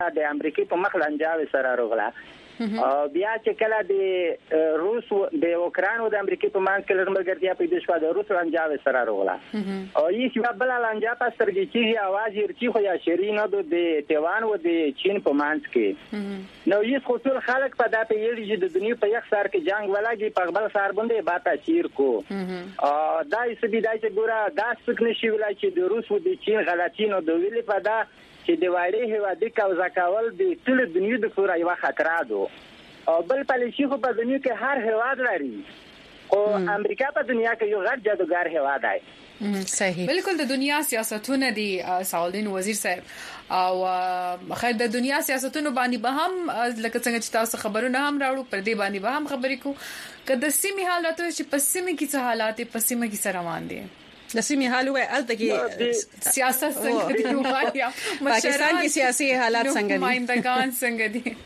د امریکای په مخ لنجاوي سره راغله او بیا چې کله د روس د اوکران او د امریکای په منځ کې لرمګرتیا پیدا شو د روس لنجاوي سره راغله او یې بل لنجا په سترګې کې आवाज ورچی خو یا شرینو د تیوان او د چین په منځ کې نو یې خو ټول خلک په دغه یوه چې د دنیا په یو سر کې جنگ ولاږي په بل سر باندې با تاثیر کو دا یې سبي دای چې ګوره دا څنګه نشي ویلای چې د روس او د چین غلطینو د ویلې په دا چې د وایي هوادي کوزا کول د ټول دنیا د پورا یو خطر ده او بل پالیسي خو په دنیا کې هر هواد لري او امریکا په دنیا کې یو غټ جادوګر هواد دی صحیح بالکل د دنیا سیاستونه دي سعودین وزیر صاحب او خیر د دنیا سیاستونو باندې به هم لکه څنګه چې تاسو خبرونه هم راوړو پر دې باندې به هم خبرې کو کله سیمه حالات چې په سیمه کې څه حالات په سیمه کې سره روان دي د سیمه حال وای الته کې سیاست څنګه دی وایا پاکستان کې سیاسي حالات څنګه دي مایندگان څنګه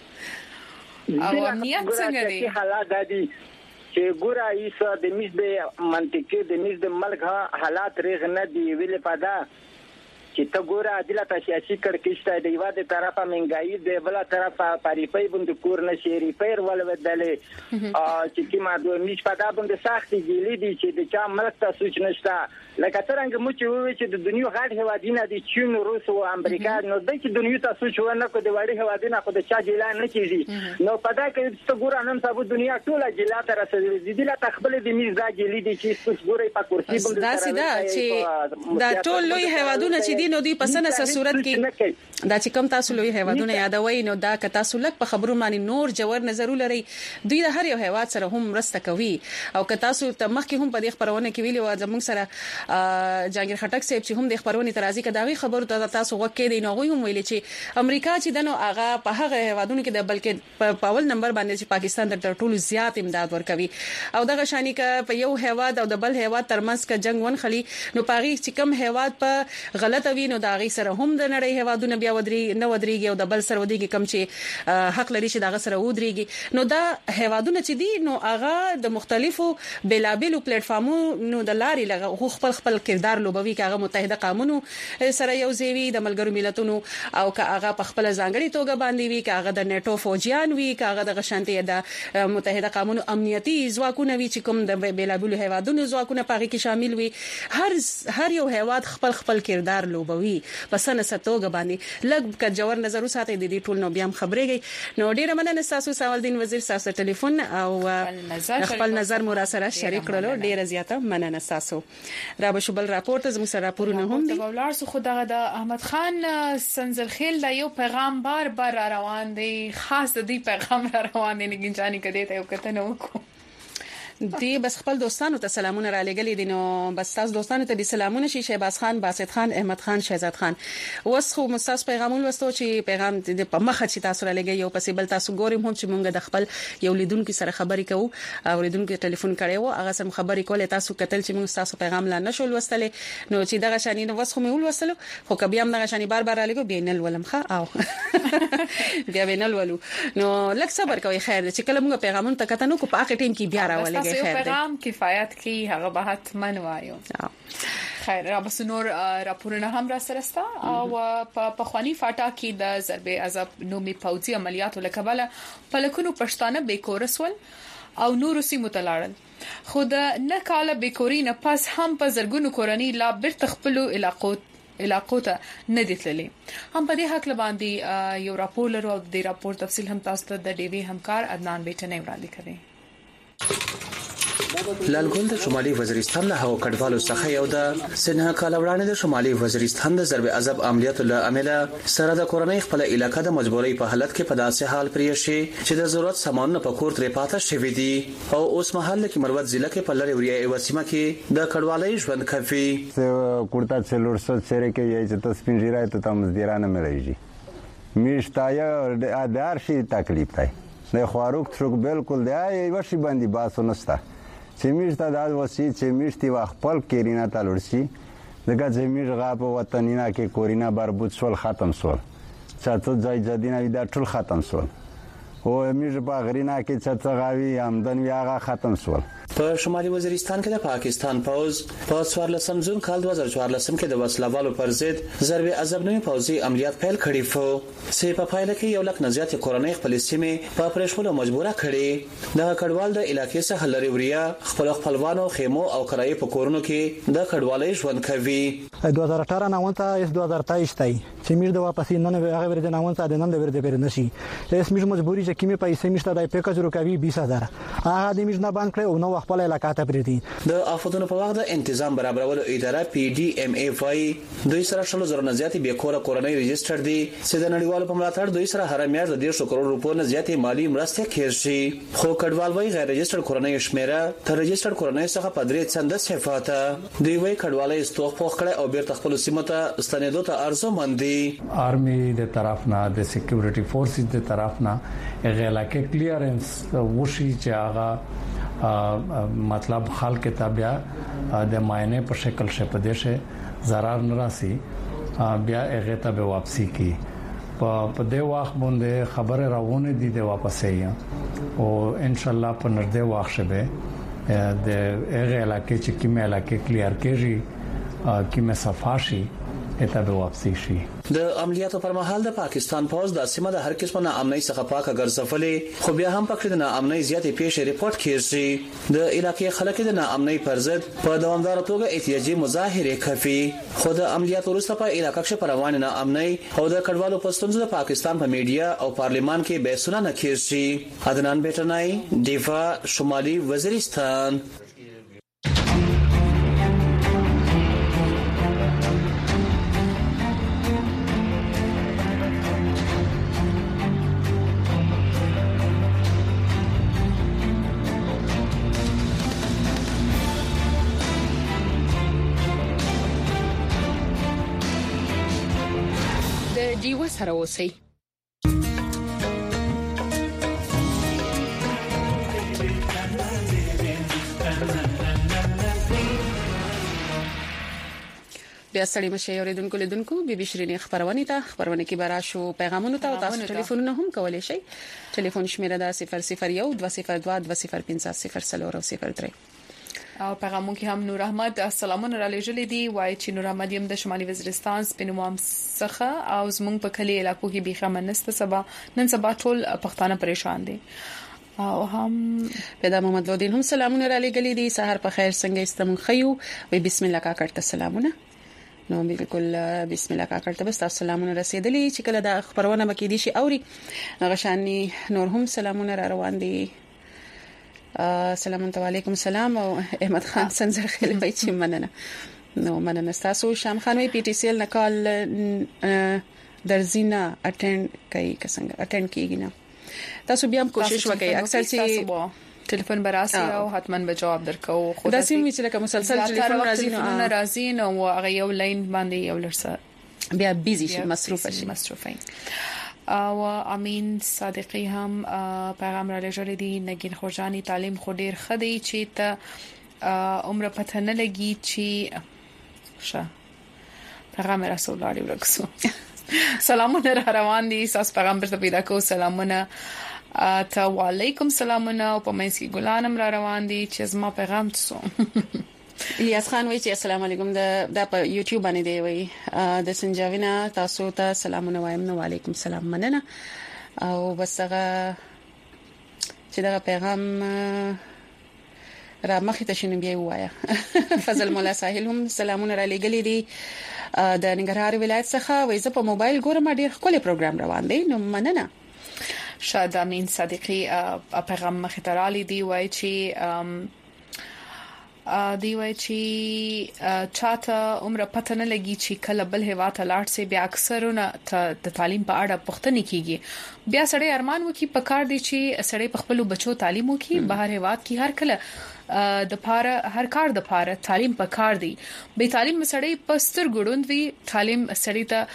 دي او امنیت څنګه دي حالات دي چې ګورا ایسا د میز د منطقې د میز د ملک حالات ریغ نه دی ویل پدا چې ته ګورا عدالت سیاسي کړکېشته دی واده طرفه منګای دی بل طرفه پاریپای بند کور نشي ریپیر ول ودلې چې کی ما دوه میش پدا بند سختي دی دي چې د چا ملک ته سوچ نشته لکه څنګه مو چې وی چې د دنیا غاډ هوادینه دي چین روس او امریکا نو د چې دنیا ته سوچ ونه کو د وړي هوادینه خو د چا جیلان نه کیږي نو پدا کې څه ګور نن سبا دنیا ټوله جیلا تر رسېږي د لا تخبل د میز دا جیلی دي چې سوچ ګوري په کرسي باندې دا سیده چې دا ټول لوی هوادونه چې دي نو دی په سنه صورت کې دا چې کوم تاسو لوی هوادونه یادوي نو دا که تاسو لک په خبرو باندې نور جوړ نظر لري دوی د هر یو هواد سره هم مرسته کوي او که تاسو ته مخکې هم په دې خبرونه کې ویلي و زموږ سره جانګیر خټک صاحب چې هم د خبرونې ترازی کداوی خبرو ته تاسو وکړي دی نو هم ویلي چې امریکا چې دنو هغه په هغه هوادونو کې د بلکې په اول نمبر باندې چې پاکستان د ټولو زیات امداد ورکوي او دغه شانی ک په یو هواد او د بل هواد ترمنځ ک جنگ ون خلی نو پاغي چې کم هواد په غلطه وی نو دا غي سره هم د نړۍ هوادونه بیا ودرېږي او د بل سره ودرېږي کم چې حق لري چې دغه سره ودرېږي نو دا هوادونه چې دي نو هغه د مختلفو بلابلو پلیټ فارمونو د لارې لغه خپل کردار لوبوي کاغه متحده قومونو سره یو ځوي د ملګرو ملتونو او کاغه په خپل ځانګړي توګه باندې وی کاغه د نیټو فوجیان وی کاغه د غشانتي د متحده قومونو امنیتي ځواکونه وی چې کوم د بلابلو هوادونو ځواکونه پاره کې شامل وي هر یو هواد خپل کردار لوبوي پس نه ستوګه باندې لږ ک جوړ نظر وساتئ د دې ټول نو بیا هم خبرېږي نو ډیره مننه تاسو سوالدین وزیر تاسو ټلیفون او خپل نظر مو را سره شریک کړلو ډیره زیاته مننه تاسو را به بل راپورټ زموږ سره راپورونه هم دي د ولار څخه د احمد خان سنزلخیل د یو پیغام بار روان دی خاص د دې پیغام روان دی نه ګنجانی کده ته یو کته نو کو دی بس خپل دوستانو ته سلامونه را لګلې دي نو بس تاسو دوستانو ته د سلامونه شي شهباز خان باسط خان احمد خان شهزاد خان اوس خو مستاس پیغامونه وستو چې پیغام د په مخه چې تاسو را لګي یو پسې بل تاسو ګورم هم چې مونږ د خپل یو لیدونکو سره خبرې کوو او لیدونکو ټلیفون کړي وو هغه سم خبرې کولې تاسو کتل چې مونږ تاسو پیغام لا نشول وستلې نو چې دغه شانی نو وس خو مې ول وستلو خو کبي هم دغه شانی بار را لګو بینل ولمخه او بیا بینل ولو نو لک صبر کوي خیر چې کله مونږ پیغامونه تکته نو کو په اخر ټیم کې بیا راولې پیغام کفایت کی هغه به حتمن وایو خیر را بس نور راپورونه هم را سرستا او په خواني فاټا کې د ضربې عذاب نومي پوځي عملیاتو لکبله پلکونو پښتانه بیکورسول او نور سیمو تلاړل خود نه کاله بیکوري نه پس هم په زرګونو کورنۍ لا بیرته خپل علاقو ته نه دتللې هم په دې حق لباندې یو راپور لرو او د راپور تفصیل هم تاسو ته د ډي وی همکار عدنان بیٹنه وړاندې کوي لالګون د شمالي وزیرستان له هوا کډوالو څخه یو د سنه کال وړاندې د شمالي وزیرستان د ضرب عذاب عملیاتو له امله سره د کورنۍ خپل علاقې د مجبورۍ په حالت کې په داسې حال پرې شي چې د ضرورت سامان په کور ترې پاتې شوی دي او اوس مهال کې مروت ضلع کې په لری وریه وسیمه کې د کډوالۍ ژوند کوي کوړتا څلورسو سره کې یې چې تاسو پنځیرای ته تاسو دیرانه ملایږي میشتایا د ارشي تکلیف دی د خواروک ترک بالکل دی وشي باندې باسو نستا چې میشته د وسی چې میشتي خپل کیرینا تلورسي دغه زمير غاب وطنینا کې کورینا بربود سول ختم سول چاته ځای جدينا ودا ټول ختم سول او میش په غرینا کې چې غاوی آمدن ویاغه ختم سول په شمالي وزیرستان کې د پاکستان پوز په 14 جون کال 2014 کې د وسلوالو پر ضد ضرب عذاب نوي پوځي عملیات پیل کړي وو چې په پایله کې یو لک نزيات کورنۍ خپل سیمه په پرېښولو مجبوره کړي د کډوال د علاقې څخه لري وریا خپلوانو خیمو او کرایې په کورونو کې د کډوالۍ ژوند کوي 2018 ناونتا اس 2023 تای چې میر د واپس نن هغه ورته ناونتا د نن ورته پر نشي اس میر مجبوری چې کیمه پیسې مشته د پیکج روکوي 20000 هغه د میر نه باندې کړو نو خپل علاقه ته پریدي د آفتونو په وخت د تنظیم برابرولو اداره پی ډی ام ای فای دوی سره شلو زره نزياتي به کور کورنۍ ريجستره دي چې د نړیوالو په ملاتړ دوی سره هر میاشت د 1.5 کروڑ روپیو نزياتي مالی مرسته کوي خو کډوال وای غیر ريجستره کورنۍ شمیره تر ريجستره کورنۍ څخه په 3 چنده صفاته دوی وای کډوالۍ استوخ پوخ کړي او بیرته خپل سیمه ته ستنېدو ته ارزو مندي آرمي د طرف نه د سکیورټي فورسز د طرف نه غلا کې کلیرنس وشي چې هغه مطلب خلک تابع د ماینه په شکل شپدشه zarar نراسي بیا هغه ته به واپسی کی په دې وخت باندې خبره راوونه دي د واپسې او ان شاء الله په نږدې وخت شبه د هغه علاقې چې کیمه علاقې کلیر کېږي کیمه صفاشي اته به واپسی شي د عملیاتو پر مهال د پاکستان پوز د سیمه د هر قسمه ناامنۍ څخه پاکه ګرځولې خو بیا هم پکې د ناامنۍ زیاتې پیښې ریپورت کیږي د علاقې خلک د ناامنۍ پر ضد په دوامدار توګه احتجاجي مظاهره کوي خو د عملیاتو وروسته په علاقې کې پروان ناامنۍ او د کډوالو پښتونزو د پاکستان په میډیا او پارلیمان کې بحثونه نه کیږي عدنان بیٹنای دیفا شمالي وزیرستان دیو سره اوسئ بیا ستړي مشه اوریدونکو لیدونکو بي بي شيرين خبرونه کې براشو پیغامونه ته تاسو ټلیفونونه هم کولای شئ ټلیفون شمیره دا 001 202 205 او پیغامون کې هم نور احمد السلامونه را لېږلې دي وایي چې نور احمد یم د شمالي وزیرستان سپینوام څخه او زمونږ په کلی علاقو کې بيخه منسته نن سبا ټول پښتانه پریشان دي او هم پیدا محمد ودین هم سلامونه را لېږلې دي سحر په خیر څنګه استمون خيو وي بسم الله کاکړ ته سلامونه نو بالکل بسم الله کاکړ ته بس تاسو سلامونه رسیدلي چې کله د خبرونه مکې دي شي اوري غشاني نور هم سلامونه را روان دي السلام علیکم السلام او احمد خان سنجر خیلی وای چې مننه نو مننه تاسو شام خان وی پی ټی سی ال نکال درزینا اټینډ کیږي نه تاسو بیا هم کوشش وکړئ اکثر چې ټلیفون براسي او حتما به جواب درکو خو دا سیم چې لکه مسلسل ټلیفون راځي نو هغه یو لاین باندې یو لرسه بیا بیزی شي مصروفه او امین صادقی هم پیغام را لېږلی دی نگین خوجانی تعلیم خو ډیر خدي چې ته عمر پته نه لګي چې پیغام رسول الله ورکسو سلامونه روان دي ساس پیغام پر پیدا کو سلامونه ته وعلیکم سلامونه او په مېسي ګلانم را روان دي چې زما پیغام تاسو الیاس خان وایي چې السلام علیکم د په یوټیوب باندې دی وایي د سنجاوینا تاسو ته سلامونه وایم نو وعلیکم سلام مننه او بس هغه چې دا پیغام را مخې ته شنو بیا وایا فضل مولا ساحل هم سلامونه را لېږلي دي د ننګرهار ولایت څخه وایي زه په موبایل ګورم ډېر ښکلی پروګرام روان دی نو مننه شاید امین صادقی پیغام مخې ته رالی دی وایي چې دی وای چې چاته عمر پته نه لګي چې کله بل هوا ته لاړ سي بیا اکثرونه د تعلیم په اړه پوښتنه کیږي بیا سړی ارمان وکي په کار دي چې سړی په خپل بچو تعلیم وکي بهر هوا کې هر کله د پاره هر کار د پاره تعلیم په کار دی به تعلیم سړی په ستر ګډوند وی تعلیم سړی ته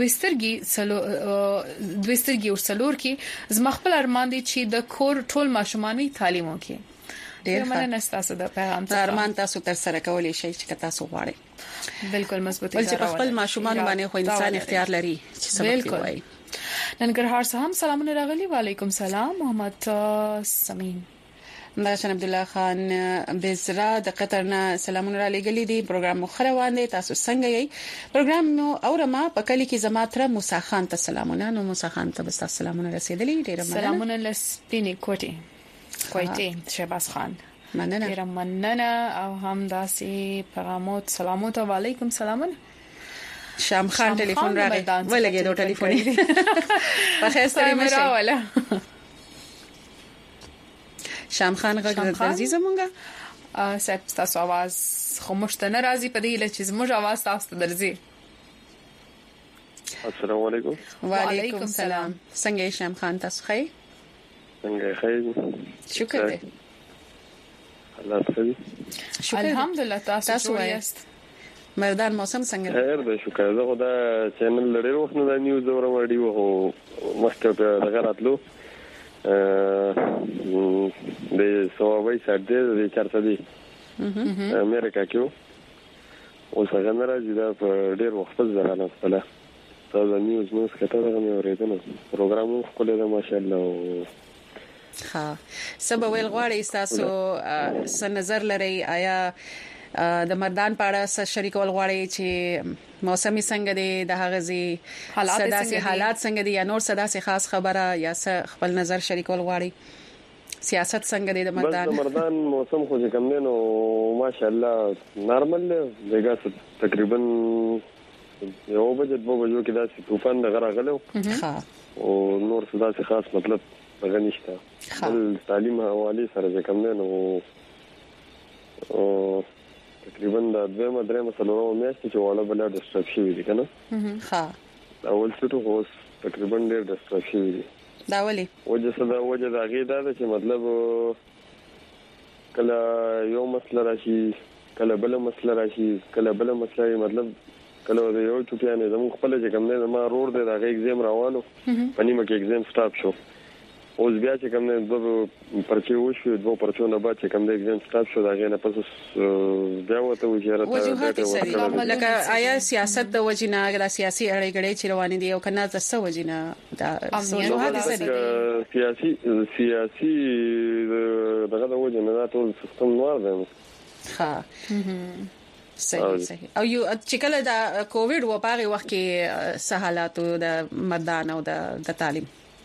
دوسترګي او سلور کې زما خپل ارمان دي چې د کور ټول ماشومان تعلیم وکي ډیر مننه تاسو د پیغام ته ارمان تاسو تر سره کولای شئ چې تاسو غواړئ بالکل مضبوطی ولې په خپل ماشومان باندې خو انسان اختیار لري چې سبق وایي ننګرهار څخه هم سلامونه راغلي وعلیکم سلام محمد سمین همداشان عبد الله خان بزرا د قطر نه سلامونه را لګلې دي پروګرام مخروان دي تاسو څنګه یې پروګرام نو اورما په کلی کې زما تر موسی خان ته سلامونه نو موسی خان ته بس سلامونه رسیدلې ډیر مننه سلامونه لسپینې کوټي شهباز خان مننه ډیر مننه او هم داسې پیغامات سلامات علیکم سلامونه شام خان ټلیفون راغی ولګي دوه ټلیفون په خیر سره مشه شام خان غږ عزیز مونږه صاحب تاسو आवाज خاموش ته ناراضي پدې لچې زموږ आवाज تاسو ته درځي السلام علیکم وعلیکم السلام څنګه شام خان تاسو ښه څنګه ښه شکر دې الله تعالی شکر الحمدلله تاسو وایست مردان موسم څنګه خیر دی شکر زه خدا چینل لري وخت نه نیوز اورم اړیو هو مخکې دغه راتلو د سوابای ساده د چارته دی امریکا کې او څنګه راځي دا په ډیر وخت ځای نه خپل دا نیوز کته دا مې اوریدنه پروګرام خپل دا ماشاءالله ها سبا ویل غواړي تاسو څه نظر لري آیا د مردان پاړه شریکول غواړي چې موسمي څنګه دي د هغه زی حالات څنګه دي یا نور صدا سي خاص خبره یا خپل نظر شریکول غواړي سیاست څنګه دي د مردان موسم خو کوم دی نو ماشاءالله نارمل دیګه تقریبا یو بجې په وجو کې داسې طوفان غراغلو ها او نور صدا سي خاص مطلب غنښت تعلیم حواله سره کوم دی نو تقریبا د دوه درې مسلو میاشتې چې وړه بل ډسټرب شي دي کنه ها اول څه ته اوس تقریبا ډېر ډسټرب شي دي دا ولي وجه دا غي دا چې مطلب کله یو مسله راشي کله بل مسله راشي کله بل مسله مطلب کله یو چوپیانه زموږ خپل چې کوم نه ما روړ دی دا غي ایگزام روانو پنیمه کې ایگزام سټاپ شو اوس بیا چې کوم نه دوه پرچې وشو دوه پرچو نه بعد چې کوم د ایگزام سټاپ شو دا غي نه پس بیا وته وجهه لکه آیا سیاست د وجنه غلا سیاسي اړیګړې چې روان دي او کنه د څه وجنه دا سیاسي دغه د وجنه دا ټول سیستم نور دی ها صحیح او یو چې کله دا کووډ و پاره وخت کې سہالاتو د مردان او د تعلیم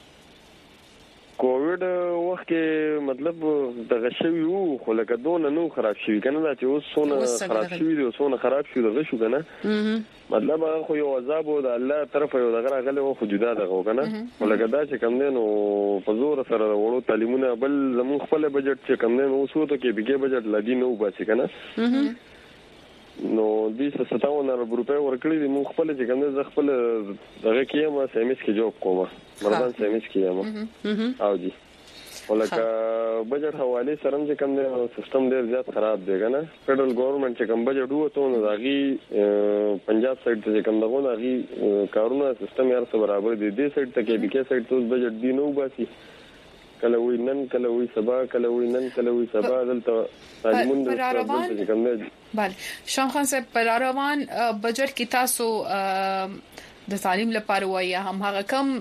کووډ وخت کې مطلب د غشوي وو خو لکه دون نو خراب شي کنه دا چې اوس سونه خراب شي او سونه خراب شي دغه شو کنه مطلب خو یو عذاب د الله طرف یو دغه غلې وو خو جدا دغه کنه ولکه دا چې کم نه نو په زور سره وړو تعلیمونه بل زمون خپل بجټ چې کم نه نو اوسو ته کې بيګه بجټ لدی نو باسي کنه نو دې 57 روپے ورکړي دي مون خپل چې کوم ځ خپل دغه کې ما سیمس کې جوب کوم مردان سیمس کې ما او دي ولکه بجټ حواله سره چې کوم سیستم ډیر زیات خراب دی کنه فدرل ګورنمنت چې کوم بجټ وو ته نو داغي پنجاب سایډ ته کوم دغه داغي کارونه سیستم یې سره برابر دي دې سایډ ته کې بي کې سایډ ته بجټ دی نو باسي کله وی نن کله وی سبا کله وی نن کله وی سبا دلته تعلیمون د کوم نه بله شام خان صاحب پر روان بجټ کې تاسو د تعلیم لپاره وایي هم هغه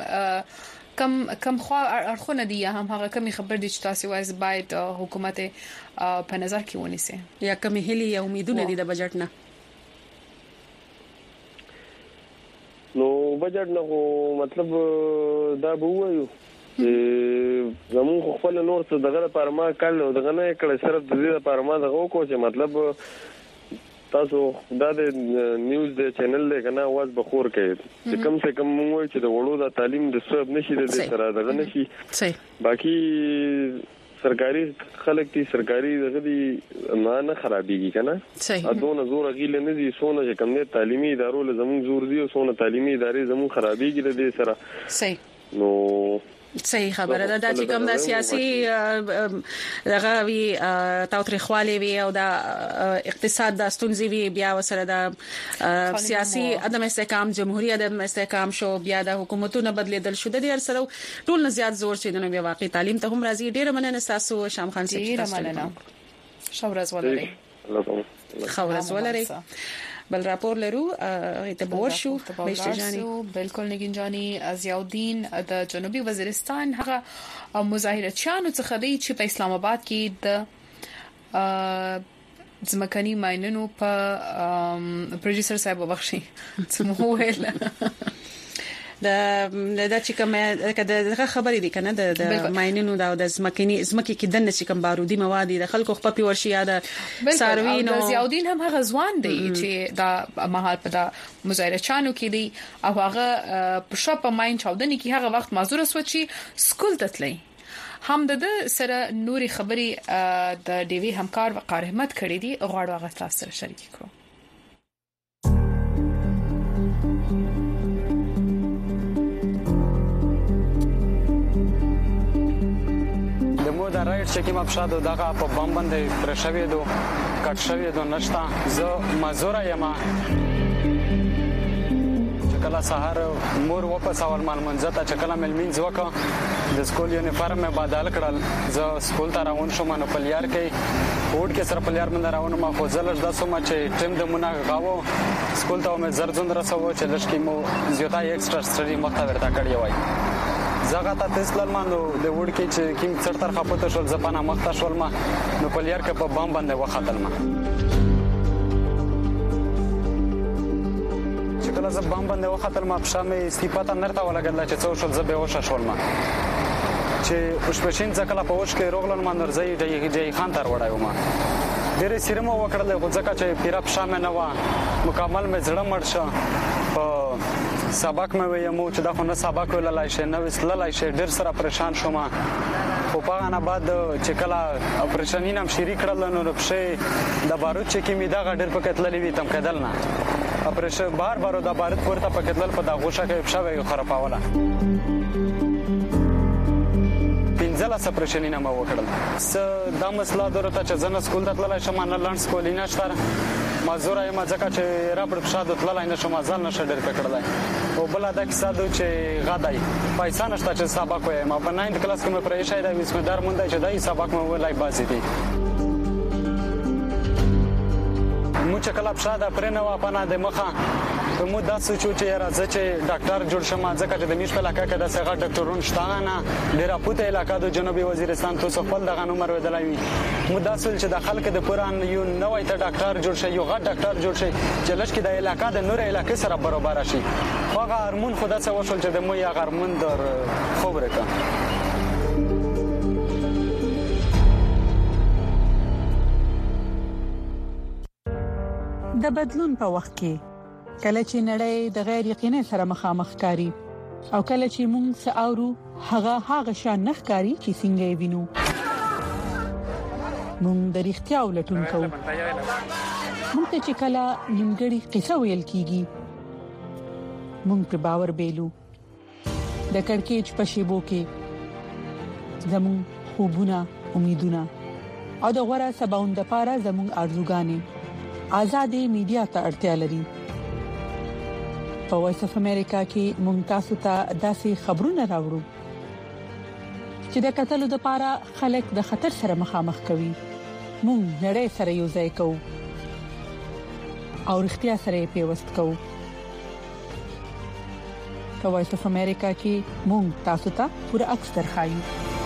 کم خو اړخونه دي هم هغه کمی خبر دي چې تاسو وایي باید حکومت په نظر کې ونیسي یا کمی هلي یا امیدونه دي د بجټ نه نو بجټ نه مطلب دا به وایو زمون خپل نور څه دغه لپاره ما کړل دغه نه کړل صرف د دې لپاره ما دغه کو چې مطلب تاسو دا د نیوز د چینل له کنه आवाज بخور کوي چې کم سے کم موږ چې د وړو د تعلیم د سبب نشي د سره دغه نشي باقي سرکاري خلک دي سرکاري دغه دي نه خرابيږي کنه ادونه زور غیله نه دي سونه چې کم نه تعلیمي ادارو له زمون زور دي او سونه تعلیمي ادارې زمون خرابيږي د دې سره صحیح نو صحیح خبره ده چې کوم د سیاسي دغه وی تاوتریخوالي وی او د اقتصاد د ستونزې وی بیا وسره د سیاسي عدم استحکام جمهوریت عدم استحکام شو بیا د حکومتونو بدلیدل شو د دې سره ټول نه زیات زور چې د نو واقعي تعلیم ته هم راځي ډیر مننه تاسو شام خان صاحب ډیر مننه شورز ولري خورز ولري بل راپور لرو ته ورشو بشجاني بالکل نگین جاني ضیاءالدین د جنوبي وزیرستان هغه مظاهرچیانو څخه دی چې په اسلام آباد کې د ځمکني ماينونو په پروډوسر صاحب وبخشي سمو ویل دا چې کوم دغه خبرې دي کنه د ماينونو دا د زمکي کې دنه چې کوم بارودي مواد د خلکو خپل ورشي یاد ساروین او ضیاءالدین هم هغه ځوان دی چې دا مهال په د مظاهرچانو کې دی او هغه په شپ ماين چاودنې کې هغه وخت معذور سوچي سکول تتلی هم د سره نوري خبري د ډیوی همکار وقار احمد کړی دي غواړو هغه تاسو سره شریک کړو. دمو دا رایټ چې کوم افشادو دغه په بم باندې پرشوي دو کټ شوی دو نشتا زه مزور یم کله سحر مور واپس اول مال منځ ته چکلا ملمنځ وکړه د سکول یونیفارم مې بدل کړل زه سکول ته روان شوم نو پلیار کې وډ کې سره پلیار من روان ما خو زلر د سوم چې ټیم د مونږه غاوو سکول ته مې زرځون رسو چې لشکې مو زیاته ایکسترا سټډي مخته ورته کړی وای زغه ته تسلل مانو د وډ کې چې کیم څرتر خپته شول زپانه مخته شول ما نو پلیار کې په بم باندې وختل ما کله ز بم باندې وختل ما په شامه استفاده نرته ولګل چې څو شول زبې وشه شول ما چې پښپشین ځکه په وښ کې روغلن ما نرځي دی خان تر وړایو ما ډېر سیرمو وکړل خو ځکه چې پیرا په شامه نه و مکمل مې زړه مړ شو په سبق مې ویمو چې دا خو نه سبق ولای شي نو وسلای شي ډېر سره پریشان شوم خو په هغه نه بعد چې کله اپریشنین هم شریک کړل نو په د بارود چې کې می دا غډر په کتللې وي تم کېدل نه اپریشن بار د بارود پورته په کتلل په دا غوښه کې پښه خراباوله پنځله اپریشنین ما وکړل دا مسله درته چې زنه سکول ته تللای شم نه لانډ سکول نه شتر مزور یم ځکه چې رابر پښه د تللای نه شم ځل نشه ډېر پکړلای او بل دا کیسه د چې غدای پیسې نشته چې سبق وایم په 9th کلاس کې مې پرې شای دا وسمدار مونږ چې دای سبق مې ولای باسي دي مو چې کله پښه دا پرې نه و پنه د مخه مو دا سوچو چې راځي چې ډاکټر جوړ شم ځکه چې د میش په علاقه کې د څنګه ډاکټرون شته نه ډیر پوته علاقه د جنوبي وزیرستان تو خپل دغه نمبر ودلای مو دا سول چې د خلک د قران یو نوې ته ډاکټر جوړ شي یو غټ ډاکټر جوړ شي چې لږ کې د علاقه د نور علاقې سره برابر شي هغه هرمون خدا څه وشول چې د مو یا هرمون در خبره کا د بدلون په وخت کې کله چې نړۍ د غیر یقیني سره مخامخ کاری او کله چې موږ ساورو هغه شان نخکاری چې څنګه وینو موږ د اړتیا ولټون کوو موږ ته چې کله نیمګړی قصه ویل کیږي موږ په باور بیلو د کڑکېچ په شیبو کې زموږ خوبونه امیدونه او د غوړه سباوند لپاره زموږ ارزوګانې آزادې میډیا ته اړتیا لري په وایس اف امریکا کې ممتاز ته داسې خبرونه راوړو چې د قتلو لپاره خلک د خطر سره مخامخ کوي موږ نړۍ سره یو ځای کوو او اړتیا سره پیوست کوو په وایس اف امریکا کې موږ تاسو ته پوره عکس درخایو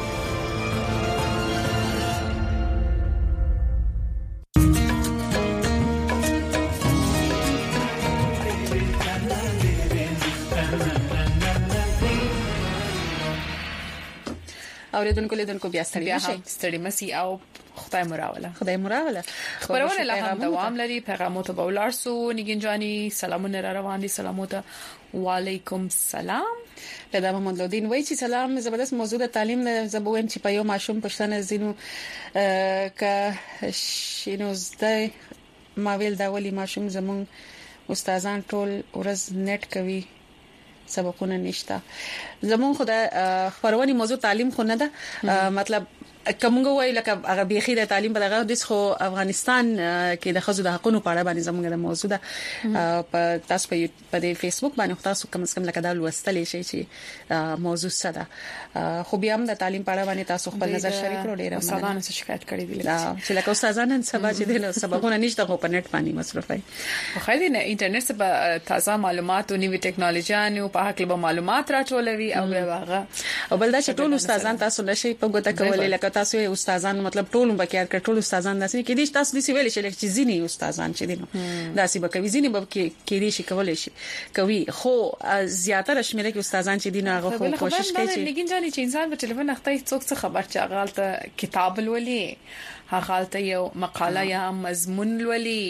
اوریدونکو لیدونکو بیا ستړي مسي او خدای مراوله خبرونه له هم دوام لري پیغامات به ولارسو نگین جانی سلامونه را روان دي سلامات وعلیکم سلام پیدا محمد لودین وای چې سلام زبردست موضوع د تعلیم زبویم چې په یو ماشوم پښتنه زینو ک شینو زده ما ویل دا ولی ماشوم زمون استادان ټول ورځ نت کوي سبقونه نشته زمون خدای خبرونی موضوع تعلیم خو نه ده مطلب کومه وای لکه هغه بيخي د تعلیم په دغه د خو افغانستان کې د خزو د حقونو په اړه باندې زموږ د موضوع ده په تاسو په فیسبوک باندې تاسو کم از کم لکه دا لوستلې شي چې موضوع ساده خو بیا هم د تعلیم په اړه باندې تاسو خپل نظر شریک کړئ. ډیر استادانو څخه شکایت کړې دي چې لکه استادان نن سبا چې دغه سبقونه نشته خو په نت باندې مصرف وي. خو خو د انټرنیټ څخه تازه معلومات او نوې ټکنالوژي په حق له معلومات راټولوي او هغه او بل دا چې ټول استادان تاسو نشي په ګوته کولای لکه تاسو استادان مطلب ټول بکیار کړ ټول استادان داسې کې دي تاسو د سیویل شي چې ځینی استادان چې دي نو داسې بکوي ځینی به کې دي شي کولای شي کوي خو زیاتره شمیره کې استادان چې دي نو هغه خو کوشش کوي چې لګین ځاني چې انسان په ټلیفون اخته څوک څه خبر چې هغه ته کتاب ولولي هغه ته یو مقاله یا مضمون ولولي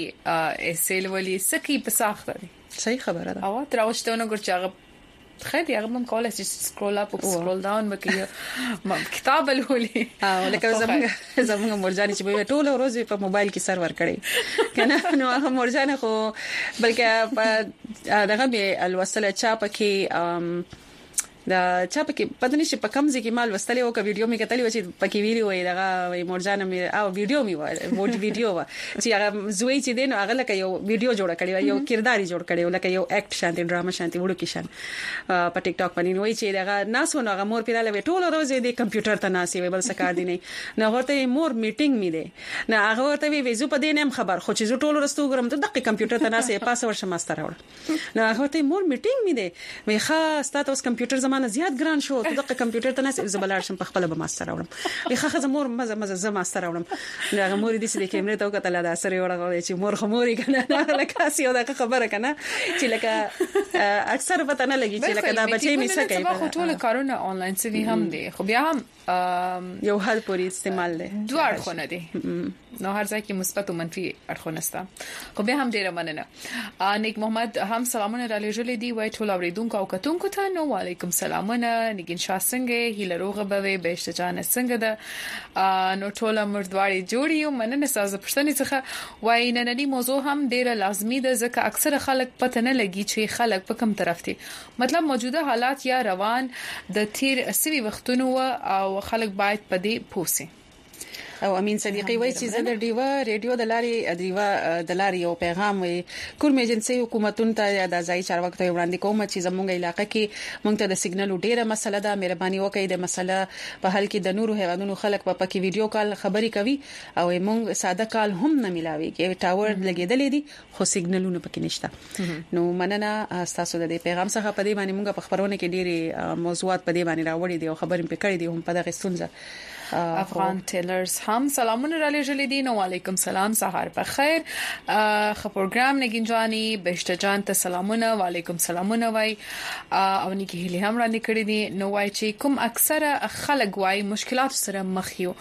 ایسیل ولولي سکی په ساخته دي صحیح خبره ده او تراوشتونه ګرځي خیلی هغه هم کولای شي سکرول اپ او سکرول ډاون وکړي کتاب ولولي او لکه زموږ مرجاني چې به ټول ورځ په موبایل کې سرور کړي کنه نو هغه مرجانه خو بلکې په دغه به الوصله چاپ کې دا چاپ کې پته نشي په کم ځای کې مال وستلې او کا ویډیو می کتلې و چې پکې ویډیو وي دغه مرجانه می او ویډیو می وایي ویډیو وا چې هغه زوی چې دین هغه لکه یو ویډیو جوړ کړی یو کرداري جوړ کړی لکه یو اکټ شانتي ډراما شانتي وړو کې شان په ټیک ټاک باندې وایي چې دغه ناسو نو هغه مور پیراله ټول ورځ د کمپیوټر ته ناسي وي بل څه کار دی نه ورته مور میټینګ می دی نه هغه ورته وی ویزو په دې نیم خبر خو چې ټول ورځ تو ګرم ته دغه کمپیوټر ته ناسي پاسورډ شماستر راوړ نه هغه ورته مور میټینګ می دی وی ښه ستاسو کمپیوټر زمانه زیات ګران شو ته دغه کمپیوټر ته نه زبلار شم په خپل به ماستر راوړم وی ښه زمور مزه ماستر راوړم هغه مور دې چې کیمرې ته وکړه دا سره وړه چې مور خموري کنه لکه سی دا خبره کنه چې لکه اکثر پته نه لګي چې لکه دا بچي می څه کوي په ټول کارونه آنلاین سوي هم دي خو بیا هم یو حل پوری استعمال دي دوه اړخونه دي نو هر ځای کې مثبت او منفي اړخونه شته خو بیا هم ډیره مننه نیک محمد هم سلامونه را لېږلې دي وای ټول اوریدونکو او کتونکو ته نو وعلیکم سلامونه نګین شاه څنګه هیله روغه به بهشته جان څنګه ده نو ټول مردواري جوړیو مننه تاسو پښتنې څخه وای نننی موضوع هم ډیره لازمي ده ځکه اکثر خلک پته نه لګي چې خلک په کوم طرف دي مطلب موجوده حالات یا روان د تیر اسوي وختونو او خلک باید په دې پوسي او امین صدیقی وایي چې زه د ډیوا ریډیو د لارې یو پیغام وي کوم ایجنسي حکومتونو ته د ځای چارواکو ته وړاندې کوم چې زموږ علاقې کې موږ ته د سیګنل ډیره مسله ده مهرباني وکړئ د مسله په حل کې د نورو هیوادونو خلک په پکې ویډیو کال خبري کوي او موږ ساده کال هم نه ملاوي کې ټاور لګیدلې دي خو سیګنلونه پکې نشته نو مننه تاسو د پیغام څخه په دې باندې موږ په خبرونه کې ډیره موضوعات په دې باندې راوړي دي او خبرې په کړې دي هم په دغه ستونزه افغان ټیلرز هم سلامونه را لېږلې دي نو وعلیکم سلام سحر په خیر خو پروګرام نګین جانی بهشته جان ته سلامونه وعلیکم سلامونه وای او نیکی هلي هم را نکړې دي نو وای چې کوم اکثره خلک وای مشکلات سره مخ یو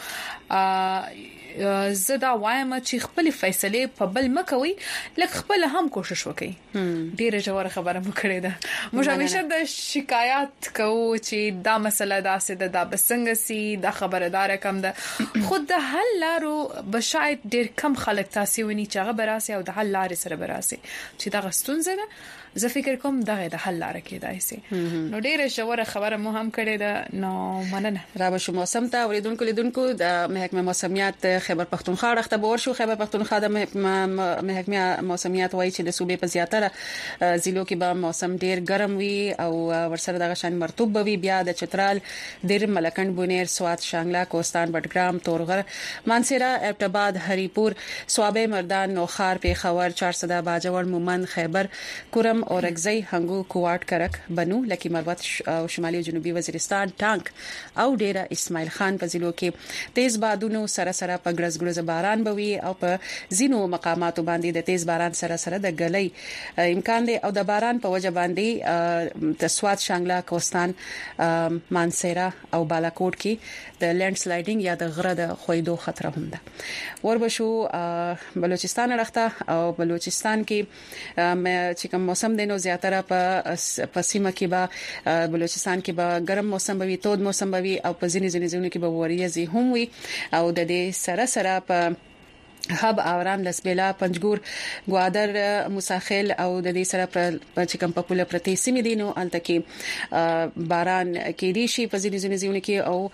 زدا وایم چې خپل فیصله په بل مکوي لکه خپل هم کوشش وکړي ډیره جوړه خبره مو کړې ده موږ همیشه د شکایت کوو چې دا مسله داسې ده بسنګ سي دا خبردار کم ده خود د حل لارو بشاید ډیر کم خلک تاسو ونی چې هغه براسي او د حل لارې سره براسي چې دا غستونزه ده زه فکر کوم دغه د حل لار کېدای شي نو ډیره شوره خبره مو هم کړې ده نو مننه را به شو موسم ته اوریدونکو لیدونکو د محکمه موسمیات خیبر پختونخوا رخته بور شو خیبر پختونخوا د محکمه موسمیات وایي چې د صوبې په زیاتره ضلعو کې به موسم ډیر ګرم وي او ورسره دغه شان مرطوب وي بیا د چترال دیر ملکند بونیر سوات شانګلا کوستان بټګرام تورغر مانسیرا ابټاباد هریپور سوابه مردان نوخار پیښور چارسده باجوړ مومند خیبر کورم اورګزی هنګو کوواټ کرک بنو لکی مروت او شمالي جنوبي وزیرستان ټانک او ډیره اسماعیل خان په ضلعو کې تیز بادونو سره سره په ګرځګرز باران بوي او په زینو مقاماتو باندې د تیز باران سره سره د غلې امکان دی او د باران په وجه باندې د سوات شانګلا کوستان مانسیرا او بالاکوټ کې د لینډ سلایډینګ یا د غره د خویدو خطر هم ده وربشو بلوچستان راخته او بلوچستان کې چې کوم موسم دینو زیاتره په سیمه کې به بلوچستان کې به ګرم موسم وي تود موسم وي او په ځینې ځینې ځینو کې به وریځي هم وي او د دې سره سره په هب اوران لسبیلا پنځګور ګوادر مساخل او د دې سره په چکم په پوله پرتی سیمې دینو التکی باران کې دي شي په ځینو کې او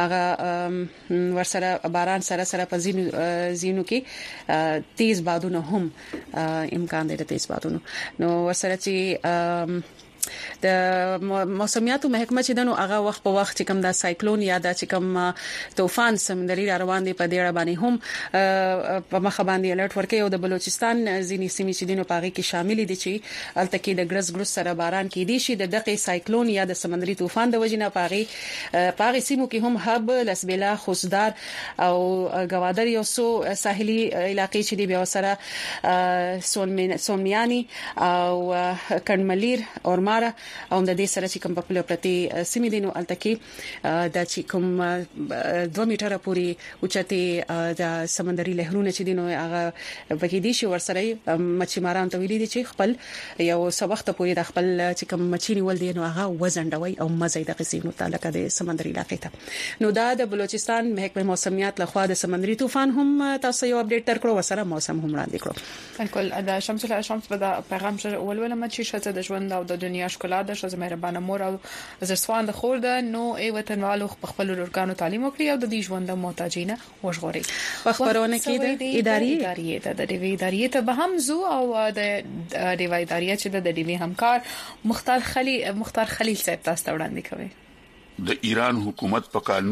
هغه ورسره باران سره په ځینو کې تیز بادونه هم امکان دی د تیز بادونو نو ورسره چې د موسمیاتو محکمه چې دنو هغه وخت په وخت چې کوم دا سایکلون یا دا چې کوم طوفان سمندري روان دي په دې اړه باندې هم په مخ باندې الرټ ورکړي او د بلوچستان ځینې سیمې چې دینو پاغي کې شامل دي چې التکی د ګرس سره باران کې دي شي د دغه سایکلون یا د سمندري طوفان د وجنه پاغي سیمو کې هم هب لسبیلا خوسدار او ګوادر یو سو ساحلي علاقې چې دی بیا سره سومنیانی او کڼملیر او او د دې سره چې کوم په پرتی سیمې دینو التکی د چې کوم 2 میټره پوري اوچته د سمندري لهرونه چې دینو هغه وګړي دي چې ورسره مچماران ته ویلي دي چې خپل یو سبخت پوري د خپل چې کوم مچيني ول دي نو هغه وزندوي او مزه د قصینو تعلق د سمندري علاقې ته نو دا د بلوچستان محکمه موسمیات لخوا د سمندري طوفان هم تاسو یو اپډیټ تر کړو وسره موسم هم وړاندې کړو بالکل د شمس په پیغام سره ولول مچ شته د ژوند او د دنیا ښکلا ده شوزه مهربانه مور او زرسوان د خور ده نو ای وطنوالو خپل لورګانو تعلیم وکړي او د دې ژوند متاجینه وژغوري په خبرونه کې د ادارې ته به هم زو او د ادارې چې د دې همکار مختار خلیل صاحب تاسو وړاندې کوي د ایران حکومت په کال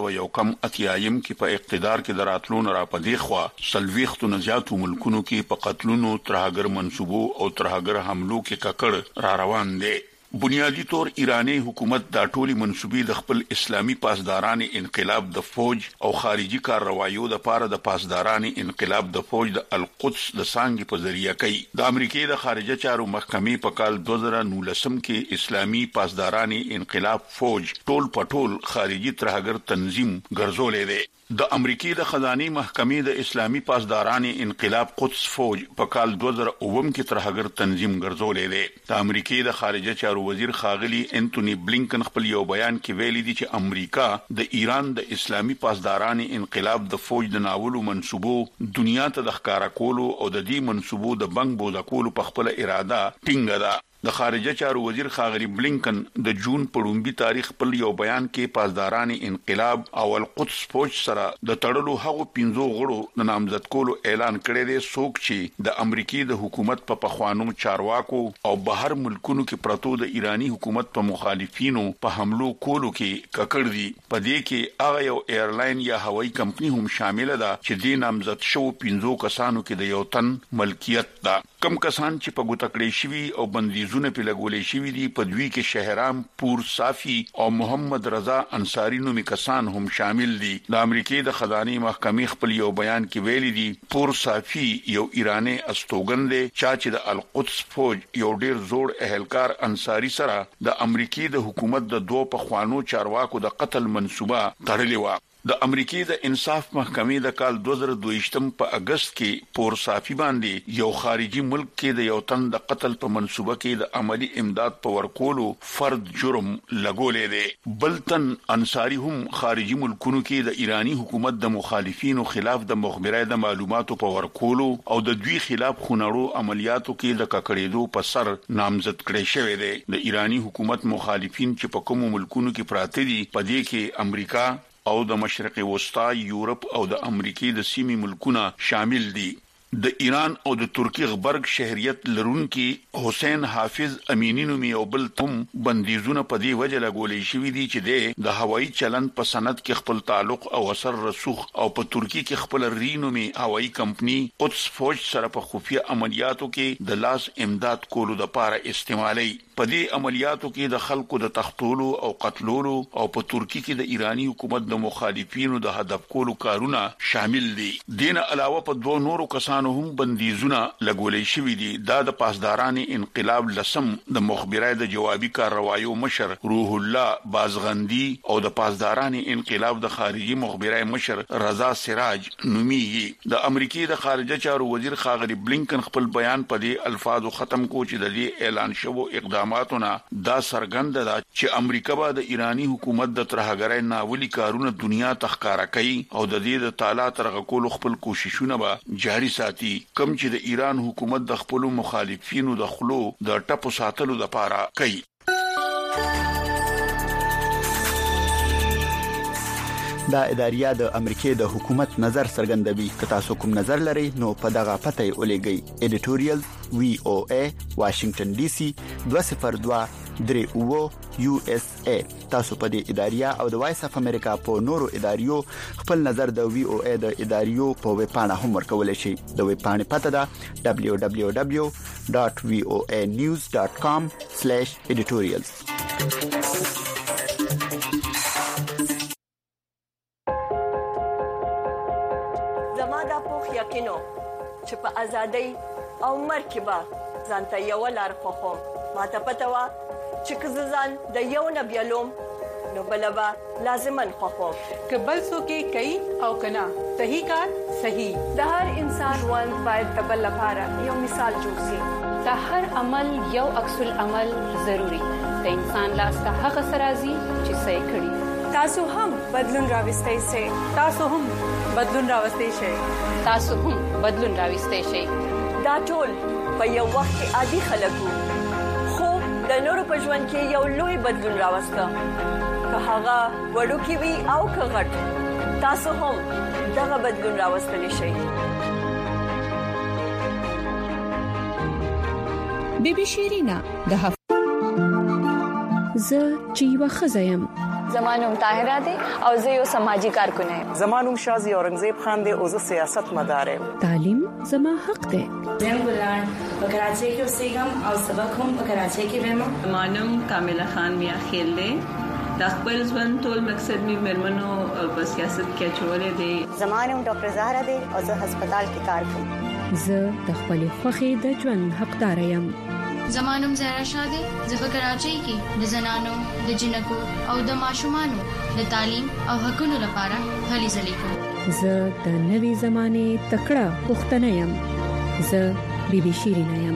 1981 کې په اقتدار کې دراتلون را پدې خوا سلويختو نزياتو ملکونو کې په قتلونو ترهګر منسوبو او ترهګر حملو کې ککړ را روان دي بنیادی طور ایرانی حکومت دا ټولي منسوبي د خپل اسلامي پاسداران انقلاب د فوج او خارجي کاروایو د پاره د پاسداران انقلاب د فوج د القدس د سانګي په ذریعہ کوي د امریکای د خارجه چارو محکمې په کال 2019 کې اسلامي پاسداران انقلاب فوج ټول پټول خارجي ترهګر تنظیم ګرځولې ده د امریکای د خزاني محکمې د اسلامي پاسداران انقلاب قدس فوج په کال 2009 کې ترهګر تنظیم ګرځولې ده د امریکای د خارجه چارو وزیر خاغلی انټونی بلینکن خپل یو بیان کې ویلي دي چې امریکا د ایران د اسلامي پاسداران انقلاب د فوج د ناولو منسوبو دنیا ته د ښکارا کولو او د دې منسوبو د بنګ بوزا کولو په خپل اراده ټینګه ده د خارجه چارو وزیر خاغلی بلینکن د جون په لومبي تاریخ په یو بیان کې پاسداران انقلاب او القدس فوج سره د تړلو هغو 15 غړو د نامزد کولو اعلان کړی دی څوک چې د امریکای د حکومت په پخوانو چارواکو او بهر ملکونو کې پروتو د ایرانی حکومت په مخالفینو په حملو کولو کې ککړ دي په دې کې هغه یو ایرلاین یا هوایي کمپنی هم شامل ده چې د نامزد شو 15 کسانو کې د یو تن ملکیت ده کم کسان چې په ګوتکړې شوی او بندیزونه په لګولې شوی دي په دوی کې شهرام پور صافي او محمد رضا انصاری نومي کسان هم شامل دي د امریکای د خزاني محکمې خپل یو بیان کې ویلي دي پور صافي یو ایرانی استوګن دی چې د القدس فوج یو ډیر زوړ اهلکار انصاری سره د امریکای د حکومت د دوه پخوانو چارواکو د قتل منسوبه تړلې و د امریکای د انصاف محکمې د کال 2022 په اگست کې پور صافي باندې یو خارجي ملک کې د یو تن د قتل په منسوبه کې د عملی امداد په ورکولو فرد جرم لګولې دی بلتن انصاری هم خارجي ملکونو کې د ایرانی حکومت د مخالفینو خلاف د مخبرای د معلوماتو په ورکولو او د دوی خلاف خونړو عملیاتو کې د ککړېدو په سر نامزد کړی شوی دی د ایرانی حکومت مخالفین چې په کومو ملکونو کې پراته دي په دې کې امریکا او د مشرق وسطا یورپ او د امریکای د سیمې ملکونه شامل دي د ایران او د ترکی غبرګ شهریت لرونکي حسین حافظ امینی نومي او بل تم بندیزونه په دې وجه لګولې شوې دي چې د هوایي چلن په سند کې خپل تعلق او اثر رسوخ او په ترکی کې خپل رینومي هوایي کمپنی قدس فوج سره په خفیه عملیاتو کې د لاس امداد کولو لپاره استعمالي په دې عملیاتو کې د خلکو د تختولو او قتلولو او په ترکی کې د ایرانی حکومت د مخالفینو د هدف کولو کارونه شامل دي دین علاوه په دوه نورو کسانو هم بندیزونه لګولې شوې دي د پاسداران انقلاب لسم د مخبرای د جوابي کاروایو مشر روح الله بازغندی او د پاسداران انقلاب د خارجي مخبرای مشر رضا سراج نومیږي د امریکای د خارجه چارو وزیر خاغلی بلینکن خپل بیان په دې الفاظو ختم کو چې د دې اعلان شوو اقدام اقداماتونه دا څرګند ده چې امریکا به د ایرانی حکومت د ترهګرۍ ناولي کارونه دنیا ته ښکارا کوي او د دې د تعالی ترغه کول خپل کوششونه به جاري ساتي کوم چې د ایران حکومت د خپل مخالفینو د خلو د ټپو ساتلو لپاره کوي. دا اداریه د امریکای د حکومت نظر څرګندوي. که تاسو کوم نظر لرئ نو په دغه پته ولېږئ. editorial VOA Washington DC 202 USA. تاسو په دې اداریه او د وایس اف امریکا په نورو اداریو خپل نظر د VOA د اداریو په ویب پاڼه هم ورکول شي. د ویب پاڼې پته ده www.voanews.com/editorials. زماده پوخ یقینو چې په ازادۍ او مرکبه ځانته یو لار خوخم ماته پته وا چې کززان د یو نبیلوم نو بلبا لازمن خوخم کبل سو کې کوي او کنا صحیح کار صحیح د هر انسان ژوند باید د بل لپاره یو مثال جوړ شي. د هر عمل یو عکس العمل ضروری د انسان لاس ته هغه سرازي چې صحیح کړي. تاسو هم بدلون راوستئ شئ. تاسو هم بدلون راوستئ شئ. تاسو هم بدلون راوستئ شئ. دا ټول په یو وخت کې عادي خلکو خو د نورو په ژوند کې یو لوی بدلون راوسته. که هغه وړو کې وي او که غټ تاسو هم دغه بدلون راوستلی شئ. بیبي شیرینا د زه چې یو خزایم زمانوم طاهره دی او زه یو سماجی کارکونه یم. زمانوم شازي اورنګزیب خان دی او زه سیاست مدار یم. تعلیم زما حق دی. زم ګلان په کراچۍ کې اوسېږم او سبق هم په کراچۍ کې وایم. زمانوم کامله خان میا خیل دی. د خپل ژوند ټول مقصد می مرمنو په سیاست کې چولې دی. زمانوم ډاکټر زهرا دی او زه هسپتال کې کار کوم. زه د خپل خوخي د ژوند حقدار یم. زمانوم زهرا شاده زه په کراچۍ کې د زنانو د جنکو او د ماشومانو د تعلیم او حقوقو لپاره هلي ځلې کوم. زه د نوي زمانه تکړه پښتنه یم. زه بیبي شیرینا یم.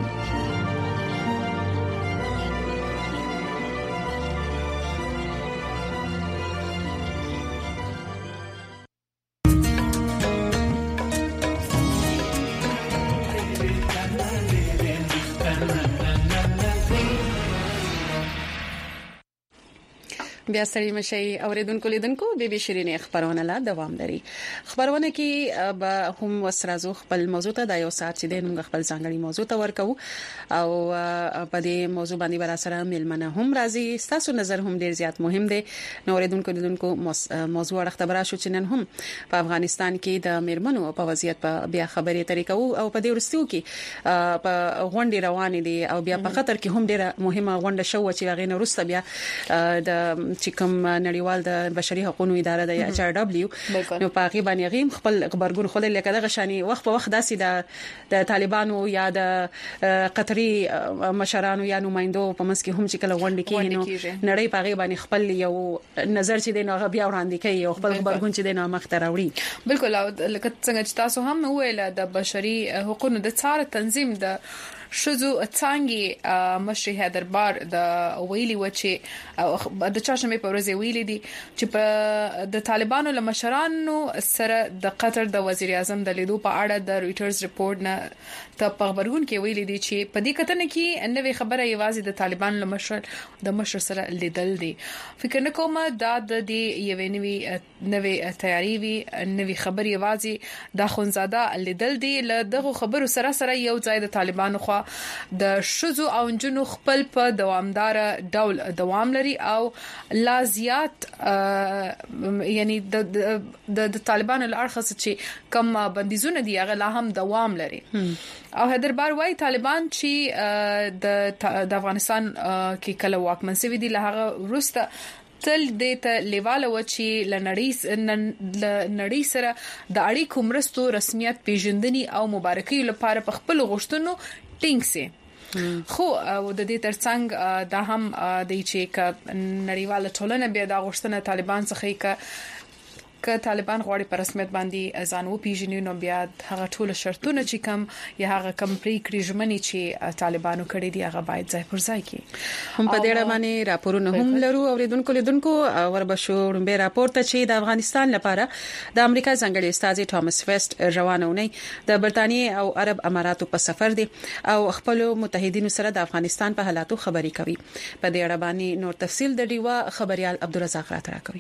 بیا سړی مشي اوریدونکو لیدونکو بیبي شیرینې خبرونه لا دوام لري. خبرونه کې به هم وسرازو خپل موضوع ته د یو سات چې د موږ خپل ځانګړي موضوع ته ورکو او په دې موضوع باندې ورا سره ملمنه هم راځي. تاسو نظر هم ډیر زیات مهم دی. نو اوریدونکو لیدونکو موضوع اړه خبره شو چې نن هم په افغانستان کې د میرمنو په وضعیت په بیا خبرې طریقو او په دې ورستیو کې په غونډې روانې دي او بیا په خطر کې هم ډیره مهمه غونډه شو چې هغه نه وروسته بیا د چې کوم نړیوال د بشري حقوقو اداره د HRW نو پاکي باندې غیم خپل خبرګون خلل لکه دغه شانی وخت په وخت داسې د طالبانو یا د قطري مشرانو یا نمائندو په مس کې هم چې کله غونډه کې نو نړۍ پاکي باندې خپل یو نظر چې د نو بیا وړاندې کوي او خپل خبرګون چې د نو مخ ته راوړي. بالکل لکه څنګه چې تاسو هم ویل د بشري حقوقو د څار تنظیم د شذو څنګه مشر حیدربار د ویلي و چې د چاشمې په ورځ ویلي دي چې په د طالبانو له مشرانو سره د قطر د وزیر اعظم د لیدو په اړه د رويټرز ریپورت نه ته په خبرګون کې ویلي دي چې په دې کتنه کې نوې خبره یوازې د طالبانو له مشر سره لیدل دي. فکر نه کوم دا د دې یوې نوې تیاری وی نوې خبري یوازې د خونزاده لیدل دي. له دغه خبرو سره یو ځای د طالبانو خو د شذو او جنو خپل په دوامدار ډول دوام لري او لا زیات یعنی د طالبانو لارخص چې کم بندیزونه دي هغه لا هم دوام لري. او حیدربار وايي طالبان چې د افغانستان کې کله واکمن شوی دي له هغه وروسته تل د ته لیواله و چې لنړی سره د اړیکو مرستو رسمیت پیژندنې او مبارکي لپاره په خپل غوښتنو ټینګ سي. خو د دې ترڅنګ دا هم د چې ک نړیواله ټولنه بیا د غوښتنه طالبان څخه ک ک طالبان غواړي په رسمیت باندې ځان و پیژني نو بیا هغه ټول شرطونه چې کم یا هغه کم پریکړې ژمنې چې طالبانو کړې دي هغه باید ځای پر ځای کړي. هم په دې اړه باندې راپورونه هم لرو اوریدونکو لیدونکو وربشو به راپور ته چې د افغانستان لپاره د امریکا ځنګړي استاذ ټامس ویسټ روانونه د برتانیې او عرب اماراتو په سفر دي او خپل متحدینو سره د افغانستان په حالاتو خبري کوي. په دې اړه باندې نور تفصيل د ډیوا خبريال عبدالرزاق راترا کوي.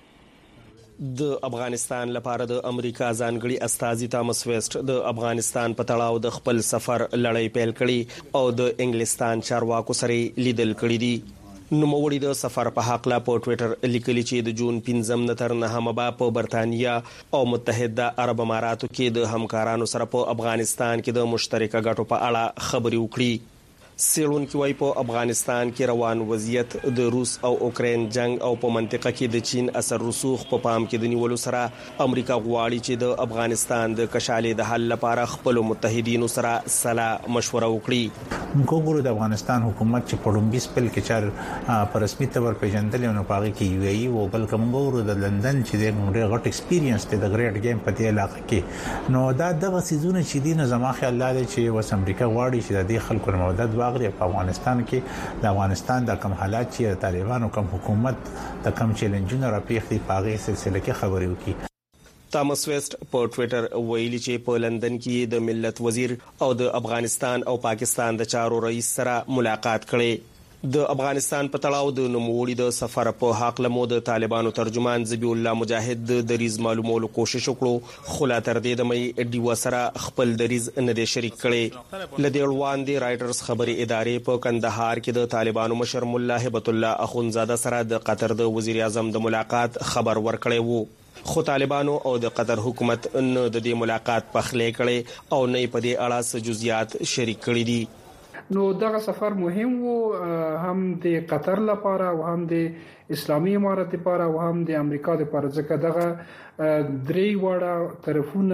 د افغانستان لپاره د امریکا ځانګړي استاذ ټامس ویسټ د افغانستان په تړاو د خپل سفر لړۍ پیل کړي او د انګلستان چارواکو سره لیدل کړي دي. نوموړي د سفر په حق لا په ټوئیټر لیکلي چې د جون 15 تر 9 په برتانیې او متحده عرب اماراتو کې د همکارانو سره په افغانستان کې د مشترکه ګټو په اړه خبري وکړي. سیلونکو وايي په افغانستان کې روان وضعیت د روس او اوکرين جنگ او په منطقه کې د چین اثر رسوخ په پام کې د نیولو سره امریکا غواړي چې د افغانستان د کشالې د حل لپاره خپل متحدینو سره صلاح مشوره وکړي. موږ ګورو د افغانستان حکومت چې په لومبي سپل کې چار په رسمي تور پیژندل او په هغه کې یو ای او بل کوم ګورو د لندن چې د ډېر غټ ایکسپیرینس ته د ګریډ گیم په دې علاقه کې نو دا دغه سيزونه چې دین زما خیال لري چې وس امریکا غواړي چې د خلکو مدد واغلي په افغانستان کې د افغانستان د کم حالات چې طالبانو کم حکومت د کم چیلنجونو راپېښتي په هغه سلسله کې خبري وکړي. ټامس ویسټ په ټوئیټر ویلي چې په لندن کې د ملت وزیر او د افغانستان او پاکستان د چارو رئیس سره ملاقات کړي. د افغانستان په تړاو د نوموړي د سفر په حق لمو د طالبانو ترجمان ذبیح الله مجاهد د دریز معلومولو کوشش وکړو خو لا تر دې د مې ډیوا سره خپل دریز نه دی شریک کړي. لدې وړاندې رائټرز خبري ادارې په کندهار کې د طالبانو مشر مولا هبت الله اخونزاده سره د قطر د وزیر اعظم د ملاقات خبر ورکړی وو خو طالبانو او د قطر حکومت نه د دې ملاقات پخلې کړي او نه په دې اړه جزئیات شریک کړي دي. نو دغه سفر مهم وو هم د قطر لپاره او هم د اسلامي امارات لپاره او هم د امریکا لپاره ځکه دغه درې وړه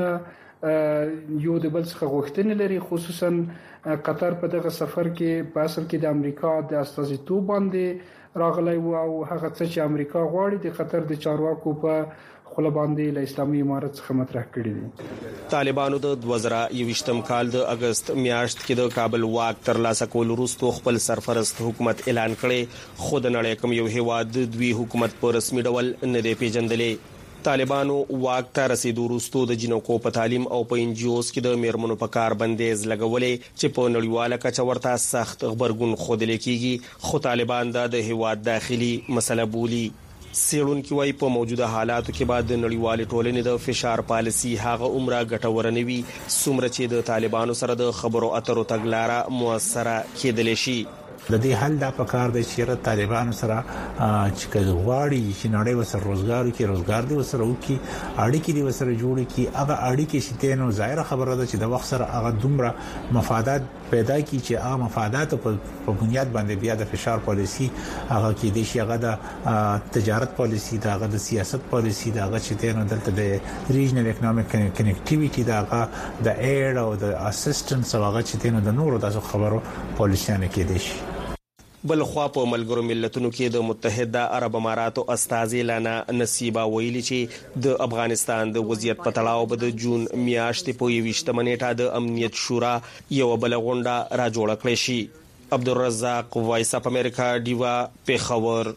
طرفونه یو د بل څخه غوښتنه لري خصوصا قطر په دغه سفر کې په اصل کې د امریکا د استازیتوب باندې راغلی وو او هغه څه چې امریکا غواړي د قطر د چارواکو په خپل باندې له اسلامي امارت څخه مطرح کړی دي. طالبانو د 2021م کال د اگست میاشت کې د کابل واک تر لاسه کول وروسته خپل سرپرست حکومت اعلان کړي خو د نړۍ کوم یو هیواد د دوی حکومت په رسمي ډول نه دی پیژندلې. طالبانو واک ته رسیدو وروسته د جنکو په تعلیم او په انجیوز کې د میرمنو په کار بندیز لګولې چې په نړیواله کچه ورته سخت خبرګون خوده لیکيږي خو طالبان د هیواد داخلي مسله بولي. سیلونکو وايي په موجوده حالاتو کې بعد د نړیوال ټولنې د فشار پالیسي هغه عمره ګټور نه وي څومره چې د طالبانو سره د خبرو اترو تګلارې موثره کېدل شي. د دې حل د پکار د چیرې طالبانو سره چې غواړي چې نړۍ وسره روزګار دي وسره وکي اړیکې دي وسره جوړ کی هغه اړیکې چې تنو ظاهر خبره ده چې د وخت سره هغه دومره مفادات پیدا کی چې هغه مفادات په بنیاد باندې بیا د فشار پالیسي هغه کې د شي هغه د تجارت پالیسي د سیاست پالیسي د هغه چې تنو دلته د ریجنل اکونومیک کنیکټیویټي د ایډ او د اسسټنس هغه چې تنو د نورو د خبرو پالیسیانه کې دي. بل خوا په ملګرو ملتونو کې د متحده عرب اماراتو استاذ لانا نصیبا ویلي چې د افغانستان د وضعیت په تړاو به د جون میاشتې په 28 نیټه د امنیت شورا یو بل غونډه را جوړه کړې شي. عبدالرزاق وایس اپ امریکا دیوا پیښور.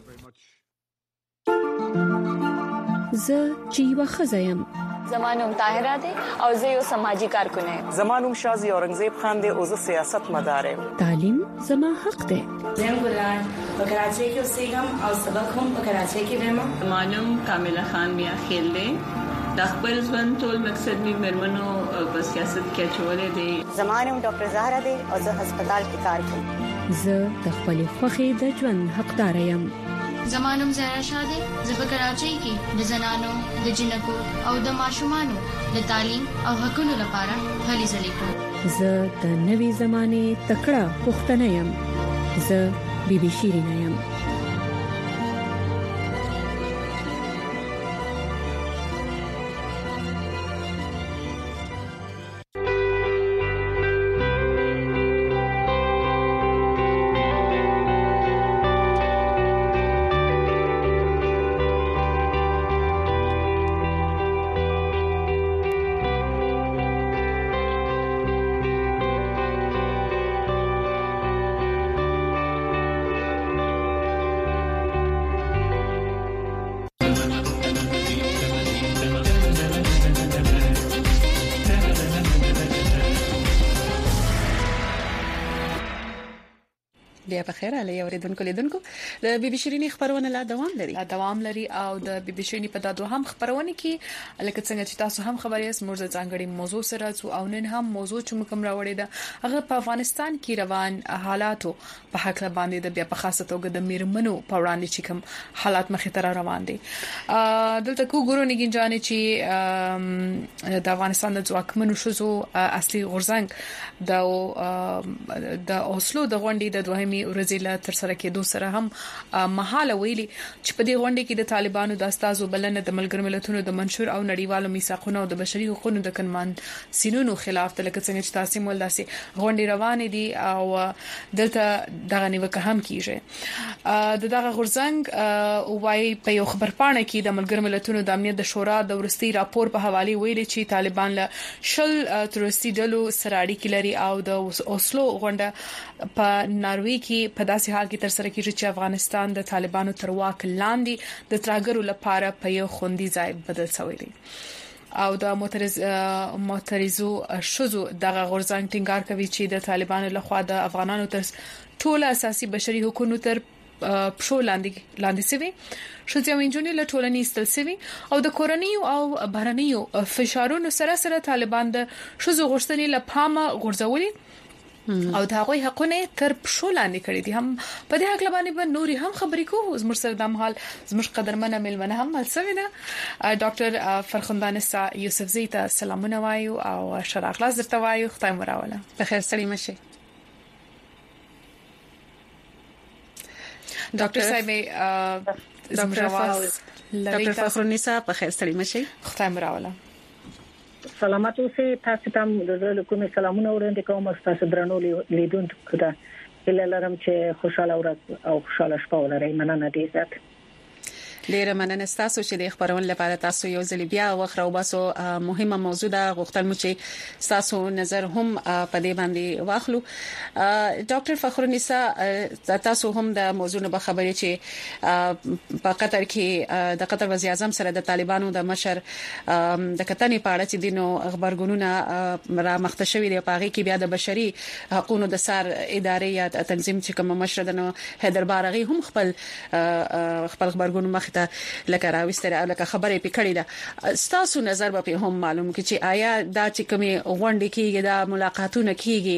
زه جیوا خزایم زمانوم طاهره ده او زه یو سماجی کارکون یم. زمانوم شازی اورنګزیب خان ده او زه سیاست مدار یم. تعلیم زما حق ده. زم ګلان په کراچۍ کې اوسېږم او سبق هم په کراچۍ کې وایم. زمانوم کامله خان میا خیل ده د خپل ژوند ټول مقصد می مرمنو په سیاست کې چولې دي. زمانوم ډاکټر زهرا ده او زه هسپتال کې کار کوم. زه د خپل خوخي د ژوند حقدار یم. زمانوم زهرا شاده زه په کراچۍ کې د زنانو د جنکو او د ماشومانو د تعلیم او حقوقو لپاره هلې ځلې کوم. زه د نوې زمانه تکړه پښتنه یم. زه بیبي شیرینه یم. بیا په خیر علي اوریدونکو لیدونکو د بي بي شيرين خبرونه لا دوام لري او د بي بي شيرين په دادو هم خبرونه کې لکه څنګه چې تاسو هم خبري اس مرزه ځانګړي موضوع سره او نن هم موضوع چې کوم راوړی دا هغه په افغانستان کې روان حالاتو په حق باندې د بیا په خاصه توګه د میرمنو په وړاندې چې کوم حالات مخې ته روان دي دلته کو ګورو نګین جانې چې د افغانستان د ځواکمنو شوزو اصلي غورځنګ د اوسلو د غونډې د دوهمي ورځې له تر سره کېدو سره هم محاله ویلي چې په دې غونډې کې د طالبانو د استازو بلنه د ملګرو ملتونو د منشور او نړیوالو میثاقونو او د بشري حقوقو د کنوان سینونو خلاف د لکه څنګه چې تاسو مول داسي غونډې روانې دي او دلته دغه نیوکه هم کیږي دغه غورځنګ وايي په یو خبرپاڼه کې د ملګرو ملتونو د امنیت د شورا د ورستي راپور په حواله ویلي چې طالبان له شل تروریستي ډلو سره اړیکې لري او د اوسلو غونډه په ناروی کې په داسې حال کې تر سره کیږي چې افغانستان د طالبانو تر واک لاندې د ترهګرو لپاره په یو خوندي ځای بدل شوی دی او د معترضو شوزو دغه غورځنګ ټینګار کوي چې د طالبانو لخوا د افغانانو تر ټول اساسي بشري حقوقو تر پښو لاندې سوي شوزي وینجونی له ټولنې استل سوي او د کورنۍ او بهرنیو فشارونو سره طالبان د شوزو غوښتنې له پامه غورځولي او دا غوي حقونه تر پښو لاندې کړی دي هم په دې حق لبانې به نوري هم خبرې کوو زموږ سره د مهال زموږ قدرمنه ملمنه هم ملسوي ده ډاکټر فرخندانسا یوسف زیتا سلامونه وایو او شراغلاس درته وایو خدای مو راوله په خیر سړی مشه ډاکټر صاحب ډاکټر فخرالنساء په خیر سړی مشه خدای مو راوله سلامات اوسئ تاسو ته د کومې سلامونه وړاندې کوم تاسو درنو لیدونکو ته هیله لرم چې خوشاله ورځ او خوشاله شپه ولرئ مننه دې زیات ډیره مننه تاسو چې د خبرون لپاره تاسو یو ځل بیا وخره وباسو مهمه موضوع ده غوښتل مو چې تاسو نظر هم په دې باندې واخلو ډاکټر فخرالنساء تاسو هم د موضوع نه خبرې چې په قطر کې د قطر وزیر اعظم سره د طالبانو د مشر د کتنې په اړه چې دینو خبرګونونه را مختشوي دی په هغه کې بیا د بشري حقوقو د سر ادارې یا تنظیم چې کوم مشر د حیدر بارغي هم خپل خبرګون مخ ته لکه راوستره او لکه خبرې پکړې ده ستاسو نظر به هم معلوم کی چې آیا دا چې کومه غونډه کېږي دا ملاقاتونه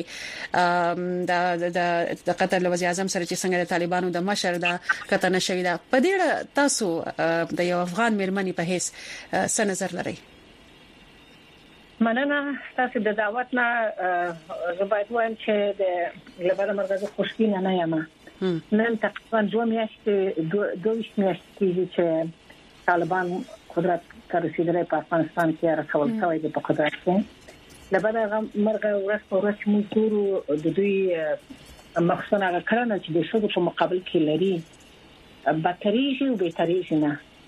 کېږي د قطر وزیر اعظم سره چې څنګه د طالبانو د مشر دا کتنه شوې ده په دې تاسو د یو افغان مېرمنې په هیڅ څه نظر لرئ مننه تاسو د دعوت نه زبایت وایم چې د لبنان مرکز خوشبینه نه یم نن تقریبا 2 میاشتې چې طالبان قدرت ته رسیدلي په افغانستان کې راځول شوی دی په قدرت کې لبنان مرګ ورځ په ورځ موږ ګورو د دوی مخصوصا هغه کړنه چې د شوګو په مقابل کې لري باتریږي او بهتریږي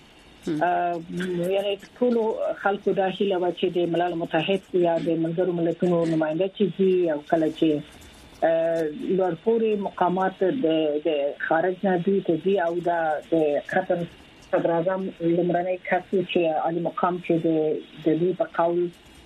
نه یعنی ټول خلکو د هیله و چې د ملل متحد یا د ملګرو ملتونو نمائنده چې او کله چې لورپوري مقامات د خارج نه دي او د قطر صدر اعظم لمرنۍ کاسي چې علي مقام چې د دې په قول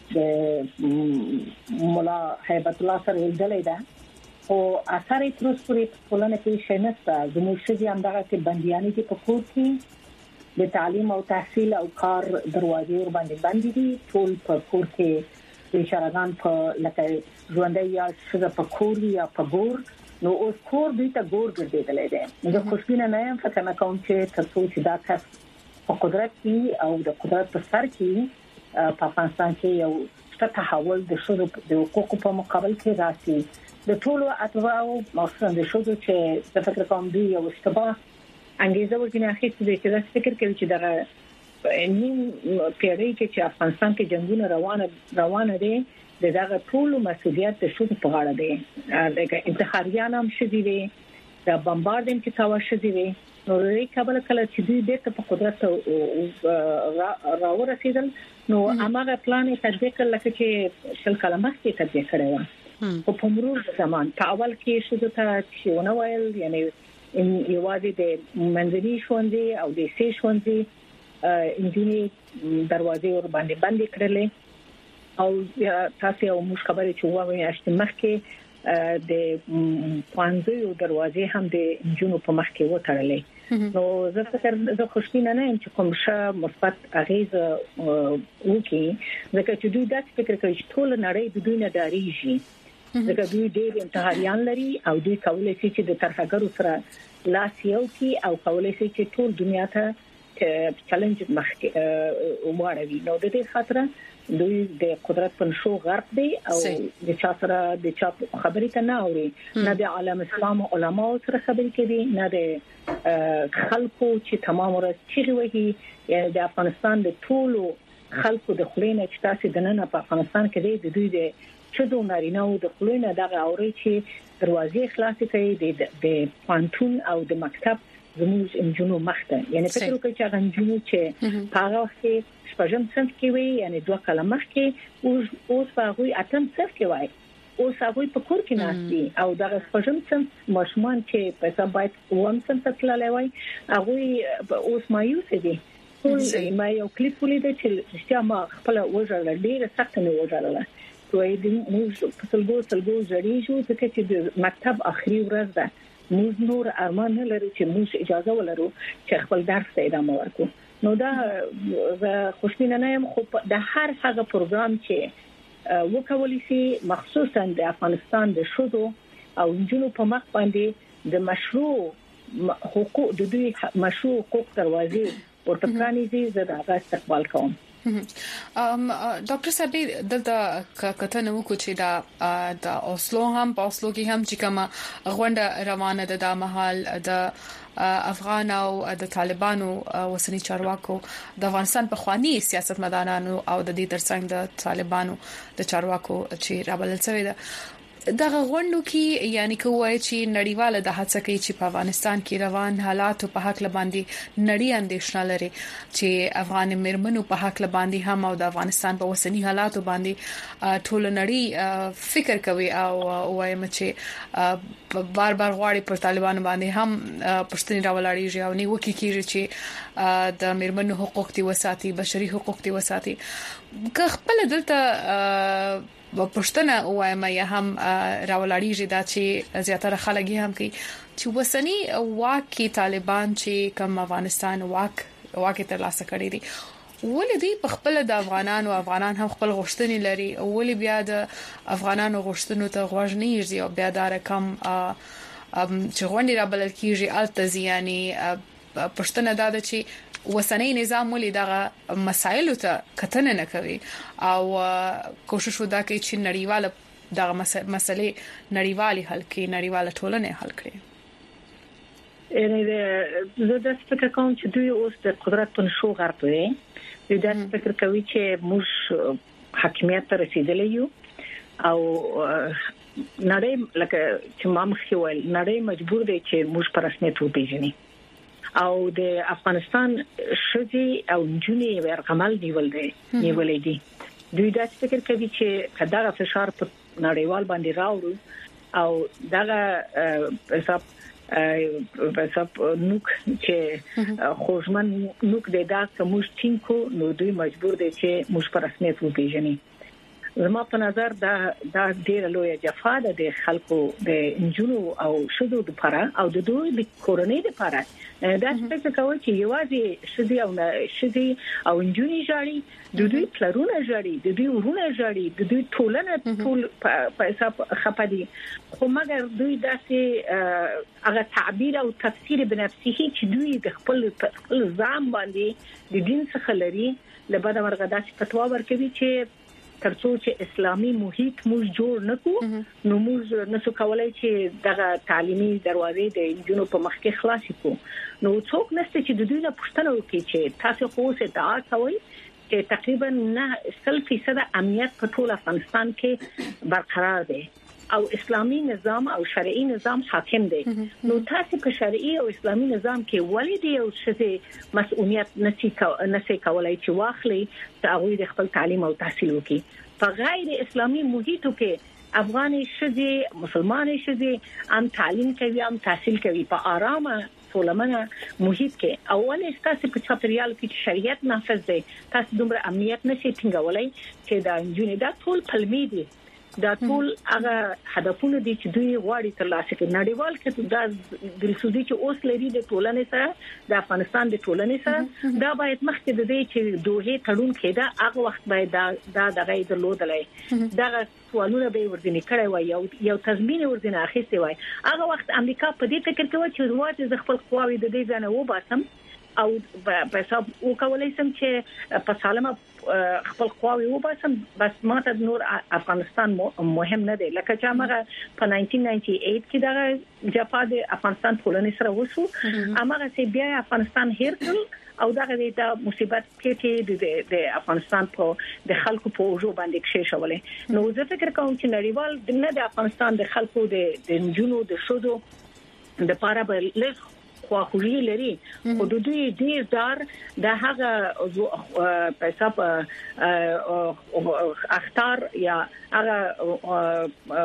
د مولا هیبت الله سره ولدلې ده او اثر یې تر اوسه په ټولنه کې شنسته زموږ شې هم دغه کې بنديانې دي په کور کې د تعلیم او تحصیل او کار دروازې ور باندې باندې دي ټول په کور کې د شارګان په لکه ژوندۍ یا شګه په کور یا په ګور نو اوس کور دې ته ګور ګرځېدلې ده د خوشبینه نه یم فکر نه کوم چې تاسو چې دا کس په قدرت کې او د قدرت په سر کې په افغانستان کې یو څه تحول د شورو د حقوقو په مقابل کې راسي د ټولو اتباعو مخصوصا د شورو چې د فکر کوم دی یو اشتباه انګیزه ورګنه اخیستې دي چې دا فکر کوي چې دا نیم پیړۍ کې چې افغانستان کې جنگونه روانه دي دغه ټول مسؤلیت د شوم په غاړه دی دغه انتخابيان هم شدي دي د بمباردیم کې کاوه شدي دي نو لري کابل کله چې دوی د په قدرت راورسېدل نو هغه پلان یې تدبیر کړل چې شل کلمه کې تدبیر کړو او په مرور زمان په اول کې شوه ته چې ونوایل یعنی یوازې د منځني ښوونځي او د سې ښوونځي انجینی دروازې ور باندې کړلې او تاسو یو مش خبرې چې وایي چې مخکې د پانځو دروازې هم د جنونو په مخ کې وتړلې نو زه فکر زه خوشبینه نه یم چې کوم څه مثبت اغیزه وکړي ځکه چې دوی دا فکر کوي چې ټول نړۍ د دوی نه ډاریږي ځکه دوی ډېر امتحانیان لري او دوی کولای شي چې د ترهګرو سره لاس یو کی او کولای شي چې ټول دنیا ته چیلنج مخ وړي نو د دې خاطر دوی د قدرت په شو غرق دي او د چا سره د چا خبرې ته نه اوري نه د عالم اسلام علماء سره خبرې کوي نه د خلکو چې تمام ورځ چیرې وهي یعنی د افغانستان د ټولو خلکو د خلینو چې تاسو د نن په افغانستان کې د دوی د چدو نارینه او د خلینو دغه اوري چې دروازې خلاصې کوي د پانتون او د مکتب زموږ انجنونو مخته یعنی فکر وکړئ چې هغه انجنونو چې هغه وخت شپږم صنف کې وي یعنی 2 کاله مخکې اوس هغه اتم صنف کې وای اوس هغه په کور کې ناشتي او دا شپږم صنف ماشومان چې په حساب باید ووم صنف تللی وای هغه اوس مایوس دي ټول ما یو کلیپ ولیدل چې چې ما خپل وژل ډیره سخت نه وژل کوي د موږ په سلګو ځړې شو چې د مکتب اخري ورځ ده موږ نور ارمان نه لرو چې موږ اجازه ولرو چې خپل درس ته ادامه ورکړو نو دا خوشبینه نه یم خو د هر هغه پروګرام چې وکولای شي مخصوصا د افغانستان د شودو او جنونو په مخ باندې د مشروع حقوق د دوی مشروع حقوق دروازې ورته پرانیزي زه دا استقبال کوم ډاکټر صاحب دلته کته نو کو چې دا د اوسلو هم په اوسلو کې هم چې کومه غونډه روانه ده د محل د افغان او د طالبانو وسنی چارواکو د افغانستان په خواني سیاستمدارانو او د دې ترڅنګ د طالبانو د چارواکو چې رابلل شوی ده دغه غونډو کې یعنی کوی چې نړیواله د هڅه کوي چې په افغانستان کې روان حالات په حق لباندې نړۍ اندېښنه لري چې افغان مرمنو په حق لباندې هم او د افغانستان په وسنی حالات باندې ټول نړۍ فکر کوي او وایم چې بار غواړي پر طالبانو باندې هم پښتني راولاړي او نیو کې کیږي چې د مرمنو حقوق دي وساتي بشري حقوق دي وساتي که خپل دلته پښتنه وایم یا هم راولاړیږي دا چې زیاتره خلک هم کوي چې وسنی واکي طالبان چې کوم افغانستان واکي ترلاسه کړی دي ولې په خپل د افغانان هم خپل غوښتنې لري ولې بیا د افغانانو غوښتنو ته غوږ نه یږي او بیا دا رقم چې غونډې را بلل کیږي التزي یعنی پښتنه دا چې وسنی نظام ولې دغه مسایل ته کتنه نه کوي او کوشش ودا کوي چې نړیواله دغه مسلې نړیوالي حل کړي نړیواله ټولنه حل کړي یعنی زه د فکر کوم چې دوی اوس د قدرت په شو غرق دي دوی د فکر کوي چې موږ حاکمیت ته رسیدلی یو او نړۍ لکه چې ما مخکې ویل نړۍ مجبور دي چې موږ په رسمیت وپیژني او د افغانستان شذي او جنوني ورغمل نیولې دي دوی دا فکر کوي چې کداغه فشار په نړیوال باندې راوړي او دغه حساب نوک چې خوشمن نوک د دا کومش ټینکو نو دوی مجبور دي چې موږ په رسمیت وپیژني زما په نظر دا ډیره لویه جفا ده د خلکو د انجونو او شذو لپاره او د دوی د کورنۍ لپاره دا څه کوي چې یوازې شذي او انجونی جاړي د دوی پلرونه جاړي د دوی ورونه جاړي د دوی ټولنه ټول په حساب خپدي خو مګر دوی داسې هغه تعبیر او تفسیر بنفسه چې دوی د خپل ځان باندې د دین څخه لري لبدا مرغه داسې فتوا ورکوي چې ترڅو چې اسلامي محیط موږ جوړ نکو نو موږ نسو کولای چې دغه تعلیمي دروازې د انجونو په مخ کې خلاص کړو نو څوک نشته چې د دوی نه پوښتنه وکړي چې تاسو خو څه دعا کوئ چې تقریبا 9% امنیت په ټول افغانستان کې برقرار دی او اسلامي نظام او شرعي نظام حاکم دی نو تاسو په شرعي او اسلامي نظام کې ولې دی او څه مسؤلیت نشي کولای چې واخلي چې هغه د خپل تعلیم او تحصیل وکړي په غیر اسلامي محیط کې افغاني شذي مسلمانې شذي ام تعلیم کوي ام تحصیل کوي په آرامه سولمنه محیط کې اولې تاسو په چاپریال کې شریعت نافذ دی تاسو دومره امنیت نشي ټینګولای چې دا انجونې دا ټول پلمې دي دا ټول هغه هدفونه دي چې دوی غواړي ترلاسه کړي. نړیوال کې دا دلسوزي چې اوس لري د ټولنې سره د افغانستان د ټولنې سره دا باید مخکې د دې چې دوه تړون کېده هغه وخت باید دا دغه درلودلای دا سوالونه به ورځنی کړی وای یو تضمین ورځنی اخیستی وای. هغه وخت امریکا په دې فکر کې و چې واټ ز خپل قواوی د دې ځنه و باسم او په حساب وکولای سم چې په سالمه خپل قواوی و باسم بس ماته نور افغانستان مهم نه دی لکه چې هغه په 1998 کې دا جپا د افغانستان ټولنې سره وشو هغه چې بیا افغانستان هیر کړ او دا مصیبت کې د افغانستان په د خلکو په وجو باندې کې شولې. نو زه فکر کوم چې نړیوال نه د افغانستان د خلکو د جنونو د شودو د پاره به لږ خواخوږي لري خو د دوی ډیر دار د هغه په حساب اختار یا هغه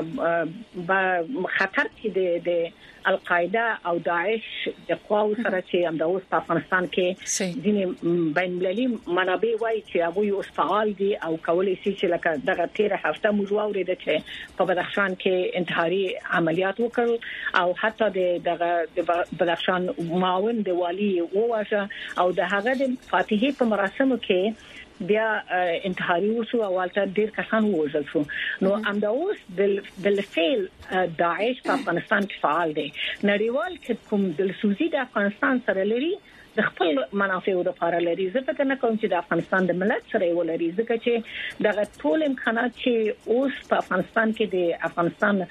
خطر چې د القاعده او داعش د قواو سره چې هم د اوس په افغانستان کې ځینې بین المللي منابع وایي چې هغه یو فعال دي او کولای شي چې لکه دغه 13 هفته موږ واورید چې په بدخشان کې انتحاري عملیات وکړ او حتی د بدخشان معاون د والی وواژه او د هغه د فاتحه په مراسمو کې بیا انتحاري وشو او والته ډیر کسان وژل شو. نو امداوس د فعل داعش په افغانستان کې فعال دي. نړیوال کې کوم دلسوزي د افغانستان سره لري د خپل منافعو لپاره لري. زه فکر نه کوم چې د افغانستان د ملت سره ولري ځکه چې دغه ټول امکانات چې اوس په افغانستان کې د افغانستان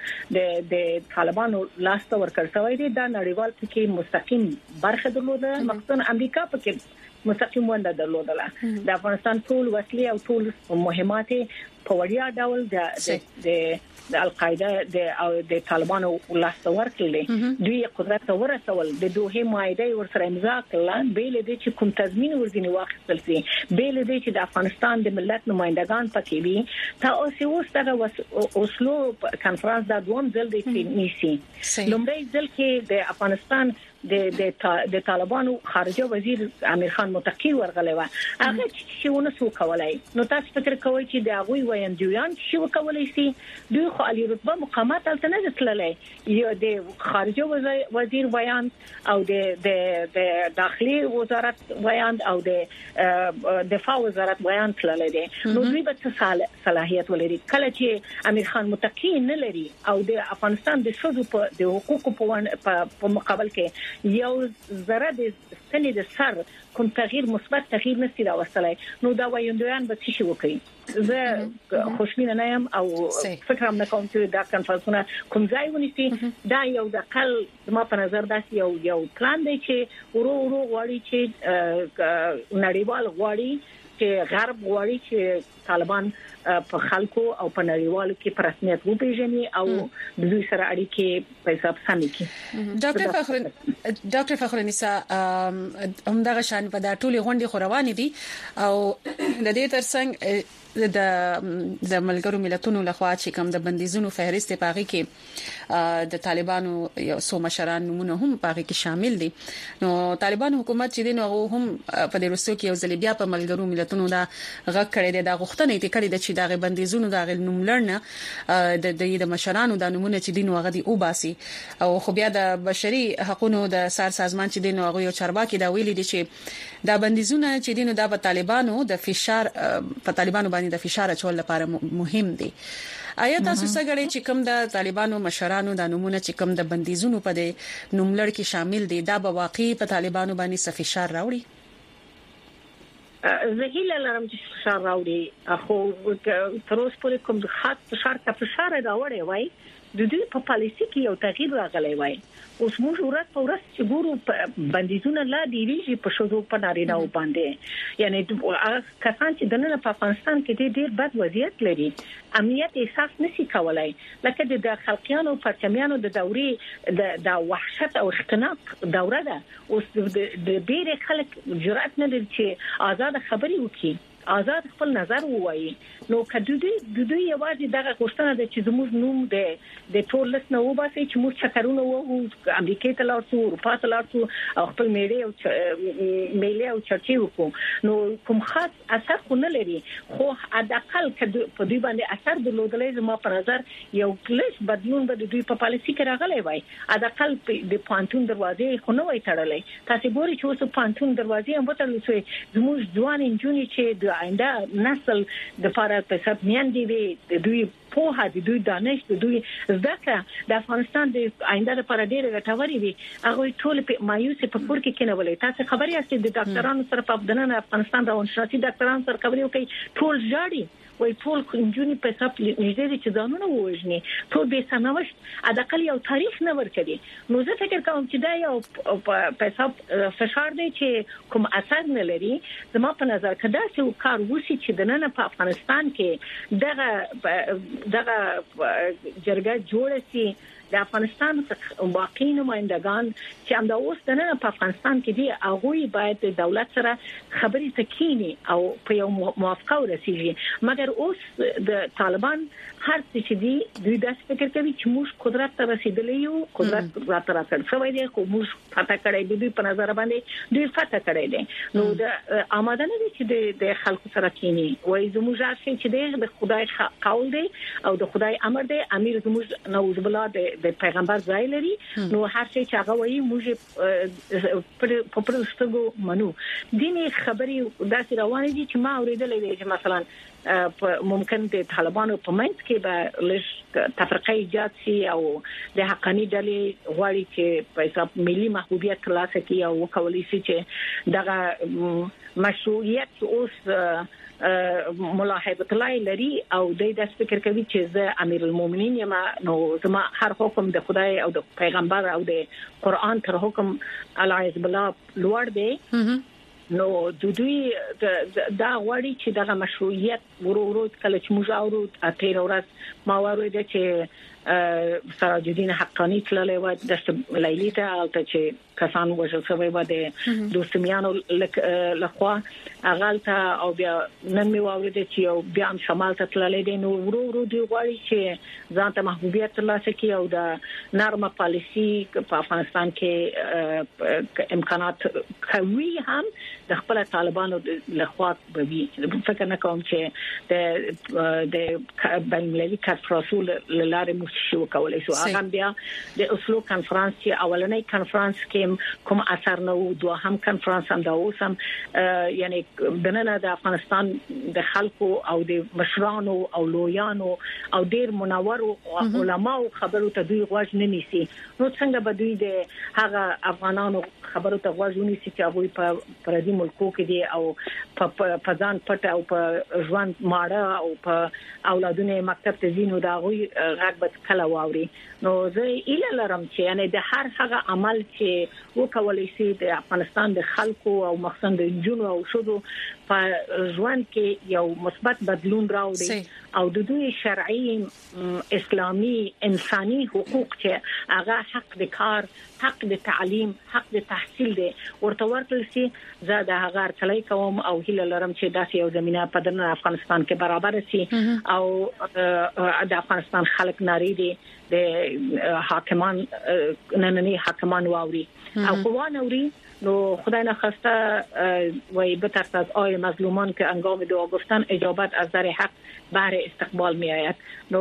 د طالبانو لاس ته ورکړل شوی دي دا نړیوال کې مستقیم برخه درلوده مخصوصا امریکا پکې مستقیم ونده درلودله. د افغانستان ټول وسلې او ټول مهمات په وړیا ډول د القاعده د طالبانو لاس ورکړل. دوی قدرت ورسول د دوه معاهده ورسره امضا کړل بیل دي چې کوم تضمین ورځنی واخیستل شي بیل دي چې د افغانستان د ملت نمائندگان پکې وي تاسو اوس دغه اوسلو کانفرنس د دوم ځل د نیسی لومړی ځل کې د افغانستان د طالبانو خارجه وزیر امیر خان متقی ورغلی و هغه چې ونه سو کولای. نو تاسو فکر کوئ چې د هغه ویندویان شو کولای شي دوی خو علی رتبه مقامات تل نه تللی یو د خارجه وزیر بیان او د داخلي وزارت بیان او د دفاع وزارت بیان تللی دي. نو دوی به صلاحیت ولري کله چې امیر خان متقی نه لري او د افغانستان د شذو په د حقوقو په مقابل کې یو زره د ستنې د سر کوم تغییر مثبت تغییر نشي راوستلای نو دا وایندویان به څه وکړي. زه خوشبینه نه یم او فکر هم نه کوم چې دا کنفرانسونه کوم ځای ونیسي. دا یو د خل ما په نظر داسې یو پلان دی چې ورو غواړي چې نړیوال غواړي چې غرب غواړي چې طالبان په خلکو او په نړیوالو کې په رسمیت وپیژني او د دوی سره اړیکې په حساب سمې کړي. ډاکټر فخرالنساء همدغه شان په دا ټولي غونډې خوروانې دي او د دې ترڅنګ د ملګرو ملتونو لخوا چې کوم د بندیزونو فهرست پاغي کې د طالبانو یو څو مشران نمونه هم پاغي کې شامل دي. نو طالبان حکومت چې دین او هم په دې رسو کې یو ځل بیا په ملګرو ملتونو دا غږ کړی دی دا غوښتنه یې کړې ده چې دا بندیزونو دا نوم لرنه د مشرانو د نمونه چې دین وغدي او باسي او خو بیا د بشري حقوقو د سازمان چې دین او یو چارواکي دا ویلي دي چې دا بندیزونه چې دین دا په طالبانو د فشار په طالبانو باندې د فشار اچول لپاره مهم دي. آیا تاسو څنګه چې کوم د طالبانو مشرانو د نمونه چې کوم د بندیزونو په د نوملړ کې شامل دي دا به واقعي په طالبانو باندې فشار راوړي؟ زه هیله لرم چې فشار راوړي خو تر اوسه پورې کوم خاص فشار راوړي وای د دوی په پالیسي کې یو تغییر راغلی وای. اوس موږ ورځ په ورځ چې ګورو بندیزونه لا ډیریږي په شذو په نارینه او باندې یعنی کسان چې دنه په افغانستان کې ډېر بد وضعیت لري امنیت احساس نشي کولای لکه د خلقیانو پرچمیانو د دوري د وحشت او اختناق دوره ده. اوس د ډېر خلک جرأت نه لري چې آزاد خبري وکړي آزاد خپل نظر ووایي نو کدو دوی یوازې دغه غوښتنه ده چې زموږ نوم د ټول لس نه وباسي چې موږ چکرونه وو امریکا ته لاړو اروپا ته لاړو او خپل میلې او چرچې وکړو نو کوم خاص اثر خو نه لري خو حداقل په دوی باندې اثر درلودلې زما په نظر یو کلیش بدلون به دوی په پالیسي کې راغلی وای حداقل د پانتون دروازې خو نه وای تړلې تاسو ګورئ چې اوس پانتون دروازې هم وتړل شوې زموږ ځوان انجونې چې د آینده نسل د لپاره په سب میاندې وي دوی په هغه دوی دانش دوی ځکه د افغانستان د آینده لپاره ډېر ګټوري وي هغه ټول په مایوس په کور کې کېنولې تاسو خبري یاست د ډاکټرانو سره په بدنه افغانستان روانشناسي ډاکټرانو سره خبري وکړي ټول ژاړي وای ټول انجونی په حساب نږدې چې ځانونه وژني ټول به سماوشت اداقل یو تاریخ نه ورکړي نو زه فکر کوم چې دا یو په حساب فشار دی چې کوم اثر نه لري زما په نظر کدا چې کار وشي چې د نن په افغانستان کې دغه جرګه جوړ شي د افغانستان واقعي نمائندگان چې هم د اوس د نن په افغانستان کې دي هغه باید د دولت سره خبرې تکینی او په یو موافقه ورسیږي مګر اوس د طالبان هر څه چې دي دوی داس فکر کوي چې موږ قدرت ته رسیدلی یو قدرت راته شوی دی خو موږ فتح کړی دی په نظر باندې دوی فتح کړی دی نو د آماده نه دي چې د خلکو سره کینی وای زموږ راځي چې د خدای قول دی او د خدای امر دی امیر زموږ نوز بلا د پیغمبر ځای لري نو هر څه چې هغه وایي موږ په پرستګو منو دیني خبري داسې روانې دي چې ما اوریدلې دي چې مثلا ممکن د طالبانو په منځ کې به لږ تفرقه ایجاد شي او د حقاني ډلې غواړي چې په حساب ملي محبوبیت ترلاسه کړي او وکولای شي چې دغه مشروعیت اوس مولا هیبت الله لري او د فکر کوي چې زه امیر المؤمنین یم نو زما هر حکم د خدای او د پیغمبر او د قران تر حکم العز بالله لوړ دی نو دوی دا وړي چې دغه مشروعیت ورو کله چې موږ اورو اته ورځ ما وروي چې سراج الدین حقانی تللی و د لیلی ته البته چې کسان وژل شوی و د دوستمیانو لخوا اغالته او بیا نن می واورید چې یو بیا هم شمال ته تللی دی نو ورو دی غواړي چې ځان ته محبوبیت ترلاسه کړي او د نرمه پالیسی په افغانستان کې امکانات کوي هم د خپل طالبانو لخوا به وي فکر نه کوم چې د بین‌المللي کانفرنسول لاره شو کولای شو هغه بیا د اوسلو کانفرنس چې اولنۍ کانفرنس کې کوم اثر نه وو دوه هم کانفرنس هم دا اوسم یعنی بننه د افغانستان د خلکو او د مشرانو او لویانو او ډیر منور علماء خبرو ته دوی غوږ نه نیسي نو څنګه به دوی د هغه افغانانو خبرو ته غوږ ونیسي چې هغه په پردي ملکو کې دي او په ځان پټ او په ژوند ماړه او په اولادونه مکتب ته ځینو دا غوي غږ کله واوري نو زه اله لرم چې یعنی د هر هغه عمل چې وکولای شي د افغانستان د خلکو او مخصوصا د جنونو او شودو په ژوند کې یو مثبت بدلون راوړي او د دوی شرعي اسلامي انساني حقوق چې هغه حق د کار حق د تعلیم حق د تحصیل دی ورته ورکړل شي زه د هغه تلای کوم او هیله لرم چې داسې یو زمينه په دنه افغانستان کې برابر شي او د افغانستان خلک ناري دي د حاکمان ننني حاکمان واوري او قوان اوري نو خدای نخواسته وای به طرف از آی مظلومان که انگام دعا گفتن اجابت از در حق بهر استقبال می آید نو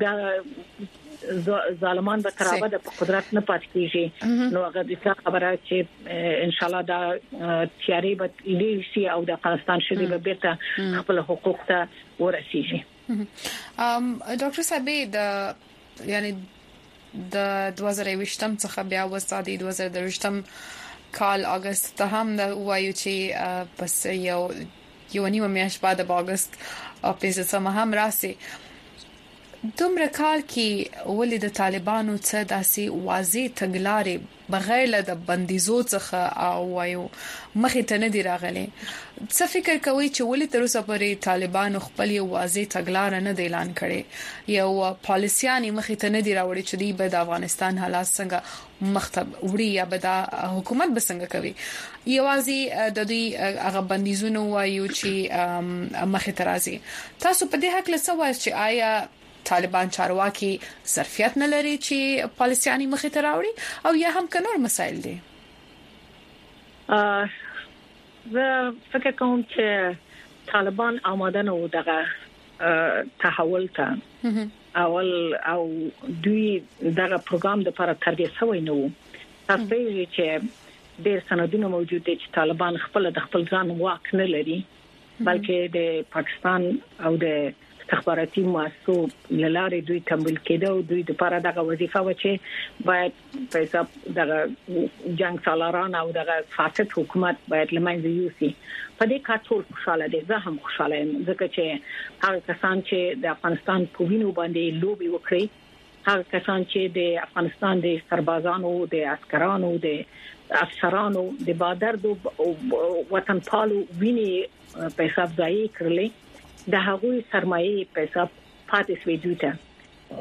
ظالمان به ترابه د قدرت نه پات کیږي نو هغه د خبره چې ان شاء الله دا تیاری به لیشي او د افغانستان شدي به بیرته خپل حقوق ته ورسیږي ډاکټر صاحب د یعنی د 2020م څخه بیا وسادي 2020م کال اگست ته هم د وایو چې پس یو نیمه میاشت بعد د اگست په 15 هم راسي دومره کال کې ولې د طالبانو څخه داسې واضح تګلارې بغیر له بندیزو څخه او وایو مخې ته نه دی راغلي څه فکر کوي چې ولې تر اوسه پورې طالبانو خپل یو واضح تګلار نه دی اعلان کړي یو پالیسياني مخې ته نه دی راوړي چې دی به د افغانستان حالات څنګه مختب وړي یا به د حکومت بسنګ کوي یوازې د دوی هغه بندیزونه وایو چې مخې ته راځي تاسو په دې حق له څه وایي چې آیا طالبان چارواکي ظرفیت نه لري چې پالیسياني مخې ته راوړي او یا هم کنور مسایل دي زه فکر کوم چې طالبان آماده نه و دغه تحول ته اول او دوی دغه پروګرام د لپاره تربیه شوی نه وو تاسو چې ډېر سندونه موجود دي چې طالبان خپل د خپل ځان واک نه لري بلکې د پاکستان او د استخباراتي مؤسسو لاره دوی تمویل کېده او دوی د لپاره دغه وظیفه و چې باید په حساب دغه جنگ سالاران او دغه فاسد حکومت باید لمنځه یوسي په دې کار ټول خوشاله دي زه هم خوشاله یم ځکه چې هغه کسان چې د افغانستان په وینو باندې لوبي وکړي هغه کسان چې د افغانستان د سربازانو د عسکرانو د افسرانو د بادردو وطن پالو ویني په حساب ځای کړلې د هغوی سرمایه په حساب پاتې شوی دوی ته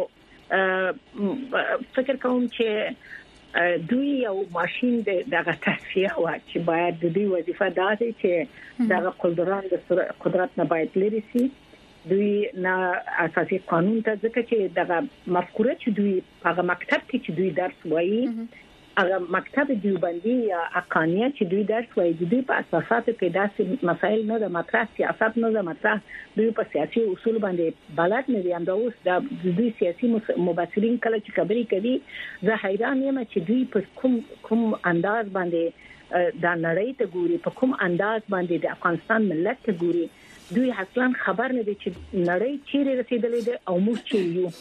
خو فکر کوم چې دوی یو ماشين دغه تصفیه و چې باید د دوی وظیفه دا ده چې دغه قدرت نه باید لري سي دوی نه اساسي قانون ته ځکه چې دغه مفکوره چې دوی هغه مکتب کې چې دوی درس وایي هغه مکتب دیوبندي یا اقانیه چې دوی درس وایي دوی په اساسات کې داسې مسایل نه د مطرح سیاست نه د مطرح دوی په سیاسي اصول باندې بلد نه دي هم دا اوس د دوی سیاسي مبصرین کله چې خبرې کوي زه حیران یم چې دوی په کوم انداز باندې د نړۍ ته ګوري په کوم انداز باندې د افغانستان ملت ته ګوري دوی اصلا خبر نه دي چې نړۍ چیرې رسیدلې ده او موږ چیرې یو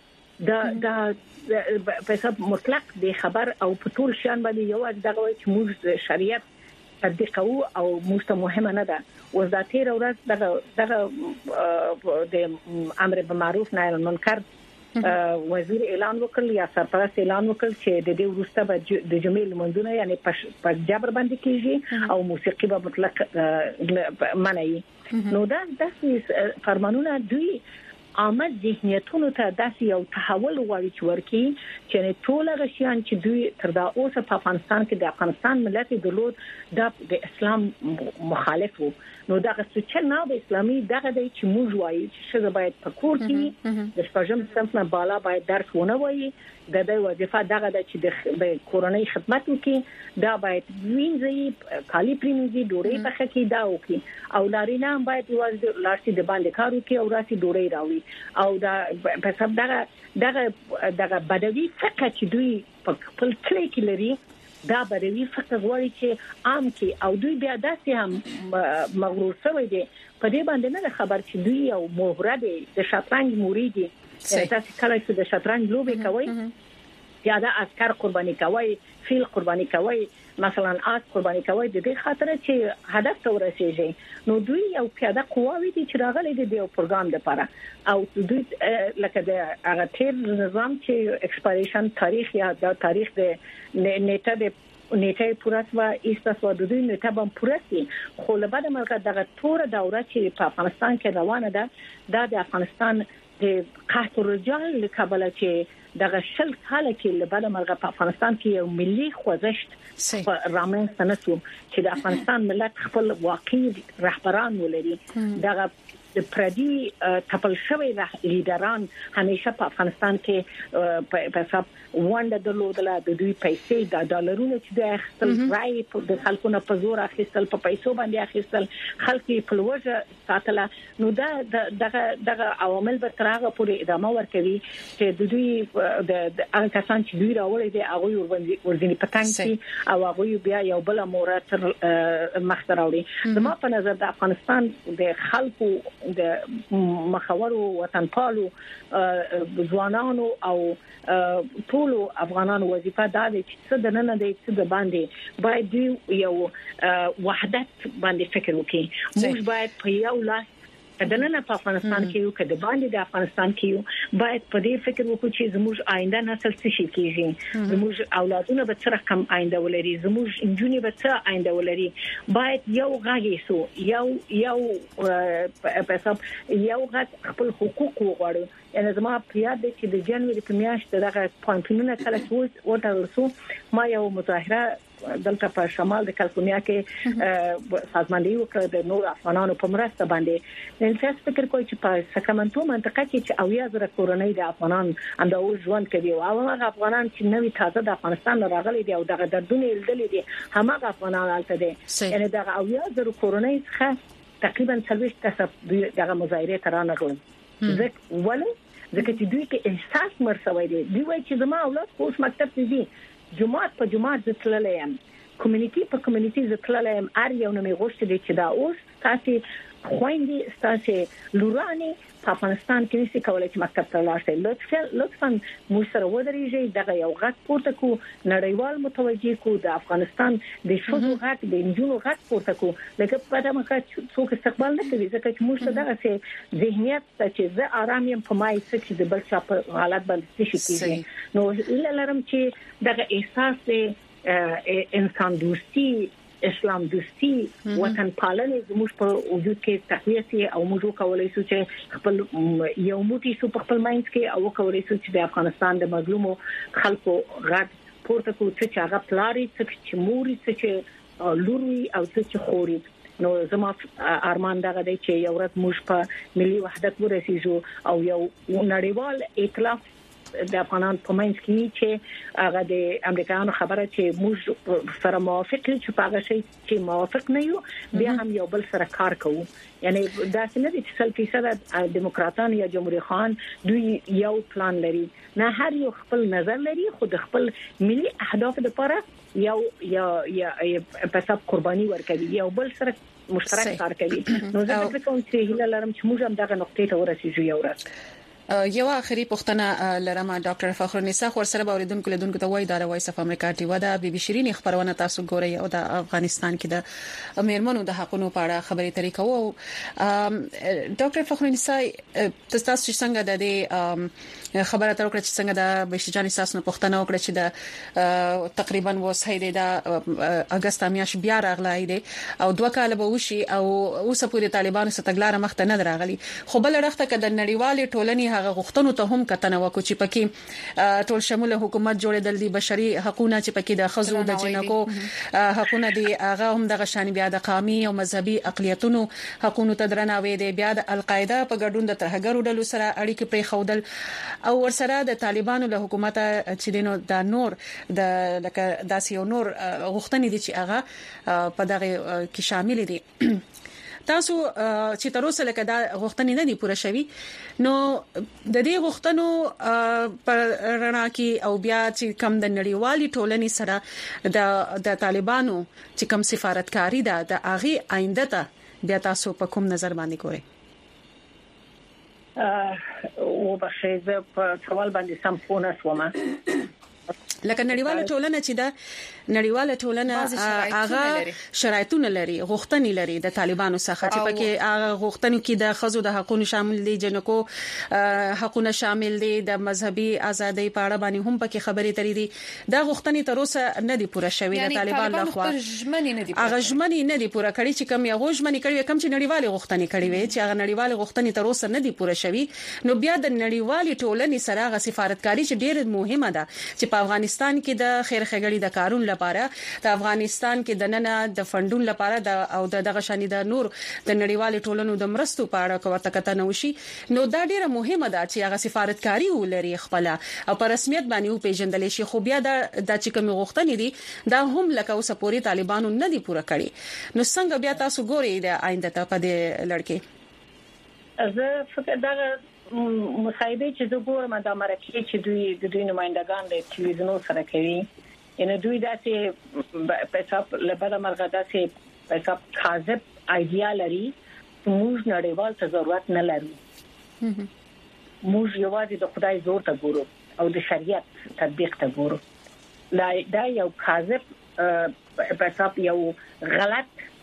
دا په حساب مطلق دی خبر او په ټول شان باندې یو دغه چې موږ شریعت تطبیق او موږ ته مهمه نه ده وزدا تیر ورځ دغه د امر بالمعروف نهي عن المنکر وزیر اعلان وکړ یا سرپرست اعلان وکړ چې د دې وروسته به د جمیل منځونه یعنی په جبر باندې کیږي او موسیقي به مطلق منعي نو دا د فرمانونه دوی عامه ذهنیتونو ته داسې یو تحول غواړي چې ورکی چې ټول غشيان چې دوی تر دا اوسه په افغانستان کې د افغانستان ملت دولت د اسلام مخالف وو نو دا څه نه د اسلامي دغه د چې موږ وایي چې باید په کور کې د شپږم صنف نه بالا باید درس ونه وایي د دې وظیفه دغه د چې د کورنۍ خدمت وکړي دا باید وینځي کالی پرینځي ډوړې په خکې دا وکړي او لارینه باید یوازې لارسي د باندې کار وکړي او راسي ډوړې راوي او دا په سبب دغه بدوي فقط چې دوی په خپل کلی کې لري دا بدوي فقط غواړي چې عام کې او دوی بیا داسې هم مغرور شوی دي په دې باندې نه خبر چې دوی یو مهره دي د شطرنج موري دي تاسو کله چې د شطرنج لوبه کوي یا د عسكر قرباني کوي فیل قرباني کوي مثلا آس قرباني کوي د دې خاطر چې هدف ته ورسیږي نو دوی یو پیاده قواوی دي چې راغلي دي یو پروګرام لپاره او دوی لکه د هغه تیر نظام چې ایکسپایریشن تاریخ یا د تاریخ د نیټه پوراسوا ایستاسو د دوی نیټه بم پوراسي خو له بعد مرګ دغه تور دوره چې په افغانستان کې روانه ده د افغانستان د قحط الرجال لکبل چې دغه شل کال کې له بعد مرګ په افغانستان کې یو ملي خوځښت رامنځته نشو چې د افغانستان ملت خپل واقعي رهبران ولري دغه د پردي تپل شوی لیدران همیشه په افغانستان کې په حساب وانډه درلودله د دوی پیسې د ډالرونو چې د اخیستل راي د خلکو نه په زور اخیستل په پیسو باندې اخیستل خلک په لوجه ساتله نو دا دغه عوامل به تر هغه پورې ادامه ورکوي چې د دوی د هغه کسان چې دوی راوړي دي هغه ورځنی پټنګ شي او هغه بیا یو بل مورات مخ ته راوړي زما په نظر د افغانستان د خلکو د مخاورو وطنپالو ځوانانو او ټول افغانانو وظیفه دا ده چې څه د نن د څه د باندې باید یو وحدت باندې فکر وکړي موږ باید په یو لاس کدنه په افغانستان کې یو کده باندې د افغانستان کې یو باید په دې فکر وکړو چې زموږ آینده نسل څه شي کیږي زموږ اولادونه به څه رقم آینده ولري زموږ انجونې به څه آینده ولري باید یو غاږی سو یو په حساب یو غاټ خپل حقوق وغواړو یعنی زما په یاد دي چې د جنوري په میاشت دغه پوینټونه کله چې وټل ما یو مظاهره دلته په شمال د کالیفورنیا کې سازماندهي وکړه د نور افغانانو په مرسته باندې نن څه فکر کوي چې په ساکرامنټو منطقه کې چې اویا زره کورنۍ د افغانان انداو ژوند کوي او هغه افغانان چې نوې تازه د افغانستان راغلي دي او دغه دردونه لیدل دي همغه افغانان الته دي یعنی دغه اویا زره کورنۍ څخه تقریبا 30 کسب دغه مظاهره ترانه غوړي ځکه ځکه چې دوی کې احساس مرسوي دي دوی وايي چې زما اولاد اوس مکتب ته ځي جمعات په جمعات ځتللې يم کمیونټي په کمیونټي ځتللې يم ار یو نه مې غوښتل چې دا اوس تاسو خويندې تاسو لورانه په افغانستان کې نشي کولای چې مکتب ته لاړ شي لطفا موږ سره ودرېږئ دغه یو غټ پورته کو نړیوال متوجي کو د افغانستان د شوزو غټ د انجونو غټ پورته کو لکه په دغه کې څوک استقبال نه کوي ځکه چې موږ دغه سه ذهنیت چې زه آرام یم په مای چې د بل چا په حالت باندې شي کیږي نو اله لرم چې دغه احساس انسان دوستي اسلام دوستي وطن پالنه زموږ په وجود کې تقویه سي او موږ کولای شو چې خپل یو موټي سو په خپل ماینډ کې او کولای شو چې د افغانستان د مظلومو خلکو غږ پورته کو چې هغه پلاري چې موري چې لوري او چې خوري نو زما ارمان دغه دی چې یو ورځ موږ په ملي وحدت ورسېږو او یو نړیوال ائتلاف د افغانان په منځ کې چې هغه د امریکایانو خبره چې موږ سره موافق یو چې هغه شی چې موافق نه یو بیا هم یو بل سره کار کوو یعنی دا څنګه چې 100% دیموکراتان یا جمهوریت خان دوی یو پلان لري نه هر یو خپل نظر لري خو د خپل ملي اهداف لپاره یا په سب قرباني ورکوي یو بل سره مشترک کار کوي نو زه فکر کوم چې هیله لرم چې موږ هم دغه نقطې ته ورسېږو یو ورځ یو اخري پوښتنه لرم ډاکټر فخر النساء خور سره باوریدونکو لیدونکو ته وایي دا وایس اف امریکا ټي و دا بي بي شيرين خبرونه تاسو ګورئ او د افغانستان کې د میرمنو د حقونو په اړه خبرې ترې کوو ډاکټر فخر النساء تاسو څنګه د دې خبره تر وکړه چې څنګه د بشجان اساس نه پوښتنه وکړه چې د تقریبا وسهیده د اگست میاش بیا راغلی دی او 2 کال به وشي او اوس پورې طالبانو ستګلار مخته نه راغلي خو بل رخته کده نړیوالې ټولنې هغه غوښتنو ته هم کتنه وکړي چې پکې ټول شموله حکومت جوړېدل دي بشري حقوقونه چې پکې د خزو د جنکو حقوقونه دي هغه هم د غشان بیا د قومي او مذهبي اقلیتونو حقوقو ته درناوی دي بیا د القاعده په ګډون د ترهګرو ډلو سره اړیکې پرې خودل او ورسره د طالبانو له حکومت چې دینو د نور د لکه داسې یو نور غوښتنې دي چې هغه په دغه کې شامل دي تاسو چې تر اوسه لکه دا غوښتنې نه دي پوره شوي نو د دې غوښتنو پر رڼا کې او بیا چې کم د نړیوالي ټولنې سره د طالبانو چې کم سفارتکاری ده د اغي آینده ته بیا تاسو په کوم نظر باندې ګورئ او بخښه په سوال باندې سم پونه سومه لکه نړیواله ټولنه چې دا نړیواله ټولنه هغه شرایطونه لري غوښتنې لري د طالبانو څخه چې پکې هغه غوښتنې کې د خزو د حقوقو شامل دي جنکو حقوقونه شامل دي د مذهبي ازادۍ په اړه باندې هم پکې خبرې ترې دي دا غوښتنې تر اوسه نه دي پوره شوې د طالبان لخوا هغه ژمنې نه دي پوره کړې چې کوم یو ژمنې کړې کوم چې نړیواله غوښتنې کړې وي چې هغه نړیواله غوښتنې تر اوسه نه دي پوره شوې نو بیا د نړیوالي ټولنې سره هغه سفارتکاری چې ډېر مهمه ده چې په افغانستان کې د خیر خګړې د کارون لپاره د افغانستان کې د نننه د فندون لپاره او دغه شانې د نور د نړیوال ټولنو د مرستو په اړه کوته کتنه وشي نو دا ډیره مهمه ده چې هغه سفارتکاری ولري خپل او په رسمیت باندې پیژندل شي خو بیا د چې کوم غوښتنې دي دا هم لکه اوسه پوری طالبانو نه دي پوره کړي نو څنګه بیا تاسو ګورئ د آینده ته په دې لړکې زه فکر دا مصاحبه چې زه ګورم دا مرکه چې دوی نمائندگان د ټلویزیون سره کوي ان دوی داسې په حساب لپاره مرغه داسې په حساب کاذب ایډیا لري موږ نړیوال ته ضرورت نه لرو موږ یوازې د خدای زور ته ګورو او د شریعت تطبیق ته ګورو دا یو کاذب په حساب یو غلط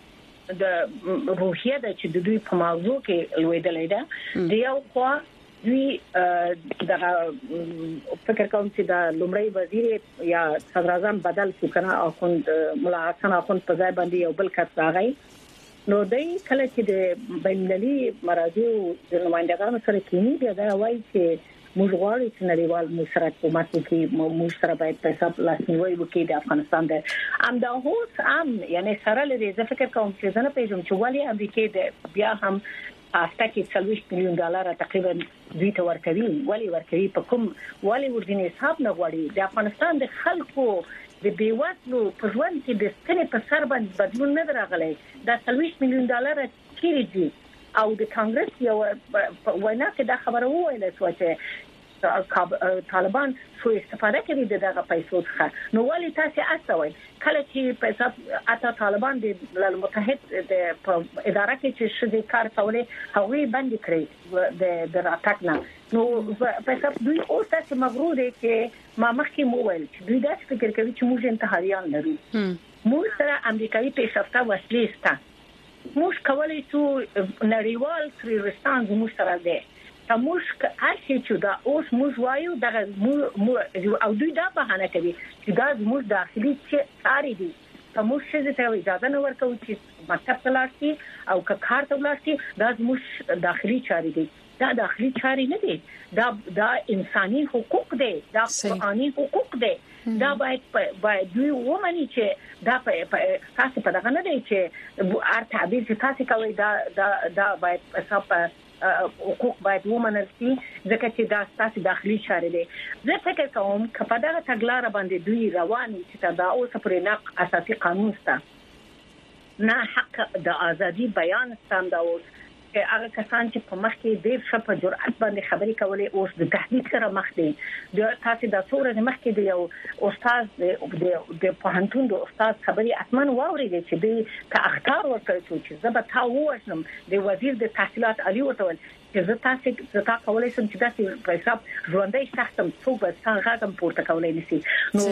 د روحیه د چې د دوی په موضوع کې لویدلې ده د یو خوا دوی د فکر کوم چې د لومړی وزیر یا صدر اعظم بدل شو کنه اخوند مولا حسن اخوند په ځای باندې یو بل کس راغی نو دای کله چې د بینالمللي مراجع د نمائندګانو سره کینی بیا دا وایي چې موږ غواړو چې نړیوال مشرک حکومت کې موږ سره باید په حساب لاسنیوي وکړي د افغانستان د دا هوس یعنی سره لري زه فکر کوم چې زنه پیژم چې ولی امریکا د بیا هم افتا کې $40 میلیون تقریبا دوی ته ورکوي ولی ورکوي په کوم ولی ورځنی حساب نه غواړي د افغانستان د خلکو د بیوزلو په ژوند کې د ستنې په سر باندې بدلون نه راغلی دا $40 میلیون کیږي او د کانګرس یو وینا کې دا خبره وویل چې طالبان سو استفاده کوي دغه پیسو څخه نو ولی تاسو اسوي کله چې پیسې اته طالبان د ملل متحد د اداره کې چې شې کار کولې هغوی باندې کړی د راتګ نو پیسې دوی اوس تاسو مغرور دي چې ما مخکې موویل چې دوی دا فکر کوي چې موږ انتحاریان لرو موږ سره امریکایي پیشرفته وسلې سته موږ کولای شو نړیوال تروریستان زموږ سره دي موږ هر څه چې دا اوس موږ وایو دغه او دوی دا بهانه کوي چې دا زموږ داخلي چارې دي موږ څه ته اجازه نه ورکوو چې مکتب ته لاړ شي او کار ته لاړ شي دا زموږ داخلي چارې دي دا داخلي چارې نه دي دا انساني حقوق دي دا قانوني حقوق دي دا باید دوی ومني چې دا تاسو په دغه نه دی چې هر تعبیر چې تاسو کوي دا باید حساب حقوق باید ومنل شي ځکه چې دا تاسو داخلي چارې دي زه فکر کوم چې په دغه تګلارې باندې دوی رواني چې دا اوس پرې نه اساسي قانون سته نه حق د ازادي بیان ستند اوس هغه کسان چې په مخ کې ډېر شپه جرأت باندې خبرې کولې اوس د تهدید سره مخ دي د تاسو د څورې مخ کې دی یو استاد د پوهنتون د استاد خبرې اتمن واورېږي چې د تاختار ورکړي چې زه به تا وښنم د وزیر د تحصیلات علي وتول چې زه تاسو کولای شم چې تاسو په حساب ژوندۍ سختم څو به څنګه غاګم پورته کولای نشي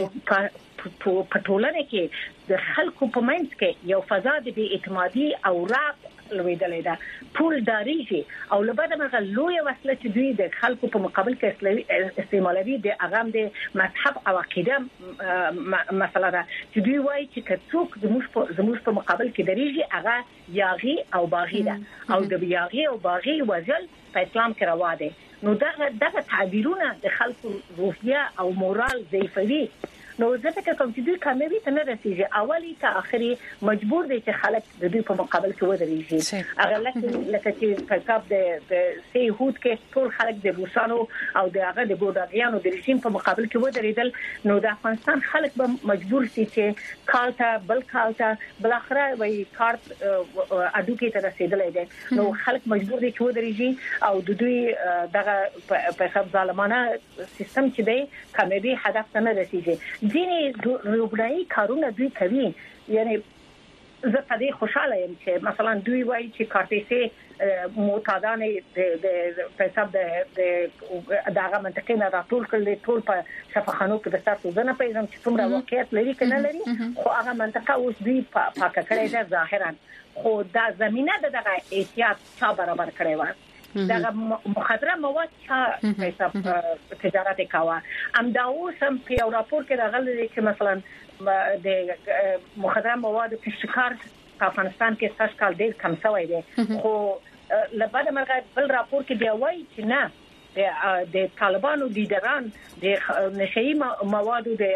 نو په ټولنه کې د خلکو په منځ کې یو فضا د اعتمادي او راق لویدلې ده ټول داریږي او لبد مغه لوی وسله چې دوی د خلکو په مقابل کې استعمالوي د اغام د مذهب او عقیده مسله ده چې دوی وایي چې کڅوک زموږ په مقابل کې دریږي هغه یاغي او باغی ده او د یاغي او باغی وجل په اسلام کې روا ده نو دغه تعبیرونه د خلکو روحیه او مورال ضعیفوي نو زه فکر کوم چې دوی کامیابی ته نه رسیږي اولی ته اخري مجبور دي چې خلک د دوی په مقابل کې ودرېږي هغه لکه چې په حساب د سیهود کې ټول خلک د روسانو او د هغه د ګوډاګیانو د رژیم په مقابل کې ودرېدل نو د افغانستان خلک به مجبور شي چې کالته بل کالته بل اخره وای کارت اډو کې ته رسیدلې ده نو خلک مجبور دي چې ودرېږي او د دوی دغه په حساب ظالمانه سیستم چې دی کامیابی هدف ته نه رسیږي ځینې روبنایي کارونه دوی کوي یعنی زه په دې خوشاله یم چې مثلا دوی وایي چې کارتیسي معتادانه د حساب د دغه منطقې نه راټول کړل ټول په شفاخانو کې د تاسو زنه پیژم چې څومره واقعیت لري کنه لري خو هغه منطقه اوس دوی پاکه کړې ده ظاهرا خو دا زمينه دغه احتیاط چا برابر کړی و دغه مخدره مواد چې حساب تجارت کاوه امداو سم په یو راپور کې راغلی چې مثلا د مخدره مواد په شکار په افغانستان کې سږ کال ډېر کم شوی دی خو لبد مرغه بل راپور کې دی وایي چې نه د طالبانو لیدران د نشئی موادو د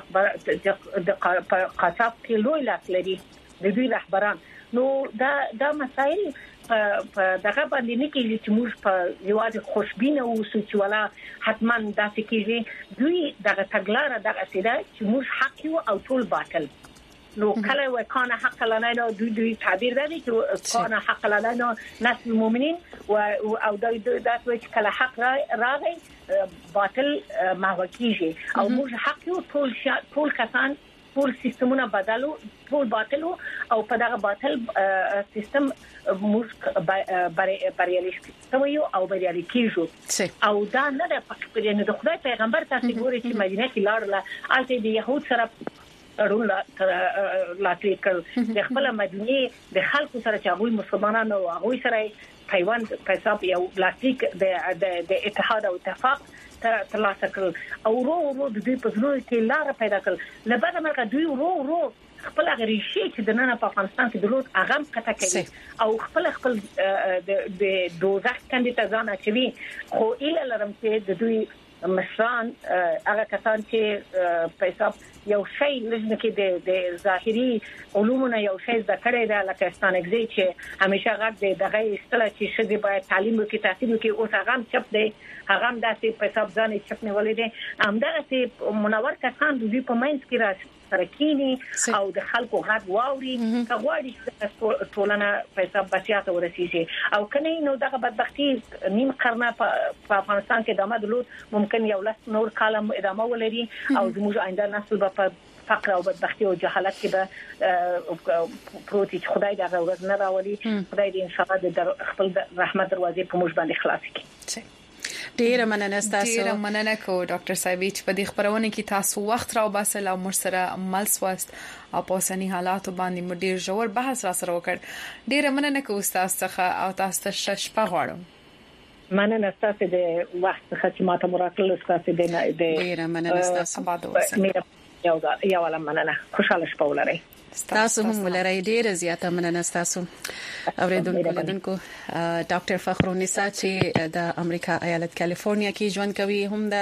قاچاق کې لوی لاس لري د دوی رهبران نو دا مسایل په دغه باندې نه کېږي چې موږ په یوازې خوشبینه اوسو چې ولا حتمان داسې کېږي دوی دغه تګلارې دغه سیده چې موږ حق یو او ټول باطل نو کله وکانه حق لنا دوی تعبیر دی چې کانه حق لنا ناس المؤمنین او دوی داسې چې کله حق راغی باطل محو کېږي او موږ حق یو ټول کسان ټول سیستمونه بدلو ټول باطل او په دغه باطل سیستم موږ بریالي شوو او بریالي کیږو او دا نه د خدای پیغمبر تاسو ګوري چې مدینه کې لاړل الته د يهود سره تړون لاسلیک کړ د خپل مدینه د خلکو سره چې هغه مسلمانانو او هغه سره پیوند په حساب یو لاسلیک د اتحاد او اتفاق ترلاسه کړ او ورو د دې په ځلو کې لار پیدا کړ لبعد مرګ دوی ورو خپل غریشي چې د نن په افغانستان کې دلوت اغم قطع کړي او خپل د دوزخ کاندیدان اچوي خو اله لرم چې د دوی مشران هغه کسان چې په حساب یو شی لږ کې د ظاهري علومونه یو شی د کړي د لکهستان اگزي چې همیشه غږ دغه استله چې شدي باید تعلیم وکړي تحصیل وکړي او هغه چپ دی هغه داسې په حساب ځان چپ نه ولې همدغه چې منور کسان د دې په منځ کې راځي ترکینی او د خلکو غږ واوري کغواړي چې ټولنه په حساب بچیاته ورسیږي او کني نو دغه بدبختی نیم قرنه په افغانستان کې د مدلوت ممکن یو لس نور کالم ادامه ولري او زموږ آینده نسل به فقر او بدبختی او جهالت کې به پروتي خدای دغه ورځ نه راولي خدای دې ان شاء الله د خپل رحمت دروازې په موږ باندې خلاص کړي ډیره مننه تاسو ډیره مننه کو ډاکټر صاحب چې په دې خبرونه کې تاسو وخت راو باسل او مر سره مل سواست او په سني حالات باندې مو ډیر ژور بحث را سره وکړ ډیره مننه کو استاد څخه او تاسو ته شپه غواړم مننه تاسو د وخت څخه چې ماته مراکل تاسو د ډیره مننه تاسو آباد اوسئ یو ولا مننه خوشاله شپه ولرئ تاسو هم ولرئ ډیره زیاته مننه تاسو اوریدونکو ډاکټر فخر النساء چې د امریکا ایالت کالیفورنیا کې ژوند کوي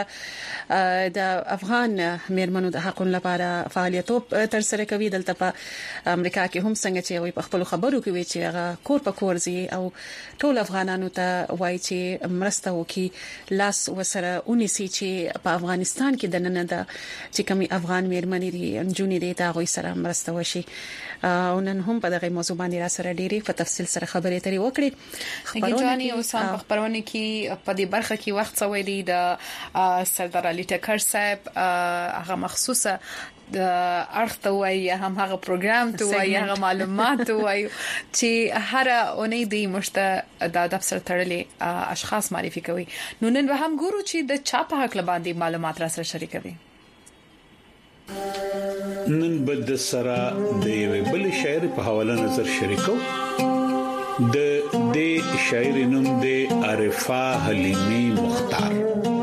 هم د افغان میرمنو د حقوقو لپاره فعالیتوب تر سره کوي دلته په امریکا کې هم څنګه چې وي په خپل خبرو کې وی چې هغه کور په کور زی او ټول افغانانو ته وایي چې مرسته وکي لاس وسره اونیسي چې په افغانستان کې د نن د چې کومي افغان میرمنې دي جونې دي تا غوي سره مرسته وشي او نن هم په دغه موضوع باندې را سره ډيري په تفصیل سره خبرې اترې وکړي خبرونه او سم په خبرونه کې په دې برخه کې وخت سوي د سردار علي ټکر صاحب هغه مخصوصه د ارخ ته وایي هم هغه پروګرام ته وایي هغه معلومات ته وایي چې هر اونۍ د مشته د دفتر تړلې اشخاص معرفي کوي نو نن به هم ګورو چې د چا په حق باندې معلومات را سره شریکوي نن بد سره د یو بل شاعر په حواله نظر شریکو د دې شاعر نوم د عارفه حلیمی مختار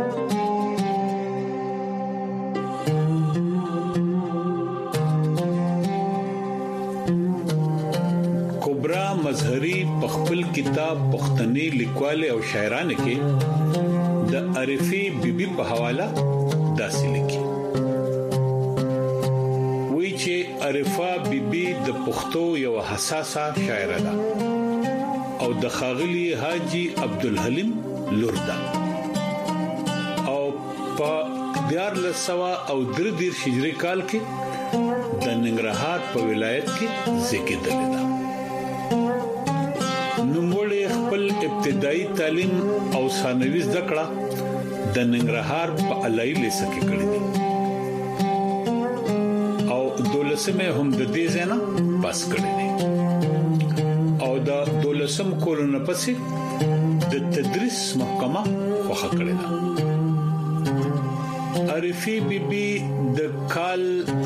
کبرا مظهری په خپل کتاب پښتني لیکواله او شاعرانه کې د عارفه بیبي په حواله داسې لیکي چې عارفه بیبي د پښتو یو حساسه شاعره ده او د خاغلی حاجی عبدالحلیم لور ده او په 1413 هجری کال کې د ننګرهار په ولایت کې زیږیدل ده نوموړی خپل ابتدایي تعلیم او ثانوي زده کړه د ننګرهار په علایي لیسه کې کړې ده دولسمه هم د دې ځنا پاس کړی دی او د دولسم کولونه پسې د تدریس محکمه خوښه کړی ده عارفه بیبي د کال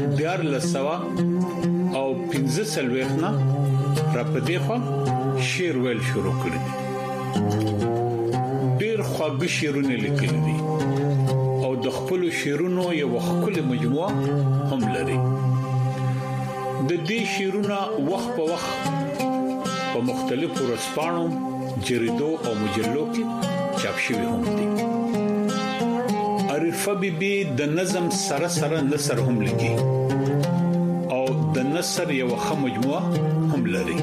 1400 او 15 ورخنا را پدې خو شعر ویل شروع کړی دی ډېر خواږه شعرونه لیکلي دي او د خپل شعرونو یو خپل مجموعه هم لري د دې شعرونه وخت په وخت په مختلفو رسپانو جریدو او مجلو کې چاپ شوی هم دي عارفه بیبي د نظم سره سره نثر هم لیکي او د نثر یو ښه مجموعه هم لري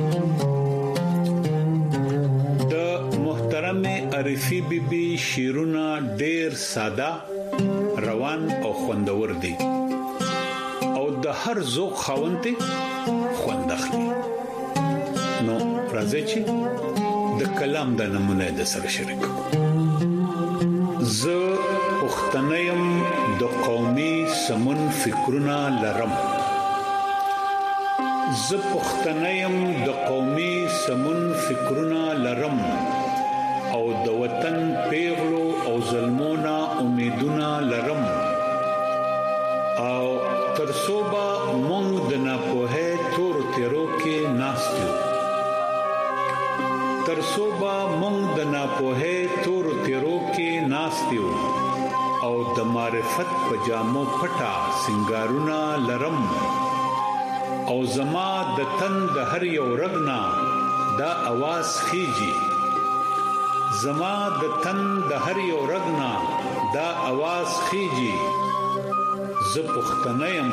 د محترمه عارفه بیبي شعرونه ډېر ساده روان او خوندور دي د هر ذوق خاوند خوند اخلي نو راځي چې د کلام د نمونه د سره شریک ز پښتنیم د قومي سمون فکرونه لرم ز پښتنیم د قومي سمون فکرونه لرم او د وطن پیغلو او ظلمونه امیدونه لرم او ترصوبه مونږ د ناپوهه تور تیرو کې ناستو ترڅو به مونږ د ناپوهه تور تیرو کې ناستو او د معرفت په جامو پټا سنگارونه لرم او زما د تن د هر یو رګنا دا आवाज خيږي زما د تن د هر یو رګنا دا आवाज خيږي ز پختنیم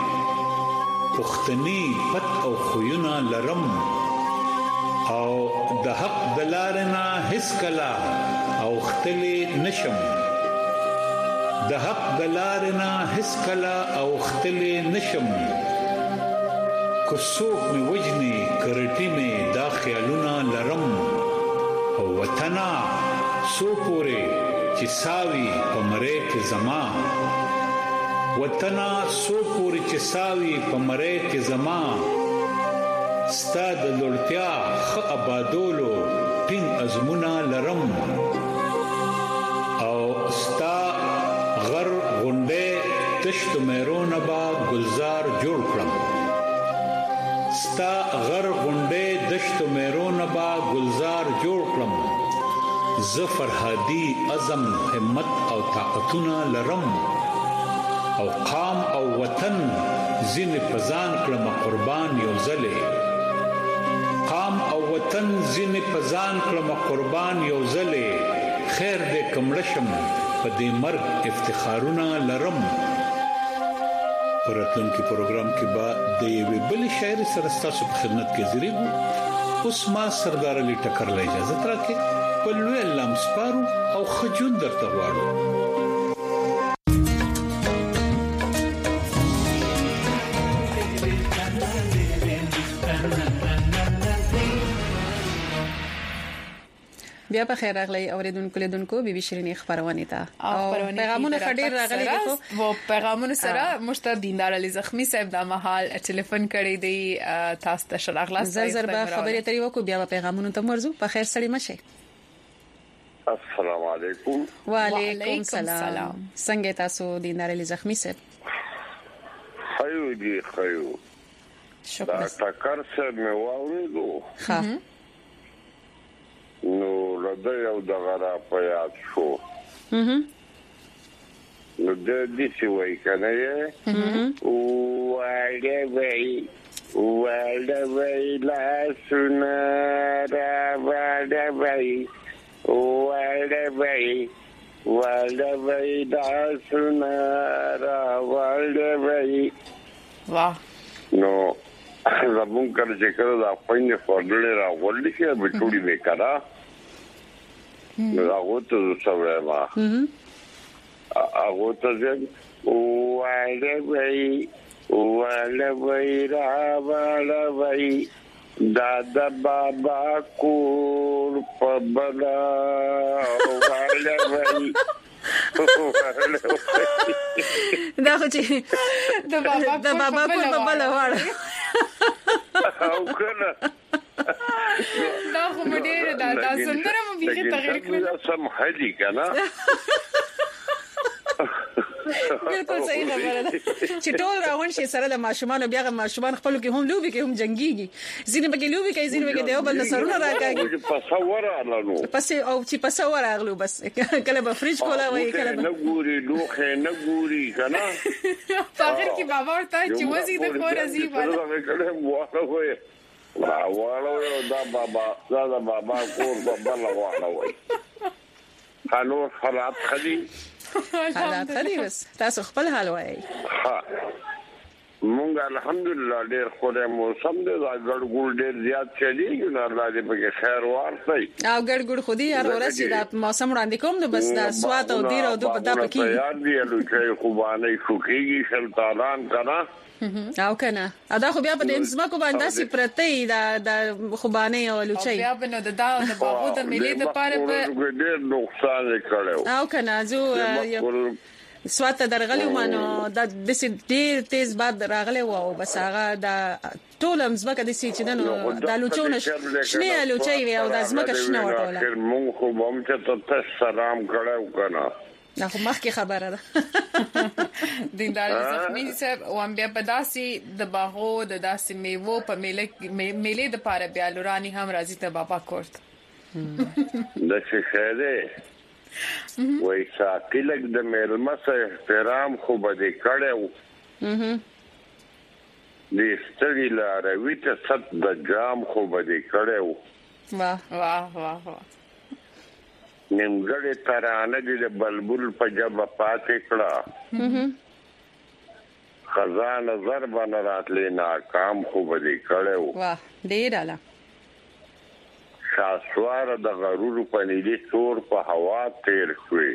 پختنی پت او خوینا لرم او د حق دلارنا هیڅ کلا او ختلی نشم د حق دلارنا هیڅ کلا او ختلی نشم کو څوک می وجنی کرټی می دا خیالونه لرم او وطنا سو پوره چې ساوي پمره کې زما وطنا سو پوره چې ساوي پمره کې زما ستاد لړتیا خ آبادولو ټینګ ازمونه لرم او ستا غر غونډه تشت مېرونه با گلزار جوړ کړم ستا غر غونډه دشت مېرونه با گلزار جوړ کړم ظفر هادي عزم همت او طاقتونه لرم او قام او وطن زین پزان کړم قربان یو زله قام او وطن زین پزان کړم قربان یو زله خیر دې کمړشم په دې مرګ افتخارونه لرم پرتون کی پروګرام کې با د یوې بل شاعر سره ستاسو په خدمت کې زریګو اوس ما سردار علي ټکر له اجازه ترکه په لوی لام سپارو او خجون درته غواړو بیا په خیر راغلی اوریدونکو لیدونکو بي شيرینې خبرونه تا او پیغامونه خډیر راغلي دي او پیغامونه سره مشتاق دیندار علي زخمی صاحب د مهال ټلیفون کړی دی تاسو ته شراغلاس زر به خبرې تری وکړو بیا پیغامونه ته مرزو په خیر سړی مشه السلام علیکم وعلیکم السلام څنګه تاسو دیندار علي زخمی صاحب خیو دی خیو شکر دا ټکر سره مې واورېدو ها نو لدې یو د غرا په یاد شو نو د دې څه وای کنه او وای لا سنا را وای دا سنا را وای واه نو زمون کله چې کله دا پاینه فورډلې را ولې کې به ټولې وکړه نو هغه ته څه ما هغه ته ځم وای را وای دادا بابا کور په بلا وای دا خو چې د بابا کور په بلا وړ او کنه دا خو مډیر دا سندره مو به تغیر کړی دا سم هدي کنه بالکل صحیح خبره ده چې ټول راغون شي سره د ماشومان بیا غو ماشومان خپل کې هم لوبي کې هم جنگيږي ځینې به کې لوبي کوي ځینې به کې دیو بل سرونه راکاږي تصور اعلانو پس او چې تصور اغلو بس کله به فریج کولا وای کله نه ګوري لوخه نه ګوري کنه فاخر کې بابا ورته چې وځي د کور ازي والا کله والا وای والا دا بابا کور بابا لا والا وای قانو حالات خدي حالات خدي بس تاسو خپل حال وای ها مونږ الحمدلله ډېر خوره موسم دې دا ګړګړ ډېر زیات چلی نو الله دې په خیر ورسي او ګړګړ خودي هر ورځ دا موسم وړاندې کوم نو بس دا سوات او دیر او د پتا پکې یاد دی نو چې خوبانه شوکیږي شلطانان کنا او کنه ادا خو بیا په دې ځمکو باندې سي پرته دا خوبانه او لوچي بیا په نو د باغو د ملي د پاره په ډېر نقصان کړو او کنه زو سوات درغلی مانو د ډېر تیز باد راغلی و او بس هغه د ټول مزمکه د سي چې نو د لوچونه شنه لوچي وي او د مزمکه شنه وټوله مونږ خو هم ته سلام کړو کنه نه خو مخکې خبره ده دیندار زخمی صاحب وان بیا بداسي د باغو د داسې میوو په میلې د پاره بیا لورانی هم راځي ته بابا کوړت د څه خیره وای ساکلک د مېلمسه احترام خو بده کړو د ستړي لاروي ته ست د جام خو بده کړو واه واه واه نیمګړې ترانه د بلبل په جبه پاتې کړه خزانه ضرب نه راتلې ناکام خو بده کړو واه ډیر اعلی شاسوار د غرور په نیلي تور په هوا تیر شوی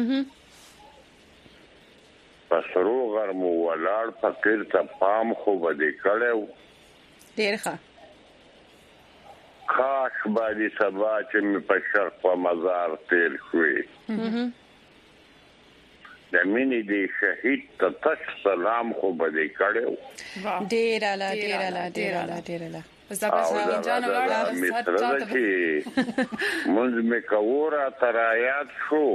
پسرو غرمو ولاړ فقیر ته پام خو بده کړو ډیر ښه خاص باندې سبا چې مې په شرق په مزار تیر شوی د مینې د شهید ته تش سلام خو بده کړو ډیر اعلی ډیر اعلی ډیر اعلی ډیر اعلی زبر جان ولاړه منځ مې کورا ترایات شو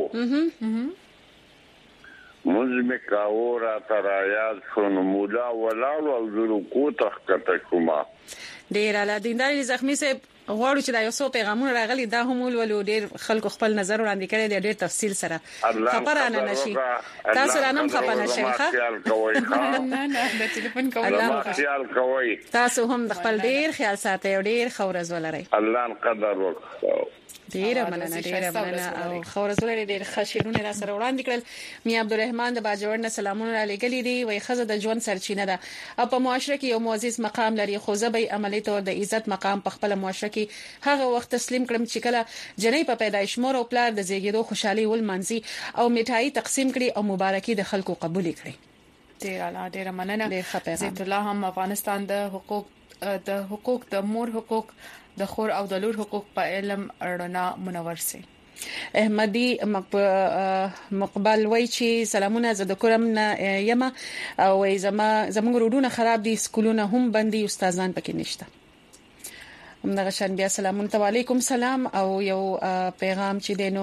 منځ مې کورا ترایات شو نو مولا ولاړ او زرو کو تخته کوما ډیر اعلی دیندار زخمی صاحب غواړو چې دا یو څو پیغامونه راغلي دا هم ولولو ډیر خلکو خپل نظر وړاندې کړي دي ډیر تفصیل سره خبره نه نشي تاسو رانم خبر نشئ ښه نه د ټلیفون کوي تاسو هم د خپل ډیر خیال ساتئ او ډیر خورز ولرئ الله قدر وکړو ډیر مننه او خورز ولرئ ډیر خشیرونه را سره وړاندې کړل میا عبدالرحمن د باجوړ نه سلامونه را لګلې دي وای خزه د ژوند سرچینه ده او په معاشره کې یو معزز مقام لري خو زبې عملی تور د عزت مقام په خپل معاشره کې هغه وخت تسلیم کړم چې کله جنې په پیدایش مور او پلار د زیږیدو خوشحالي ول منځي او میټای تقسیم کړي او مبارکي د خلکو قبول کړي ډیر مننه زیت الله هم افغانستان د حقوق د مور حقوق د خور او د لور حقوق په علم رڼا منور سي احمدي مقبل وای چې سلامونه زده کوم نه یم او زموږ روډونه خراب دي سکولونه هم بندي استادان پکې نشته همدغه شان بیا سلامونه علیکم سلام او یو پیغام چې دینو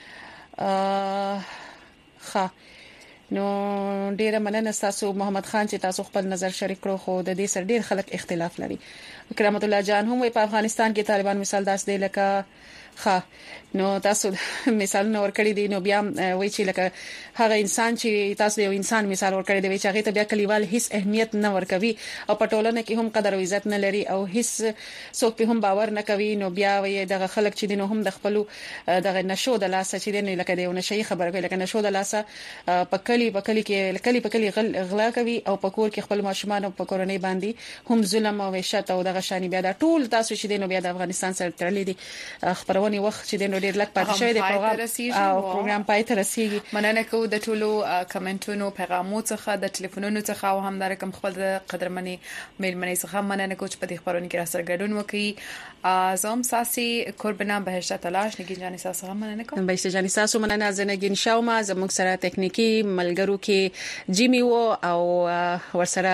نو ډیره مننه تاسو محمد خان چې تاسو خپل نظر شریک کړو خو د دې سره ډیر خلک اختلاف لري کرامت الله جان هم په افغانستان کې طالبان مثال داس دی لکه نو تاسو مثال نور کړی دی نو بیا وای چې لکه هغه انسان چې تاسو یو انسان مثال ور کړی دی چې هغه ته بیا کلیوال هیڅ اهمیت نه ورکوي او په ټولنه کې هم قدر او عزت نه لري او هیڅ څوک په هم باور نه کوي نو بیا وای دغه خلک چې دینو هم د خپل دغه نشو د لاسه چې دین لکه دی نشي خبره کوي لکه نشو د لاسه په کلی کې غلا کوي او په کور کې خپل ماشومان او په کورنۍ باندې هم ظلم او وحشت او دغه شانی بیا د ټول تاسو چې دینو بیا د افغانستان سره تړلې دي خبرونه وخت چې دینو ډیر لک پاتې شوی دی پروګرام پای ته رسیږي مننه کوم د ټولو کمنټونو پیغامونو څخه د ټلیفونونو څخه او هم د رقم خپل قدرمنې میلمنې څخه مننه کوم چې په دې خبرونه کې را سره ګډون وکړي زم ساسي قربانا بهشت تلاش نگین جانی ساسو هم مننه کوم بهشت جانی ساسو مننه زنګین شاوما زموږ سره ټکنیکی ملګرو کې جیمی وو او ورسره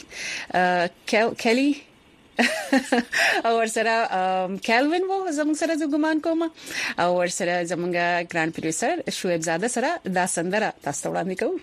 کلی او ورسره کیلوین وو زموږ سره ګمان کوم او ورسره زموږ ګران پروډوسر شعیب زاده سره دا سندره تاسو وړاندې کوم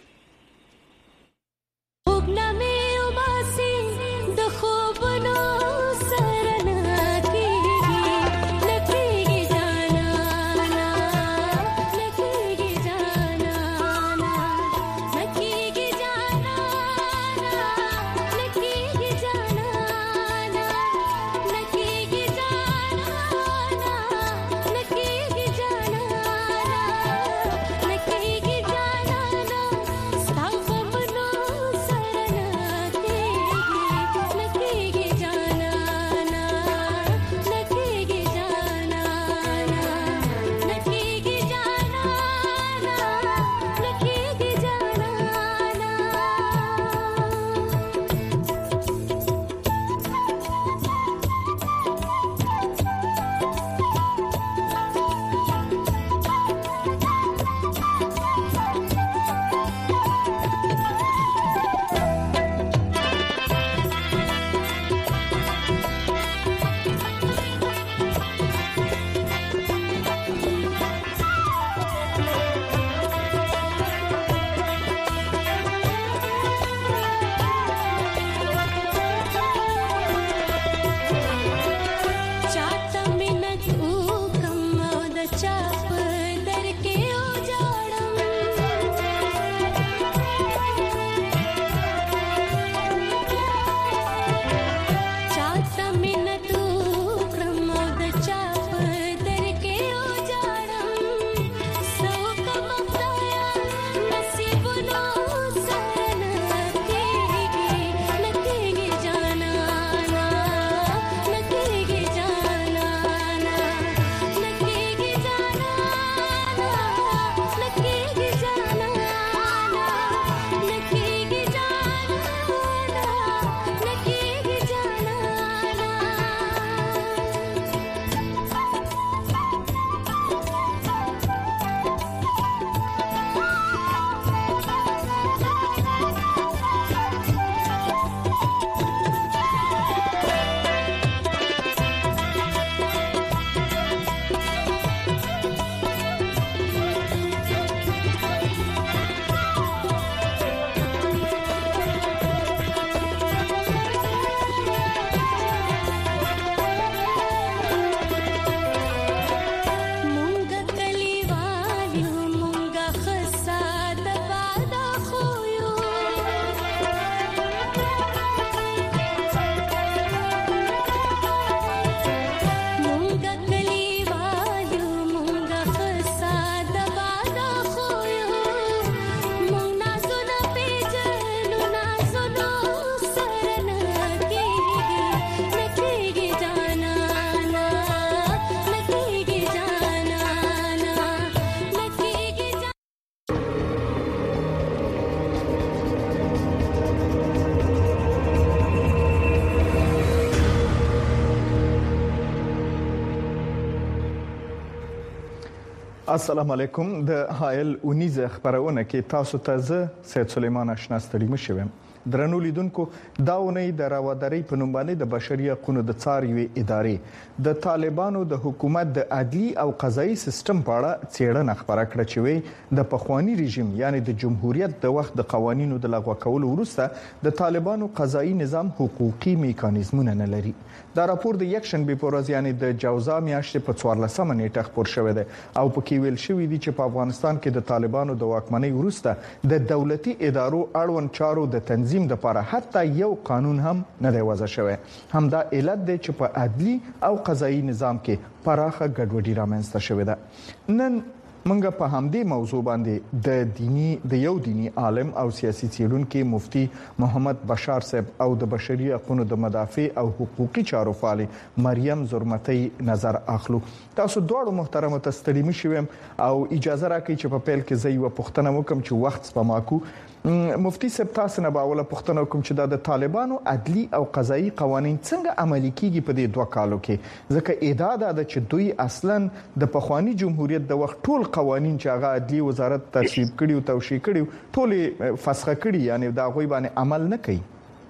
السلام علیکم د هایل اونیزه خبرونه کې تاسو ته زه سید سلیمان آشنا ستړي مشوم. درنو لیدونکو داونې د راوداري په نوم باندې د بشري حقوقو د څاروي ادارې د طالبانو د حکومت د عدلي او قضایي سیستم په اړه څېړنه خبره کړه چې د پخوانی رژیم یعنی د جمهوریت د وخت د قوانینو د لغوه کولو وروسته د طالبانو قضایي نظام حقوقي میکانیزمونه نه لري. دا راپور د یکشنبه په ورځ یعنی د جوزا میاشتې په 14 نیټه خبر شوی دی او په کې ویل شوی دی چې په افغانستان کې د طالبانو د واکمنۍ وروسته د دولتي ادارو اړوند چارو د تنظیم لپاره حتی یو قانون هم نه دی وضع شوی. همدا علت دی چې په عدلي او قضایي نظام کې پراخه ګډوډي رامنځته شوې ده. نن منګه په همدې موضوع باندې د یو دینی عالم او سیاسي څېړونکو مفتي محمد بشار صاحب او د بشري حقوقو د مدافع او حقوقي چارو فعال مریم زرمتي نظر اخلو. تاسو دواړو محترم ستړي مشوم او اجازه راکړئ چې په پیل کې زه یو پوښتنه وکم چې وخت سپماکو. مفتي صاحب تاسو نه باوله پوښتنه کوم چې د طالبانو عدلي او قضایي قوانين څنګه عملي کیږي په دې 2 کالو کې، ځکه ادعا ده چې دوی اصلا د پخوانی جمهوریت د وخت ټول قوانين چې هغه عدلي وزارت تصویب کړي او توشیح کړي ټول فسخ کړي، یعنی دا غوي باندې عمل نه کوي.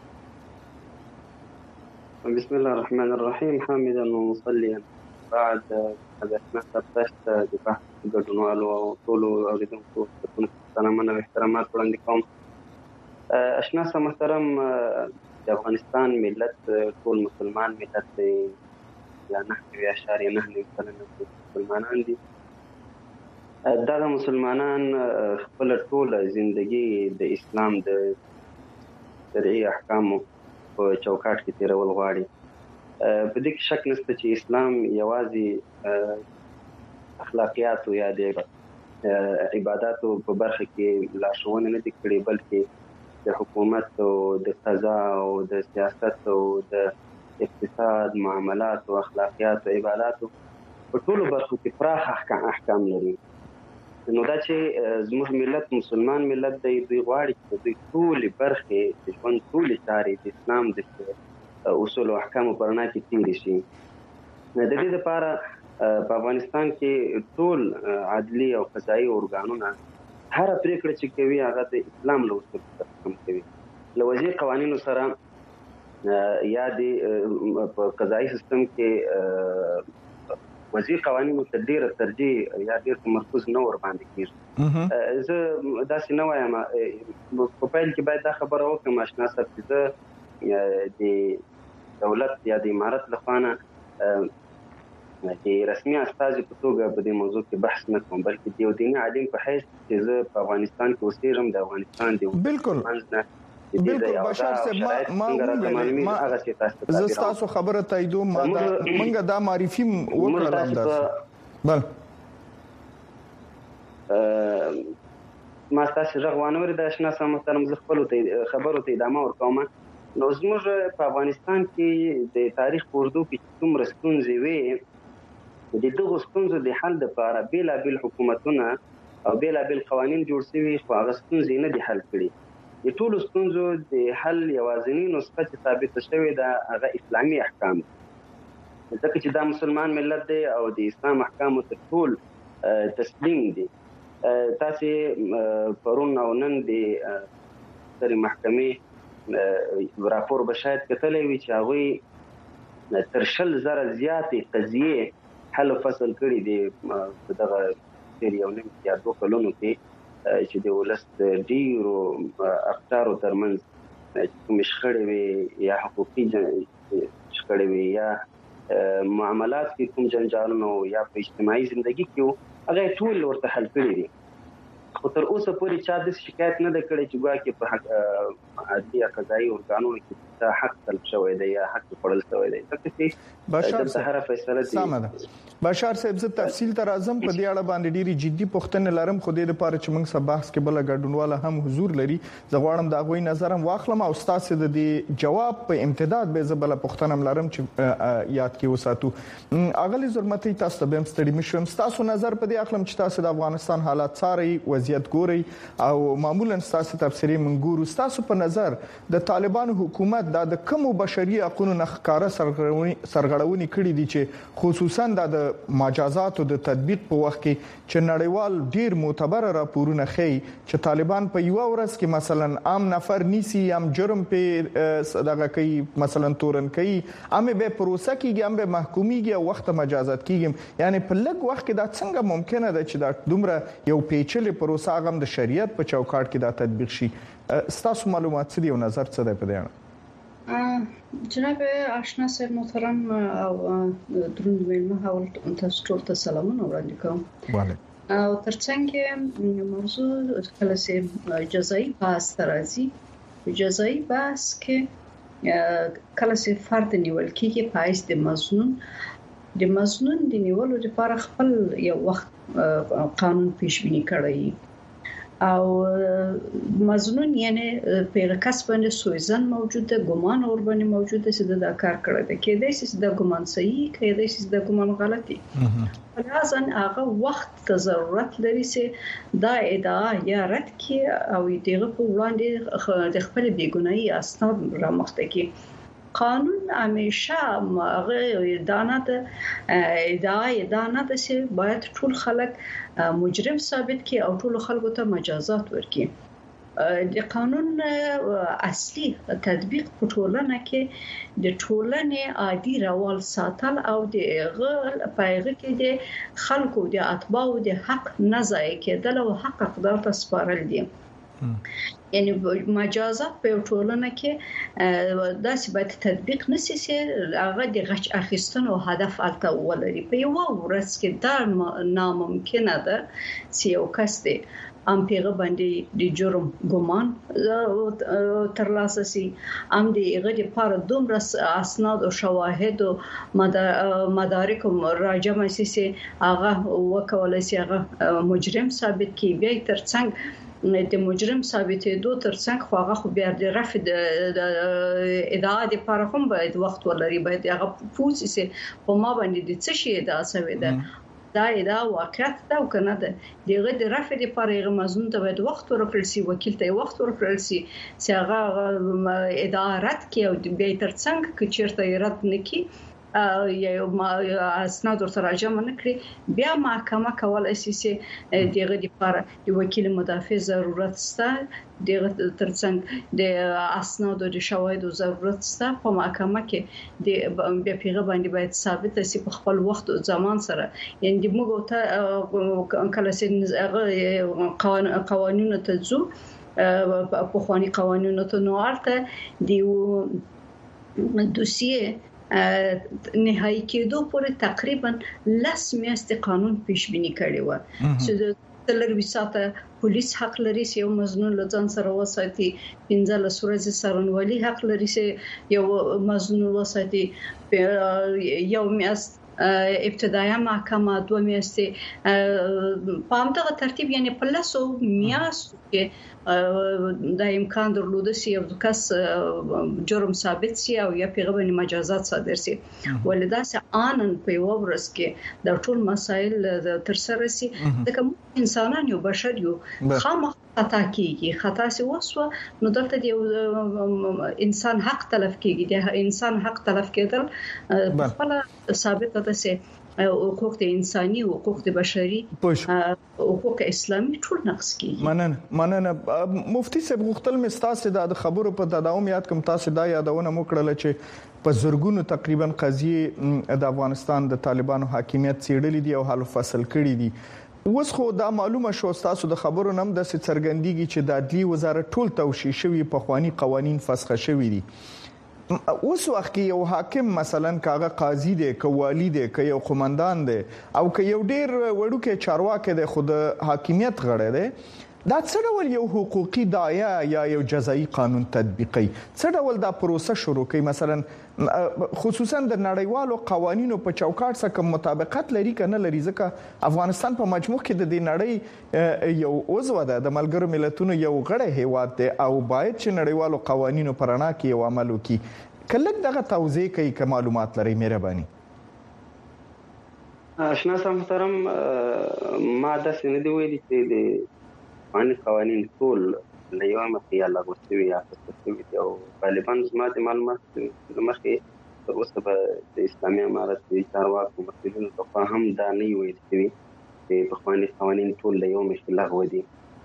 بسم الله الرحمن الرحيم حامدا ومصليا بعد هذا نستفتشت ببحث ګډونوالو او ټول اوریدونکو سلامونه او احترامات وړاندې کوم. اشناس محترم، د افغانستان ملت ټول مسلمان ملت دی، یا 9.9% مسلمانان دي. دا مسلمانان خپل ټول ژوندۍ د اسلام د شرعي احکامو په چوکاټ کې تیرول غواړي. په دې کې شک نشته چې اسلام یوازې اخلاقیات او یا د عبادتو په برخه کې لارښوونه نه دي کړې، بلکې د حکومت او د قضا او د سیاست او د اقتصاد، معاملات او اخلاقیات او عبادتو په ټولو برخو کې پراخ احکام لري. نو دا چې زموږ ملت مسلمان ملت دی، دوی غواړي چې دوی ټول برخې د ژوند ټول چارې د اسلام د اصول او احکامو په رڼا کې تیر شي. د دې لپاره په افغانستان کې ټول عدلي او قضایي ارګانونه هر پریکړه چې کوي هغه د اسلام له اصولو سره سم کوي. له وضعي قوانینو سره یا د قضایي سیستم کې وضعي قوانینو ته ډېر ترجیح یا ډېر تمرکز نه ور باندې کیږي. زه داسې نه وایم، په پیل کې باید دا خبره وکړم آشنا صاحب چې زه د دولت یا د امارت لخوا نه د رسمي استازي په توګه په دې موضوع کې بحث نه کوم، بلکې د یو دیني عالم په حیث چې زه په افغانستان کې اوسېږم، د افغانستان د بالکل بشار صاحب زه تاسو خبره تاییدو منګه دا معرفي وکړه همداسې بل ما تاسو ژغوانور د آشنا سم محترم زه خپل خبرو ته ادامه ورکوم. نو زموږ په افغانستان کې د تاریخ په اردو کې کوم ستونزې وي، د دغو ستونزو د حل لپاره بیلابیل حکومتونه او بیلابیل قوانین جوړ شوي، خو هغه ستونزې نه دي حل کړي. د ټولو ستونزو د حل یوازینی نسخه چې ثابته شوې ده هغه اسلامي احکام دي، ځکه چې دا مسلمان ملت دی او د اسلام احکامو ته ټول تسلیم دي. تاسې پرون او نن د سترې محکمې راپور به شاید کتلی وي چې هغوی تر 10,000 زیاتې قضیې حل فصل کړي دي په دغه تېر 1.5 یا 2 کلونو کې، چې د ولس د ډېرو افکارو ترمنځ کومې شخړې وي یا حقوقي شخړې وي یا معاملات کې کوم جنجالونه یا په اجتماعي ژوندګي کې هغه ټول ورته حل کړي دي. خو تر اوسه پورې چا د شکایت نه ده کړې چې ګواکې په عدلي قضایي ارګانونو کې دا حق طلب شوی دی یا حق خوړل شوی دی. ځکه چې بشار صاحب هر فیصله دي. بشار صاحب زه تفصیل تر اعظم په دې اړه باندې ډېری جدي پوښتنې لرم، خو د لپاره چې موږ سبا بحث کې بل ګډونواله هم حضور لري، زه غواړم دا غوي نظرم واخلم او تاسو د دې جواب په امتداد به زبل پوښتنه لرم چې یاد کې وساتو. اغلی زرمتي تاسو به ستړي مشم، تاسو نظر په دې اخلم چې تاسو د افغانستان حالات څاري، وضعیت ګوري او معمولا تاسو تفسیری منګورو، تاسو په نظر د طالبانو حکومت د کوم بشري حقوقو نخکاره سرغړونې کړې دي چې خصوصا د مجازاتو د تطبیق په وخت کې چې نړیوال ډیر معتبر راپورونه ښیي چې طالبان په یو ورځ کې مثلا عام نفر نیسی هم جرم په دغه کوي مثلا تورن کوي هم به پروسه کیږي هم به محکومیږي او وخت مجازات کیږي یعنی په لږ وخت کې دا څنګه ممکنه ده چې دا دومره یو پیچلې پروسه غم د شریعت په چوکاټ کې دا تطبیق شي ستاسو معلومات څه دي او نظر څه دی په دې اړه جناب آشنا صاحب محترم او دروند مېلمه حوال تاسو ټول ته سلامونه وړاندې کوم. او ترڅنګ موضوع کله چې جزایي بحث راځي جزایي بحث کې کله چې فرد نیول کېږي پایس د مظنون د نیولو لپاره خپل یو وخت قانون پیش بینی کړی او مظنون یعنی په کس باندې سویزن موجوده ګمان اور باندې موجوده چې دا کار کړی دی کېدای شي دا ګمان صحیح کېدای شي دا ګمان غلطي لازم هغه وخت ته ضرورت لري چې دا ادعا یا رد کړي او دغه په وړاندې د خپل بیګناهي اسناد رامخته کړي. قانون همیشه هغه ادانه ده چې باید ټول خلک مجرم ثابت کړي او ټول خلکو ته مجازات ورکړي. د قانون اصلي تطبیق په ټولنه کې د ټولنې عادي روال ساتل او د پایغه کې د خلکو د اتباعو د حق نه ضایع کېدل او حق اقدار ته سپارل دي. یعنی مجازات په ټولنه کې داسې باید تطبیق نشي چې هغه د غچ اخیستنو هدف الته ولري. په یو ورځ کې دا ناممکنه ده چې یو کس دی ام پیغه باندې د جرم ګمان ترلاسه سي ام دی هغه لپاره دومره اسناد او شواهد او مدارک راجمع سي هغه وکولای سي هغه مجرم ثابت کی بیا ترڅنګ د مجرم ثابتېدو ترڅنګ خو هغه خو بیا د رفع د ادعا لپاره هم باید وخت ولري باید هغه پوښتنه سي په ما باندې د څه شي ادعا شوی ده دا ادعا واقعیت ده او کنه ده دغه د رفع لپاره هغه مضمون ته باید وخت ورکړل سي وکیل ته وخت ورکړل سي چې هغه ادعا رد کړي او بیا ترڅنګ چې چیرته رد نکړي یا اسناد ورته جمع نکړي بیا محکمه کولای شي چې دغه لپاره د وکیل مدافع ضرورت شته دغه ترڅنګ د اسناد او د شواهد ضرورت شته په محکمه کې د بیا پیغه باندې باید ثابت شي په خپل وخت او زمان سره یعنی موږ ته کله چې قوانینو ته ځو په خواني قوانینو ته نو ارته دی دوسیه نهایی کېدو پورې تقریبا 10 میاشتې قانون پیش بینی کړی و چې د لږ وساته پولیس حق لري چې یو مظنون له ځان سره وساتي 15 ورځې سرنوالي حق لري چې یو مظنون وساتي یو میاشت ابتدایي محکمه 2 میاشتې په همدغه ترتیب یعنی په 10 میاشتو کې دا امکان درلوده چې یو کس جرم ثابت شي او یا پیغام مجازات صادر شي ولدا چې انن په یو ورځ کې د ټول مسایل تر سره شي د کوم انسانان یو بشر یو خامخ خطا کیږي خطا سي وسو نو دلته د انسان حق تلف کیږي د انسان حق تلف کېدل خپل ثابت ده چې حقوق د انساني حقوق د بشري حقوق اسلامي ټول نقص کیږي. مننه مفتي صاحب غوښتل مې تاسو د خبرو په تداوم یاد کوم تاسو دا یادونه مو کړل چې په زرګونو تقریبا قضیه د افغانستان د طالبانو حاکمیت څېړلې دي او حل فصل کړي دي. اوس خو دا معلومه شو تاسو د خبرو نم د څرګندېږي چې د عدلي وزارت ټول توشیح شوی په خواني قوانين فسخ شوی دي. اوس وخت کې یو حاکم مثلا کاغه قاضي دی کوالی دی که یو قومندان دی او که یو ډیر وړوکی چارواکي دی خود حاکمیت غړی دی دا څه ډول یو حقوقي داعیه یا یو جزایي قانون تطبیقي څه ډول دا پروسه شروع کوي مثلا خصوصا د نړیوالو قوانینو په چوکاټ سره کوم مطابقت لري کنه لري ځکه افغانستان په مجموع کې د دې نړۍ یو عضو ده د ملګرو ملتونو یو غړی هیواد دی او باید چې نړیوالو قوانینو پر اړه کې یو عمل وکړي کله دغه توضیح کوي که معلومات لري مهرباني. آشنا صاحب محترم ما د سندې ویلي چې د قانون ټول لیوم کې لا غوښتي یا څه او غالبا زما د معلومات مخکې تر اوسه د اسلامي امارت د چارواکو مسؤلینو ته هم دا نه ویل شوی چې پخواني قوانین ټول له یو مخې لغوه دي.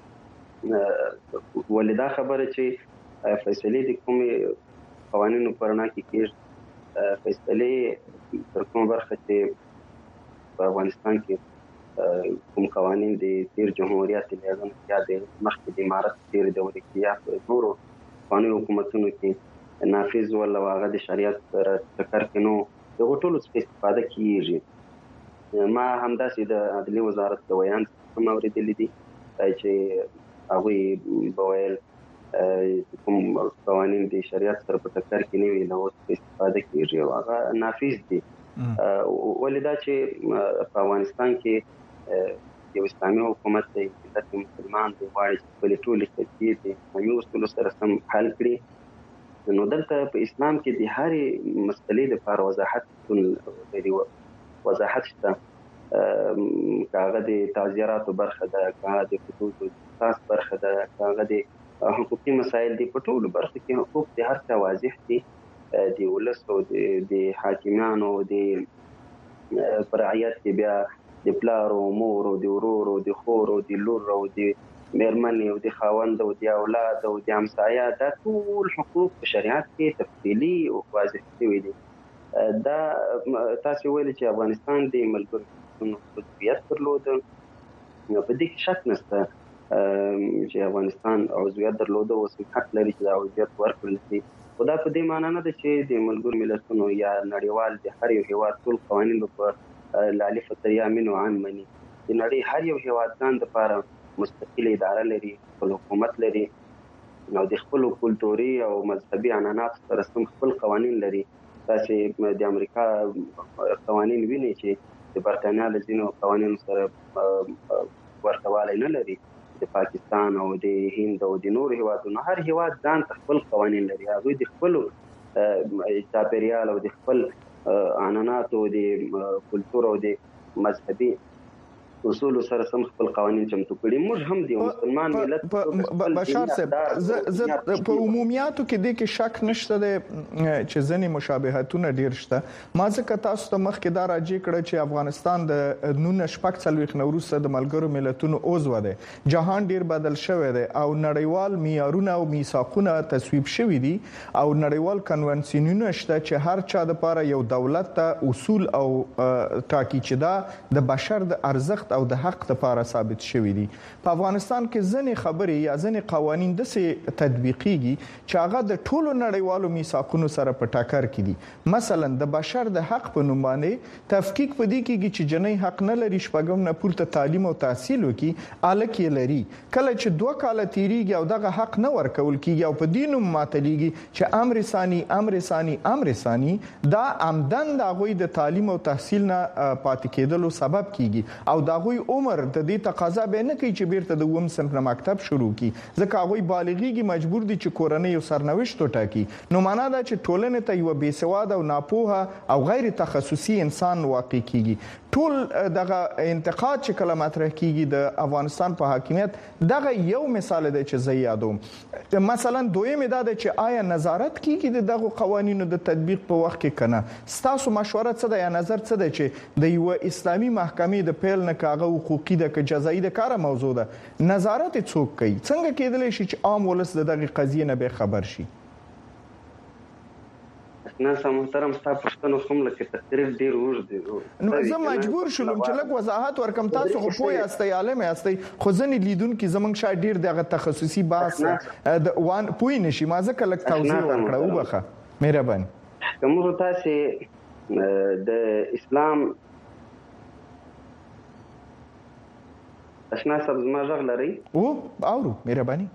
ولدا خبره چې فیصله د کومې قوانینو پرنا کې کېږي فیصله تر کومه برخه چې په افغانستان کې کوم قوانین د تیر جمهوریت اعلان یا د مخکې د امارت تیر دورې کې یا په نورو قانوني حکومتونو کې نافذ ولا واغه د شریعت پر ټکر کې نو د ټولو څخه استفاده کیږي. ما همداسې د عدلي وزارت د ویان هم اوریدلې دي چې هغه بویل کوم قوانین د شریعت سره په ټکر کې نه وي نو استفاده کیږي او هغه نافذ دي. ولدا چې په افغانستان کې یو اسلامي حکومت دی چې مسلمان دی غواړي چې په ټولو کې د یو اصول سره سم حل کړي. نو دلته په اسلام کې د هرې مسلې لپاره وضاحت شته کاغه د تعزیراتو برخه ده کاغه د حدود اساس برخه ده کاغه د حقوقي مسایل دی په ټولو برخه کې حقوق د هر څه واضح دي د ولس او د حاکمانو د رعیت کې بیا د پلار او مور او د ورور او د خور او د لور او د مېرمنې او د خاوند او د اولاد او د همسایه دا ټول حقوق په شریعت کې تفصیلي او واضح شوي دي. دا تاسو ویل چې افغانستان د ملګرو عضویت درلود نو په دې کې شک نشته چې افغانستان عضویت درلود او حق لري چې دا عضویت ورکړل شي. خو دا په دې معنی نه ده چې د ملګرو ملتونو یا نړیوال د هر یو هیواد ټول قوانین په لالي فتریا منو عام مني. د نړۍ هر یو هیواد ځان لپاره مستقله اداره لري خپل حکومت لري نو د خپل کلتوري او مذهبي عنعنات سره سم خپل قوانین لري. تاسو د امریکا قوانین وینئ چې د برتانیا له ځینو قوانینو سره ورتهوالی نه لري. د پاکستان او د هند او د نورو هیوادونو هر هیواد ځان خپل قوانین لري. هغوی د خپل چاپیریال او د خپل عنعنات او د کلتور او د مذهبي اصول سره سم خپل قوانين چمتو کړي. موږ هم د مسلمان ملت بشار صاحب ز په عمومیاتو کې د کې شک نشته چې ځنې مشابهتونه ډیر شته. ما ځکه تاسو ته مخکې دا راځي کړه چې افغانستان د 1940 نوروز د ملګرو ملتونو عضو دی. جهان ډیر بدل شوی دی او نړیوال معیارونه او میثاقونه تصویب شوي دي او نړیوال کنونسیونونه شته چې هر چا د لپاره یو دولت ته اصول او ټاکي چې دا د بشر د ارزښت او د حق لپاره ثابت شوی دي. په افغانستان کې ځنې خبرې یا ځنې قوانين د سه تطبیقيږي چې هغه د ټولو نړیوالو میثاقونو سره په ټاکر کې دي. مثلا د بشر د حق په نوم باندې تفکیک پدې کېږي چې جنۍ حق نه لري شپږم نه پورته تعلیم او تحصیل وکړي الک یې لري. کله چې 2 کال تیریږي او دغه حق نه ورکول کېږي او په دینوم ماتلېږي چې امر ثاني دا عمدن د غوي د تعلیم او تحصیل نه پاتې کېدلو سبب کېږي او دا غوي عمر د دې تقاضا به نه کوي چې بیرته د وم صنف مکتب شروع کی ځکه غوي بالغیږي مجبور دي چې کورنۍ یو سرنوشت وټاکي. نو معنا دا چې ټولنه ته یو بیسواد او ناپوهه او غیر تخصصي انسان واقع کیږي. ټول دغه انتقاد چې کله مطرح کیږي د افغانستان په حاکمیت دغه یو مثال دی چې زه یادوم. مثلا دویم دا دی چې آیا نظارت کیږي دغه قوانینو د تطبیق په وخت کې کنه. ستاسو مشوره څه ده یا نظر څه ده چې د یو اسلامي محکمې د پیل نه کاغه حقوقي د جزایي د کار موضوع ده نظارت څوک کوي؟ څنګه کېدلی شي چې عام ولس دغه قضیه نه به خبر شي؟ ناس محترم تاسو پښتنو کوم لکه تقریر ډیر ورځي نو زه مجبور شوم چې لږ وضاحت ورکم. تاسو خو پوهه استي عالم استي خو ځنې لیدونکو زمنګ شای ډیر دغه تخصصي بحث د وان پوی نشي. ما ځکه لږ توضیح ورکړه وبخه مهرباني. کوم تاسو د اسلام اشنا صاحب زما ژغ لري او اورو مهرباني.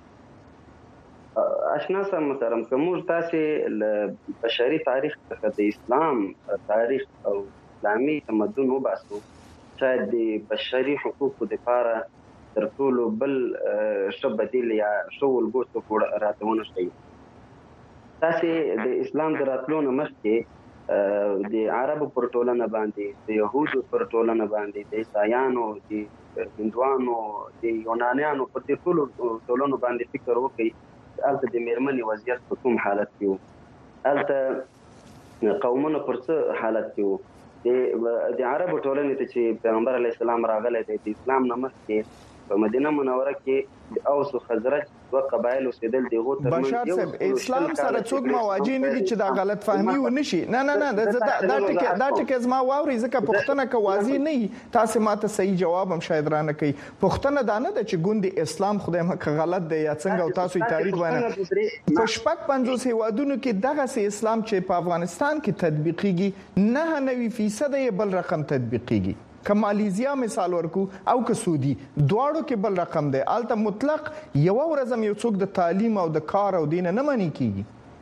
اشنا صاحب محترم کوم تاسو ل بشري تاریخ څخه د اسلام تاریخ او اسلامي تمدن وباسو چې د بشري حقوقو لپاره تر ټولو بل شبدل یا شول ګوتو راته ونه شي. تاسو د اسلام دراتلو مخکې د عربو پر ټولنه باندې، د يهودو پر ټولنه باندې، د عیسایانو، د هندوانو، د یونانیانو پر دې ټولو ټولنو باندې فکر وکړي البته د میرمنې وضعیت په کوم حالت کې وو، البته قومونو پر څه حالت کې وو. د عربو ټولنې ته چې پیغمبر علیه السلام راغلی دی د اسلام نه مخکې په مدینه منوره کې د اوس او خزرج دوه قبایل اوسېدل دي. بشار صاحب اسلام سره څوک مواجه نه دي چې دا غلط فهمي و نشي. نه دا ټکي زما واوري ځکه پښتنه کوازي نه تاسو ماته صحیح جواب هم شاید را نه کوي. پښتنه دا نه د چې ګوندي اسلام خدای مکه غلط دی یا څنګه او تاسو تاریخ باندې په شپږ 50 هیوادونو کې دغه سي اسلام چې په افغانستان کې تطبیقيږي 99% یې بل رقم تطبیقيږي. کمالیزیا مثال ورکو او کسودی دواړو کې بل رقم دی. الته مطلق یو ورځم یو څوک د تعلیم او د کار او دین نه مانی کیږي.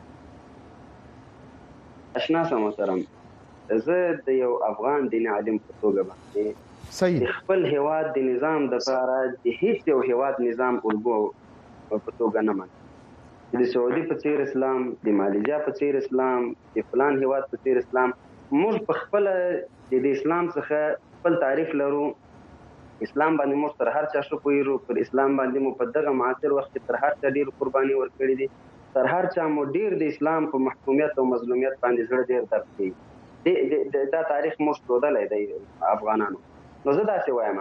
آشنا سم محترم، زه د یو افغان دین عالم په توګه باندې صحیح خپل هیواد د نظام د لپاره د هیڅ یو هیواد نظام الګو په توګه نه مانی. د سعودي په څیر اسلام، د مالیزیا په څیر اسلام، د فلان هیواد په څیر اسلام، موږ په خپل د اسلام څخه خپل تعریف لرو. اسلام باندې مو تر هر چا شو کویرو، پر اسلام باندې مو په دغه معاصر وخت تر هر چا ډیر قرباني ورکړي دي، تر هر چا مو ډیر د اسلام په محکومیت او مظلومیت باندې زړه ډیر درد کوي. دا تاریخ مو ستودلای دی افغانانو. نو زه دا څه وایم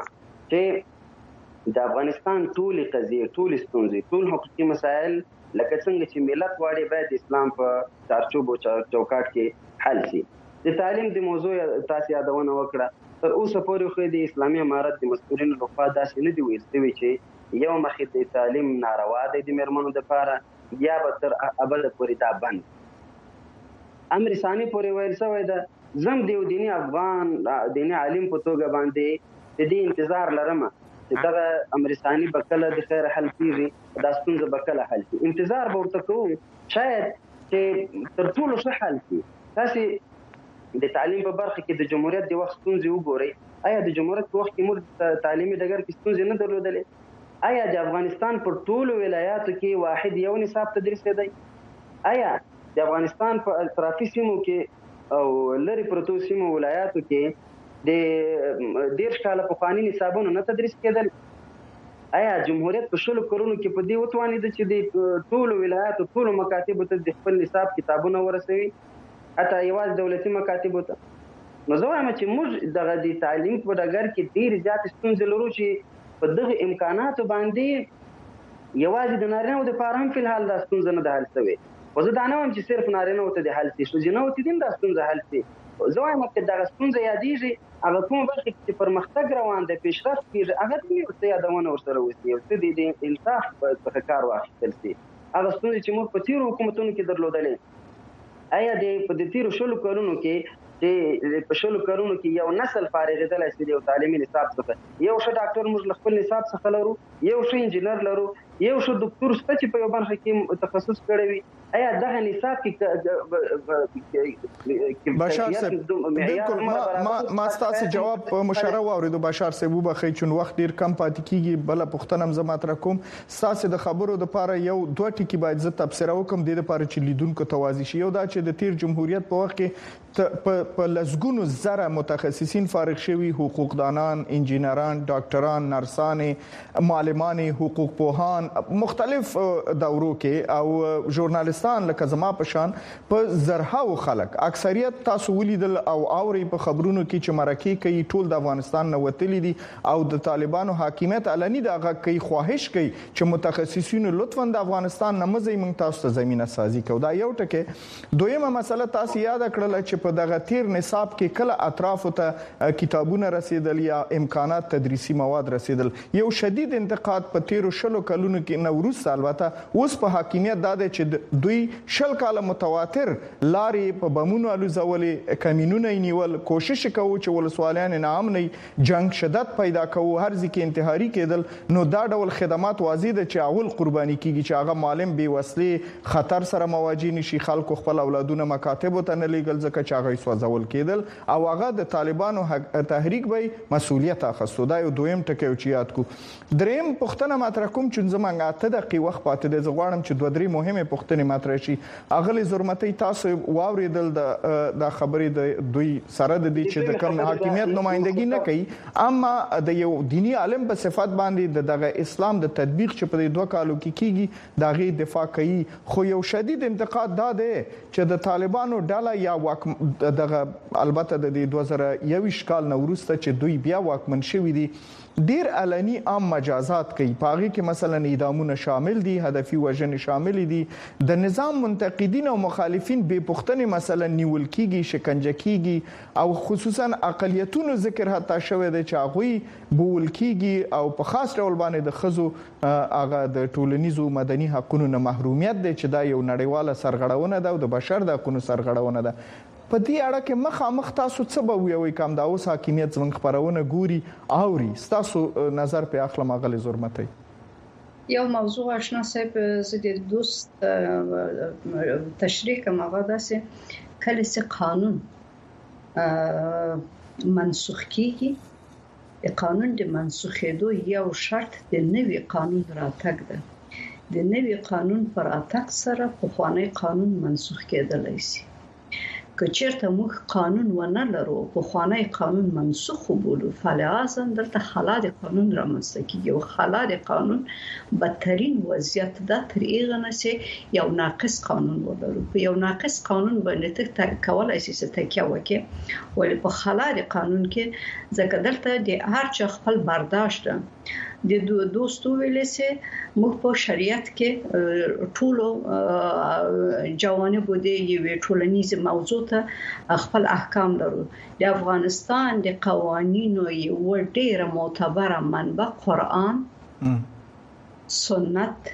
چې د افغانستان ټول قضیه، ټول ستونزې، ټول حقوقي مسائل لکه څنګه چې ملت واړي باید اسلام په چارچوب او چوکاټ کې حل شي. د تعلیم د موضوع تاسو یادونه وکړه. تر اوسه پورې خو د اسلامي امارت د مسؤلینو لخوا داسې نه دی ویل شوی چې یو مخې د تعلیم ناروا دی د میرمنو لپاره یا به تر ابد پورې دا بند. امر ثاني پورې ویل شوی ده زم د دیني افغان دیني عالم په توګه باندې د دې انتظار لرم چې دغه امر ثاني به کله د خیر حل کیږي، دا ستونزه به کله حل شي. انتظار به ورته کوو شاید چې تر ټولو ښه حل شي. تاسو د تعلیم په برخه کې د جمهوریت د وخت ستونزې وګورئ. آیا د جمهوریت په وخت کې موږ تعلیمي ډګر کې ستونزې نه درلودلې؟ آیا د افغانستان پر ټولو ولایاتو کې واحد یو نصاب تدریس دی؟ آیا د افغانستان په اطرافي سیمو کې او لري پرتو سیمو ولایاتو کې د 10 کاله پخواني نصابونه نه تدریس کېدل؟ آیا جمهوریت په شلو کلونو کې په دې وتوانید چې د ټولو ولایاتو ټولو مکاتبو ته د خپل نصاب کتابونه ورسوي، حتی یوازې دولتي مکاتبو ته؟ نو زه وایم چې موږ دغه د تعلیم په ډګر کې ډېرې زیاتې ستونزې لرو چې په دغه امکاناتو باندې یوازې د نارینه‌و دپاره هم فلحال دا ستونزه نه ده حل شوې. خو زه دا نه وایم چې صرف نارینه‌و ته د حل شي، ښځینه‌و ته دې هم دا ستونزه حل شي. زه وایم چې دغه ستونزه یادېږي، هغه کومه برخه کې چې پرمختګ روان دی، پیشرفت کېږي، هغه ته یې ورته یادونه ورسره وشي، یو څه د انصاف څخه کار واخیستل شي. هغه ستونزې چې موږ په تېرو حکومتونو کې درلودلې، آیا د تیرو شلو کلونو کې چې په شلو کلونو کې یو نسل فارغېدلی شي د یو تعلیمي نصاب څخه؟ یو ښه ډاکټر موږ له خپل نصاب څخه لرو، یو ښه انجینر لرو، یو ښه دکتور شته چې په یو برخه کې تخصص کړی وي. آیا دغه نصاب کې بشار صاحب ما تاسو جواب په مشوره واوریدو. بشار صاحب وبخښئ چې وخت ډیر کم پاتې کیږي، بل پښتنه هم زما تر کوم تاسو د خبرو د لپاره یو دوه ټکی باید زه تبصره وکم د لپاره چې لیدونکو توازی شي. یو دا چې د تیر جمهوریت په وخت کې په لزګونو زره متخصصین فارغ شوي، حقوقدانان، انجینران، ډاکټران، نرسان، معلمان حقوق پوهان، مختلف دورو کې او ژورنالستان لکه زما په شان په زرهاو خلک اکثریت تاسو ولیدل او اوري په خبرونو کې چې مرکه کوي ټول د افغانستان نه وتلی دي او د طالبانو حاکمیت علني دغه کوي، خواهش کوي چې متخصصین لطفا د افغانستان نه مزي موږ تاسو ته زمينه سازي کوي. دا یو ټکی. دویمه مسله تاسو یاد کړل چې په دغه تیر نصاب کې کله اطراف ته کتابونه رسیدل یا امکانات تدریسي مواد رسیدل. یو شدید انتقاد په تیر شلو کلونو کې نوروز البته اوس په حاکمیت دا دی چې دوی شل کاله متواتر لارې په بمونو الوزولې، کمینونه نیول، کوشش کوي چې ولسوالیان نام نه جنگ شدت پیدا کوي، هر ځکه انتحاري کېدل. نو دا ډول خدمات واضح ده چې اول قرباني کیږي چې هغه معلم بي وسلې خطر سره مواجه نشي، خلکو خپل اولادونه مکاتب ته نه لیږل ځکه چې هغه سوځول کېدل او هغه د طالبانو تحریک به مسؤلیت اخیستو. دا یو دویم ټکی چې یاد کو. دریم پښتنه ماته کوم چې زمونږه ته د وخت پاتې د زغړم چې دوه درې مهمه پښتنې مطرح شي. اغلی زرمتي تاسو واوریدل د خبرې د دوی سره د دې چې د کوم حاکمیت نمائندګي نه کوي، اما د یو دینی عالم په صفت باندې دغه اسلام د تطبیق چې په 2 کالو کې کیږي دغه دفاع کوي. خو یو شدید انتقاد دا دی چې د طالبانو ډله یا دغه البته د 2021 کال نه وروسته چې دوی بیا واکمن شوي دي ډیر علني عام مجازات کوي. پاغي کې مثلا اعدامونه شامل دي، هدفي وژنې شامل دي، د نظام منتقدین او مخالفین به پښتنې مثلا نیول کیږي، شکنجه کیږي او خصوصا اقلیتونو ذکر حتی شوی دی چې هغه بول کیږي او په خاص ډول باندې د خزو هغه د ټولنیزو مدني حقوقو نه محرومیت دی چې دا یو نړیواله سرغړونه ده او د بشر د حقوقو سرغړونه ده. په دې اړه کې مخامخ تاسو څه به ویوي کوم دا اوس حاکمیت زموږ خبرونه ګوري اوري تاسو نظر په اخلم غلي زرمتي یو موضوع آشنا صاحب زه د دوست تشریح کوم هغه داسې کله چې قانون منسوخ کیږي قانون د منسوخېدو یو شرط د نوي قانون راتګ ده. د نوي قانون پر اتاق سره په خوانی قانون منسوخ کېدلای شي. که چیرته موږ قانون ونه لرو په خوانی قانون منسوخ وبولو فلازم دلته خلاد قانون رامنځته کیږي او خلاد قانون بدترین وضعیت ده تر هغه نه چې یو ناقص قانون ولرو. په یو ناقص قانون باندې ته کولای شې چې تکیه وکړې ولې په خلاد قانون کې ځکه دلته د هر چا خپل برداشت د دوستو ویلې چې موږ په شریعت کې ټولو جوانب د یوې ټولنیزې موضوع ته خپل احکام لرو. د افغانستان د قوانینو یو ډېر معتبره منبع قرآن، سنت،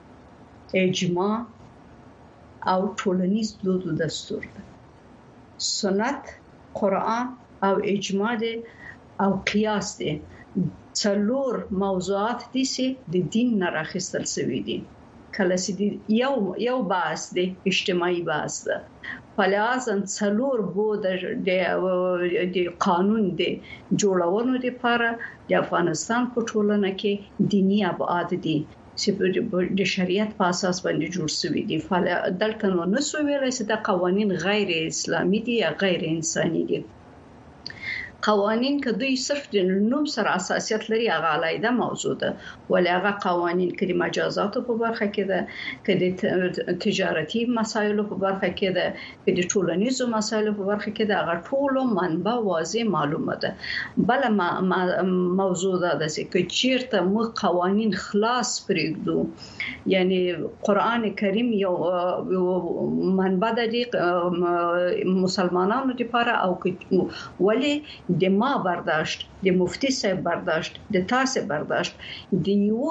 اجماع او ټولنیز دود او دستور ده. سنت، قرآن او اجماع ده او قیاس ده. څلور موضوعات دي چې د دین نه راخستل شوي دي. کله چې یو بحث دی اجتماعي بحث ده فلازم څلور بود د قانون دی جوړولو لپاره د افغانستان په ټولنه کې دینی ابعاد دي چې د شریعت په اساس باندې جوړ شوي دي. دلته نو نسو ویلای چې د قوانین غیر اسلامي دي یا غیر انساني دي. قوانین که دوی صرف د نوم سره اساسیت لري هغه علیده موضوع ده، ولی هغه قوانین که د مجازاتو په برخه کې ده، که د تجارتي مسایلو په برخه کې ده، که د ټولنیزو مسایلو په برخه کې ده، هغه ټولو منبع واضح معلومه ده. بل موضوع ده چې چیرته موږ قوانین خلاص پرېږدو، یعنی قرآن کریم یو منبع ده مسلمانانو لپاره او ولی د ما برداشت، د مفتی صاحب برداشت، د تاسو برداشت د یو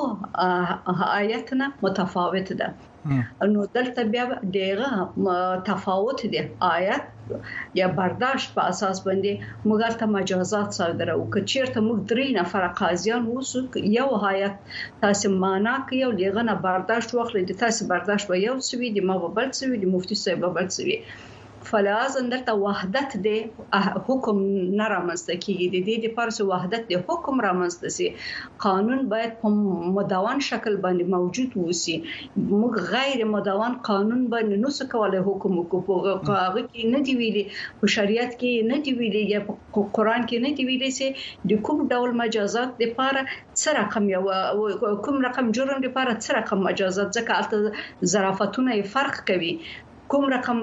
آیت نه متفاوت ده. نو دلته بیا دغه تفاوت دی آیت یا برداشت په اساس باندې موږ ته مجازات صادره او که چیرته موږ 3 نفر قاضیان وسو یو آیت تاسو معنا کوي او دغه نه برداشت واخلئ د تاسو برداشت به یو سوي د ما به بل سوي د مفتی صاحب به بل سوي. فلازم دلته وحدت دی حکم نه رامنځته کیږي. د دې لپاره چې وحدت دی حکم رامنځته شي قانون باید په مدون شکل باندې موجود وسی. موږ غیر مدون قانون باندې نو څه کولای حکم وکړو. هغه کې نه دی ویلي، په شریعت کې نه دی ویلي یا په قرآن کې نه دی ویلي چې د کوم ډول مجازات لپاره څه رقم یا کوم رقم جرم لپاره څه رقم مجازات، ځکه البته ظرافتونه فرق کوي. کوم رقم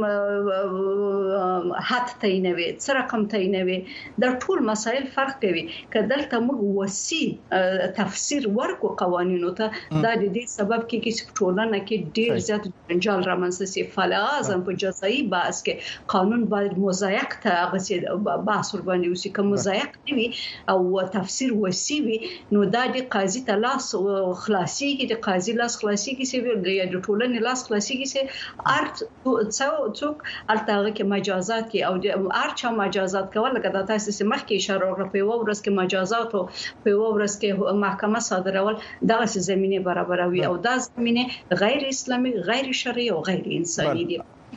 حد تعینوي، څه رقم تعینوي، دا ټول مسائل فرق کوي. که دلته موږ وسیع تفسیر ورکو قوانینو ته دا د دې سبب کې چې ټولنه کې ډیر زیات جنجال رامنځته شي. فلازم په جزایي بحث کې قانون باید مضایق ته هغه بحث ور باندې وشي. که مضایق نه وي او تفسیر وسیع وي نو دا د قاضي ته لاس خلاصيږي، د قاضي لاس خلاصيږي چې د ټولنې لاس خلاصيږي چې څوک التاغه کې مجازات کې او ارچا مجازات کول لکه د تاسو سمخ کې اشاره وکړه په ورځ کې مجازات او په ورځ کې محکمه صادرول دغه زمينه برابروي او دا زمينه غیر اسلامي، غیر شرعي او غیر انساني دي.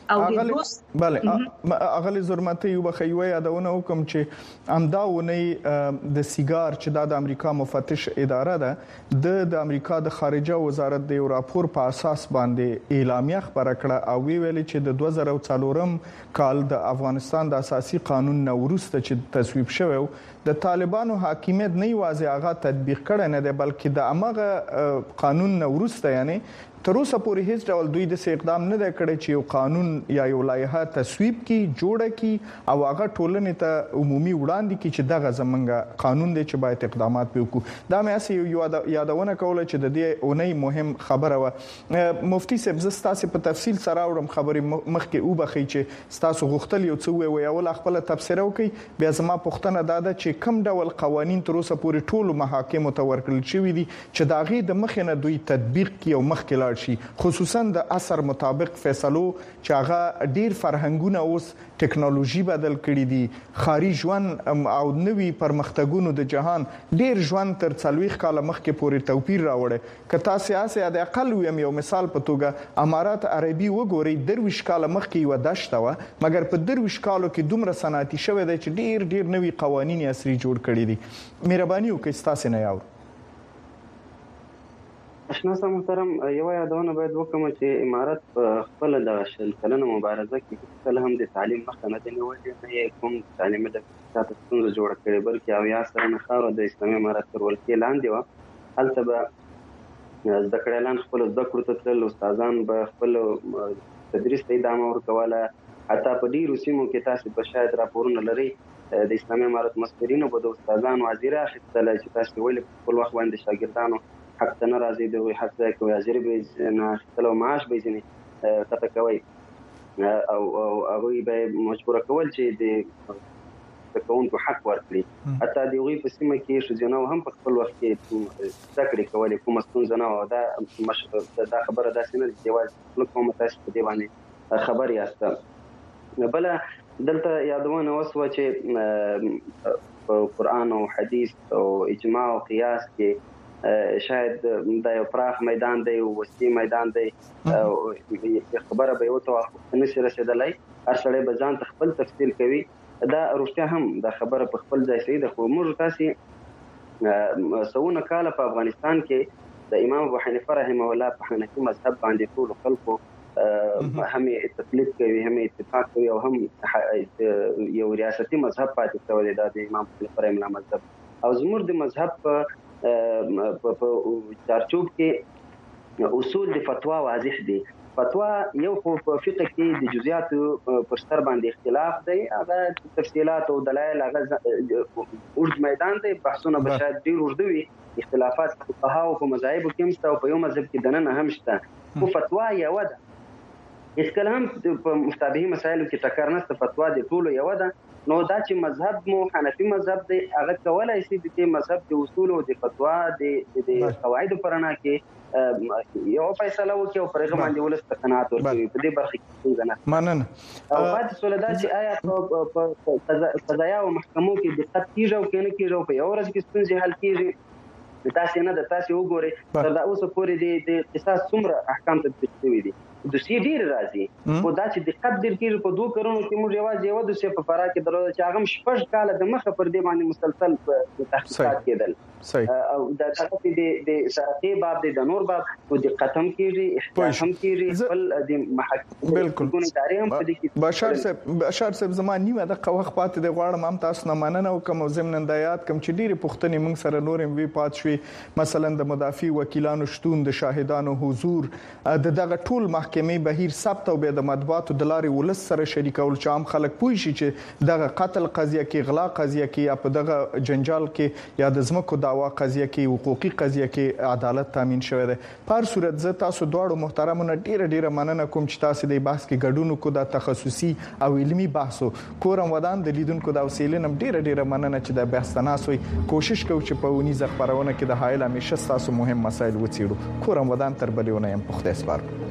او د روس بله اغلی زرمته یو بخیوي یادونه وکم چې امداونه د سیګار چې د امریکا مفتش اداره ده د امریکا د خارجه وزارت د یو راپور په اساس باندې اعلامیه خبره کړه او ویل چې د 2004 کال د افغانستان د اساسي قانون نو وروسته چې تصویب شوی د طالبانو حاکمیت نه یوازې هغه تطبیق کړي نه دی بلکې د امغه قانون نو وروسته یعنی تر اوسه پورې هیڅ ډول دوی د اقدام نه کړي چې یو قانون یا یو لایحه تصویب کی جوړه کی او هغه ټولنې ته عمومي وړاندې کی چې دغه زمونږ قانون دی چې باید اقدامات وکړو دا مې اسې یادونه کوله چې د دې اونۍ مهم خبره و مفتي صاحب زستاسو په تفصیل سره اورم خبرې مخکې او بخي چې تاسو غوښتل یو څه وي او خپل تفسیر وکي بیا زما پوښتنه ده چې کوم ډول قوانين تر اوسه پورې ټولو محاکمو ته ورکړل شوی دي چې داغي د مخینه دوی تطبیق کی او مخکې شي خصوصا د اثر مطابق فیصلو چې هغه ډیر فرهنګونه اوس ټیکنالوژي بدل کړي دي خاري ژوند او نوي پرمختګونو د جهان ډیر ژوند تر 40 کال مخکې پورې توپیر راوړي کتا سیاسي د اقل یو مثال په توګه امارات عربي وګوري درویش کال مخکې یو دشته و مګر په درویش کالو کې دومره صنعتي شوه د چې ډیر نوي قوانين عصري جوړ کړي دي مهرباني وکړئ تاسو نه یاو اشنا سم محترم یو یادونه باید وکم چې امارات خپل د شل کلنه مبارزه کې کله هم د تعلیم مخه نه دی نیولې نه کوم تعلیم د تاسو څنګه جوړ کړي بلکې او یا سره نه خاور د اسلامي امارات تر ولکې لاندې و هلته به ذکر اعلان خپل ذکر ته تل استادان به خپل تدریس ته ادامه ورکواله حتی په ډیرو سیمو کې تاسو په شاید راپورونه لري د اسلامي امارات مسؤلینو به د استادان وزیر اخیستل چې تاسو ویل خپل وخت باندې شاګردانو حق ته ناراضي دوی حق ځای کوي اجر به نه خپل معاش به ځنی کته کوي او هغه به مجبور کول چې د کوونکو حق ورکړي حتی د وی په سیمه کې شجنو هم په خپل وخت کې ذکر کوي کوم ستونزه نه و دا خبره ده چې د جواز کوم تاسو په دی باندې خبر یاست بل دلته یادونه وسو چې قرآن او حدیث او اجماع او قیاس کې شاید دا یو پراخ میدان دی او وسیع میدان دی خبره به یو توافق نشي رسیدلای هر سړی به ځان خپل تفسیر کوي دا روښتیا هم دا خبره په خپل ځای سي د خو موږ تاسو سونه کال په افغانستان کې د امام ابو حنیفه رحمه الله په حنفي مذهب باندې ټول خلکو هم تقلید کوي هم اتفاق کوي او هم یو ریاستي مذهب پاتې شوی دی د امام ابو حنیفه رحمه الله مذهب او زموږ د مذهب په چارچوب کې اصول د فتوا واضح دي فتوا یو په فقه کې د جزئیات پر سر باندې اختلاف دی هغه تفصيلات او دلایل هغه ورج میدان دی بحثونه به شاید ډیر وردوي اختلافات فقها او په مذاهب کې هم شته او په یو مذهب کې دنه هم شته او فتوا یو ده اس کلام په مشتبه مسایلو کې ټکر نشته فتوا د ټولو یو ده نو دا چې مذهب مو حنفي مذهب دی هغه کولای شي د مذهب د اصول او د فتوا د قواعد پرانا کې یو فیصله وکړي او پرغه باندې ولست قناعت ورکړي په دې برخه کې څنګه مننه او بعد سولدا چې آیا په قضایا او محکمو کې دقت کیږي او کنه کیږي په یو ورځ کې ستونزې حل کیږي تاسو نه د تاسو وګورئ تر دا اوسه پورې د قصاص څومره احکام تطبیق شوي دي د سی ډیر راځي او دا چې دقت ډیر کیږي په 2 کروڑو کې موږ یوازې یو د سی په فرا کې درو چې هغه شپږ کال د مخه پر دې باندې مسلسل په تحقیقات کېدل او دا چې د سرقې باب د نور باب او د قتم کیږي احتیاط هم کیږي خپل د محاکم بالکل بشار صاحب زمانه نیمه د قوخ پاتې د غواړم هم تاسو نه مننه کوم زمنن دایات کوم چې ډیره پښتني موږ سره نورم وی پات شوي مثلا د مدافع وکیلانو شتون د شاهدانو حضور د دغه ټول محکمې بهیر ثبت او به د مطبوعاتو د لارې ولس سره شریکول چې عام خلک پوه شي چې دغه قتل قضیه کې غلا قضیه کې یا په دغه جنجال کې یا د زمکو دعوا قضیه کې حقوقي قضیه کې عدالت تامین شوی دی په صورت زه تاسو دواړو محترمانو ډیره مننه کوم چې تاسو د بحث کې ګډون کو د تخصصي او علمي بحثو کورم ودان د لیدونکو د وسیلې نم ډیره مننه چې د بحث تناسوي کوشش کوي چې په ونیزه خبرونه کې د حایل همیشه تاسو مهم مسایل وڅېړو کورم ودان تر بلونه يم په خدای سپارم